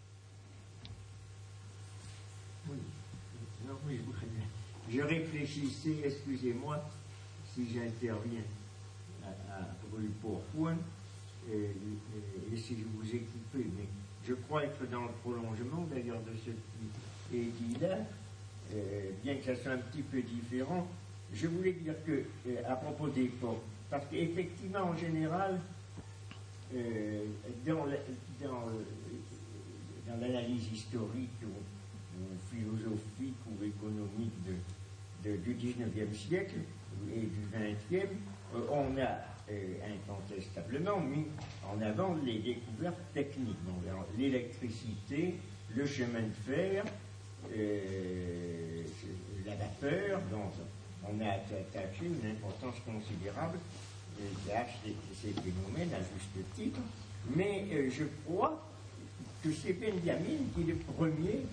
Oui, non, oui, je réfléchissais, excusez-moi si j'interviens à, à brûle pour point, et, et, et si je vous ai coupé, mais je crois être dans le prolongement d'ailleurs de ce qui est dit là, euh, bien que ça soit un petit peu différent. Je voulais dire que, euh, à propos d'époque, parce qu'effectivement, en général, euh, dans, la, dans, dans l'analyse historique ou, ou philosophique ou économique de, de, du dix-neuvième siècle et du vingtième, euh, on a euh, incontestablement mis en avant les découvertes techniques, donc l'électricité, le chemin de fer, euh, la vapeur, donc on a attaché une importance considérable à ces phénomènes à juste titre, mais euh, je crois que c'est Benjamin qui est le premier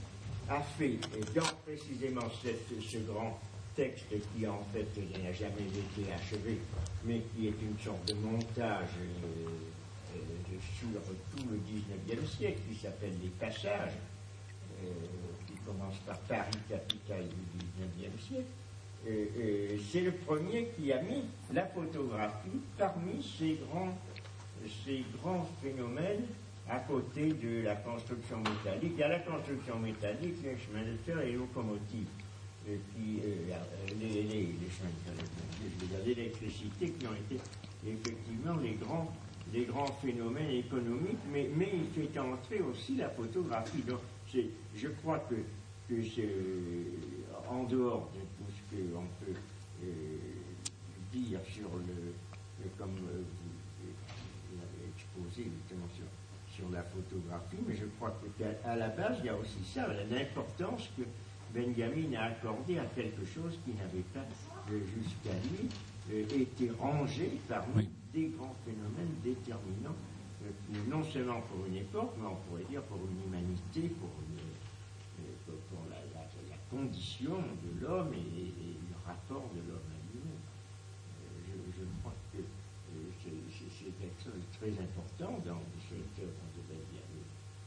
a fait, dans précisément cette, ce grand texte qui en fait n'a jamais été achevé, mais qui est une sorte de montage euh, euh, sur tout le dix-neuvième siècle, qui s'appelle Les Passages, euh, qui commence par Paris, capitale du dix-neuvième siècle. Euh, euh, c'est le premier qui a mis la photographie parmi ces grands, ces grands phénomènes à côté de la construction métallique. Il y a la construction métallique, les chemins de fer et les locomotives, euh, qui, euh, les, les, les chemins de fer, je veux dire, l'électricité, qui ont été effectivement les grands, les grands phénomènes économiques, mais, mais il fait entrer aussi la photographie. Donc, c'est, je crois que, que c'est, en dehors de tout ce qu'on peut euh, dire sur le, le comme euh, vous, vous l'avez exposé justement sur sur la photographie, mais je crois qu'à la base, il y a aussi ça, l'importance que Benjamin a accordée à quelque chose qui n'avait pas, euh, jusqu'à lui, euh, été rangé parmi oui. des grands phénomènes déterminants, euh, non seulement pour une époque, mais on pourrait dire pour une humanité, pour, une, euh, pour la, la, la condition de l'homme et, et, et le rapport de l'homme à lui-même. Euh, je, je crois que c'est quelque chose de très important dans cette œuvre de Benjamin.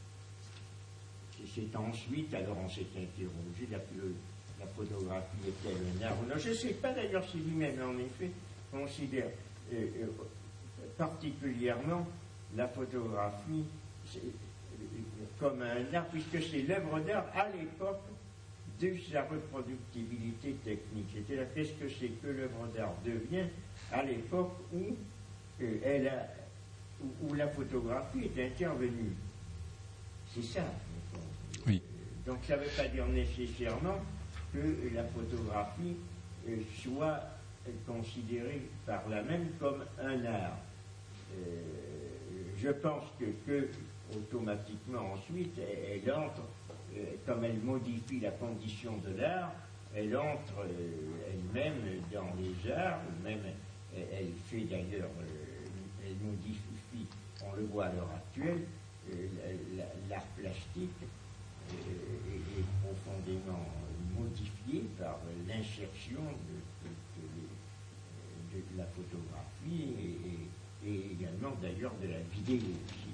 C'est ensuite, alors on s'est interrogé, la, le, la photographie est-elle un art ou non? Je ne sais pas d'ailleurs si lui-même, en effet, considère euh, euh, particulièrement la photographie euh, comme un art, puisque c'est l'œuvre d'art à l'époque de sa reproductibilité technique. C'est-à-dire, qu'est-ce que c'est que l'œuvre d'art devient à l'époque où, euh, elle a, où, où la photographie est intervenue. C'est ça. Oui. Donc ça ne veut pas dire nécessairement que la photographie euh, soit considérée par là même comme un art. Euh, je pense que, que automatiquement ensuite, elle, elle entre, euh, comme elle modifie la condition de l'art, elle entre euh, elle-même dans les arts, même elle, elle fait d'ailleurs, euh, elle modifie, on le voit à l'heure actuelle, euh, l'art plastique euh, est, est profondément modifié par l'insertion de, de, de, de la photographie et, et, et également d'ailleurs de la vidéo aussi,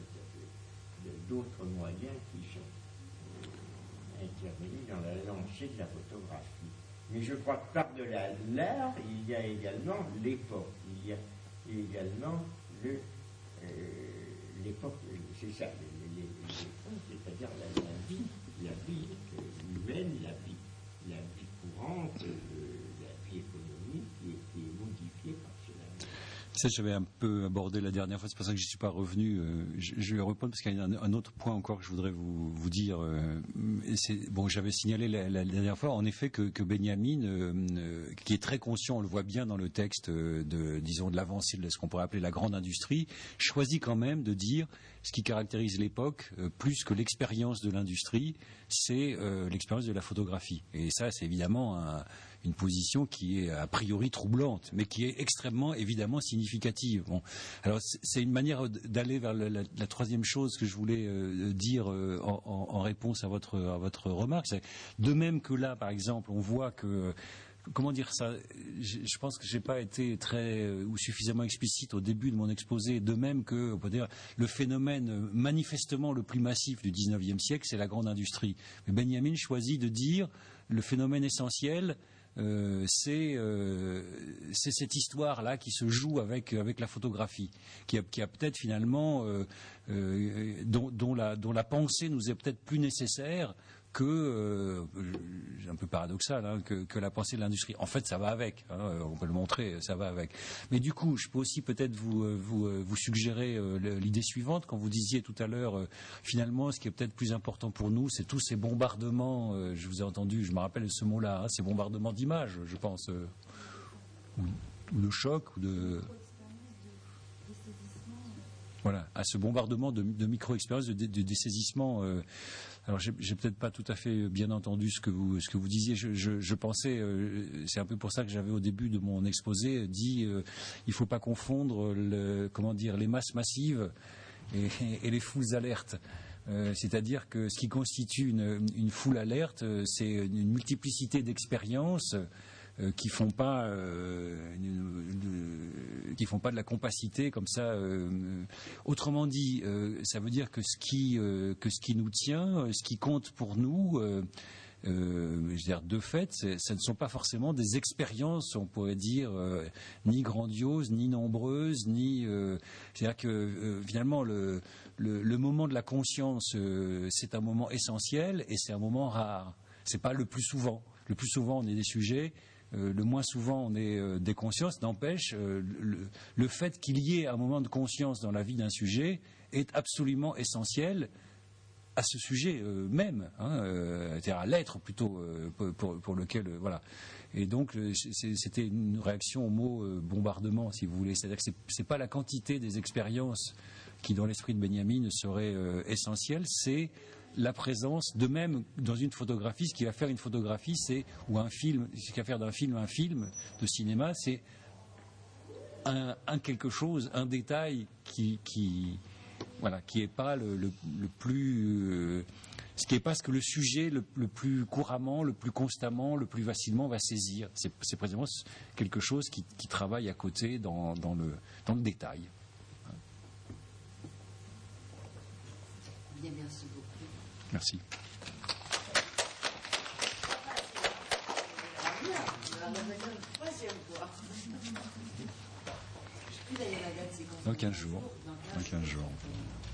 d'autres moyens qui sont euh, intervenus dans la lancée de la photographie. Mais je crois que par-delà l'art, il y a également l'époque, il y a également le, euh, l'époque, c'est ça, l'époque, c'est-à-dire la, la vie, la vie humaine, la vie, la vie courante, euh, la vie économique qui est, qui est modifiée par cela. Ça, j'avais un peu abordé la dernière fois, c'est pour ça que je ne suis pas revenu. Euh, je, je vais reprendre parce qu'il y a un, un autre point encore que je voudrais vous, vous dire. Euh, c'est, bon, j'avais signalé la, la dernière fois, en effet, que, que Benjamin, euh, qui est très conscient, on le voit bien dans le texte de, disons, de l'avancée de ce qu'on pourrait appeler la grande industrie, choisit quand même de dire ce qui caractérise l'époque, euh, plus que l'expérience de l'industrie, c'est euh, l'expérience de la photographie. Et ça, c'est évidemment un, une position qui est a priori troublante, mais qui est extrêmement, évidemment, significative. Bon, alors c'est une manière d'aller vers la, la, la troisième chose que je voulais euh, dire euh, en, en réponse à votre, à votre remarque. C'est de même que là, par exemple, on voit que comment dire ça, je, je pense que j'ai pas été très euh, ou suffisamment explicite au début de mon exposé, de même que on peut dire le phénomène euh, manifestement le plus massif du dix-neuvième siècle, c'est la grande industrie. Mais Benjamin choisit de dire le phénomène essentiel, Euh, c'est euh, cette histoire-là qui se joue avec, avec la photographie, qui a, qui a peut-être finalement, euh, euh, dont, dont, la, dont la pensée nous est peut-être plus nécessaire que, euh, un peu paradoxal, hein, que, que la pensée de l'industrie. En fait, ça va avec, hein, on peut le montrer, ça va avec. Mais du coup, je peux aussi peut-être vous, vous, vous suggérer euh, l'idée suivante, quand vous disiez tout à l'heure, euh, finalement, ce qui est peut-être plus important pour nous, c'est tous ces bombardements, euh, je vous ai entendu, je me rappelle de ce mot-là, hein, ces bombardements d'images, je pense, euh, ou, ou de choc, ou de... Voilà, à ce bombardement de, de micro-expériences, de, de, de dessaisissement. Euh, alors, j'ai, j'ai peut-être pas tout à fait bien entendu ce que vous, ce que vous disiez. Je, je, je pensais, euh, c'est un peu pour ça que j'avais au début de mon exposé dit, euh, il faut pas confondre, le, comment dire, les masses massives et, et, et les foules alertes. Euh, c'est-à-dire que ce qui constitue une, une foule alerte, euh, c'est une multiplicité d'expériences euh, qui font pas, euh, une, qui font pas de la compacité comme ça. Euh, autrement dit, euh, ça veut dire que ce qui, euh, que ce qui nous tient, ce qui compte pour nous. Euh, Euh, je veux dire, de fait, ce ne sont pas forcément des expériences, on pourrait dire, euh, ni grandioses, ni nombreuses, ni. Euh, c'est-à-dire que euh, finalement, le, le, le moment de la conscience, euh, c'est un moment essentiel et c'est un moment rare. C'est pas le plus souvent. Le plus souvent, on est des sujets. Euh, le moins souvent, on est euh, des consciences. N'empêche, euh, le, le fait qu'il y ait un moment de conscience dans la vie d'un sujet est absolument essentiel à ce sujet euh, même, hein, euh, c'est-à-dire à l'être plutôt euh, pour, pour, pour lequel euh, voilà. Et donc euh, c'était une réaction au mot euh, bombardement, si vous voulez. C'est-à-dire que c'est, c'est pas la quantité des expériences qui, dans l'esprit de Benjamin, serait euh, essentielle, c'est la présence. De même, dans une photographie, ce qui va faire une photographie, c'est ou un film, ce qui va faire d'un film un film de cinéma, c'est un, un quelque chose, un détail qui, qui Voilà, qui n'est pas le, le, le plus, euh, ce qui n'est pas ce que le sujet le, le plus couramment, le plus constamment, le plus facilement va saisir. C'est, c'est précisément quelque chose qui, qui travaille à côté dans, dans, le, dans le détail. Bien, merci beaucoup. Merci. Dans quinze jours. Dans quinze jours.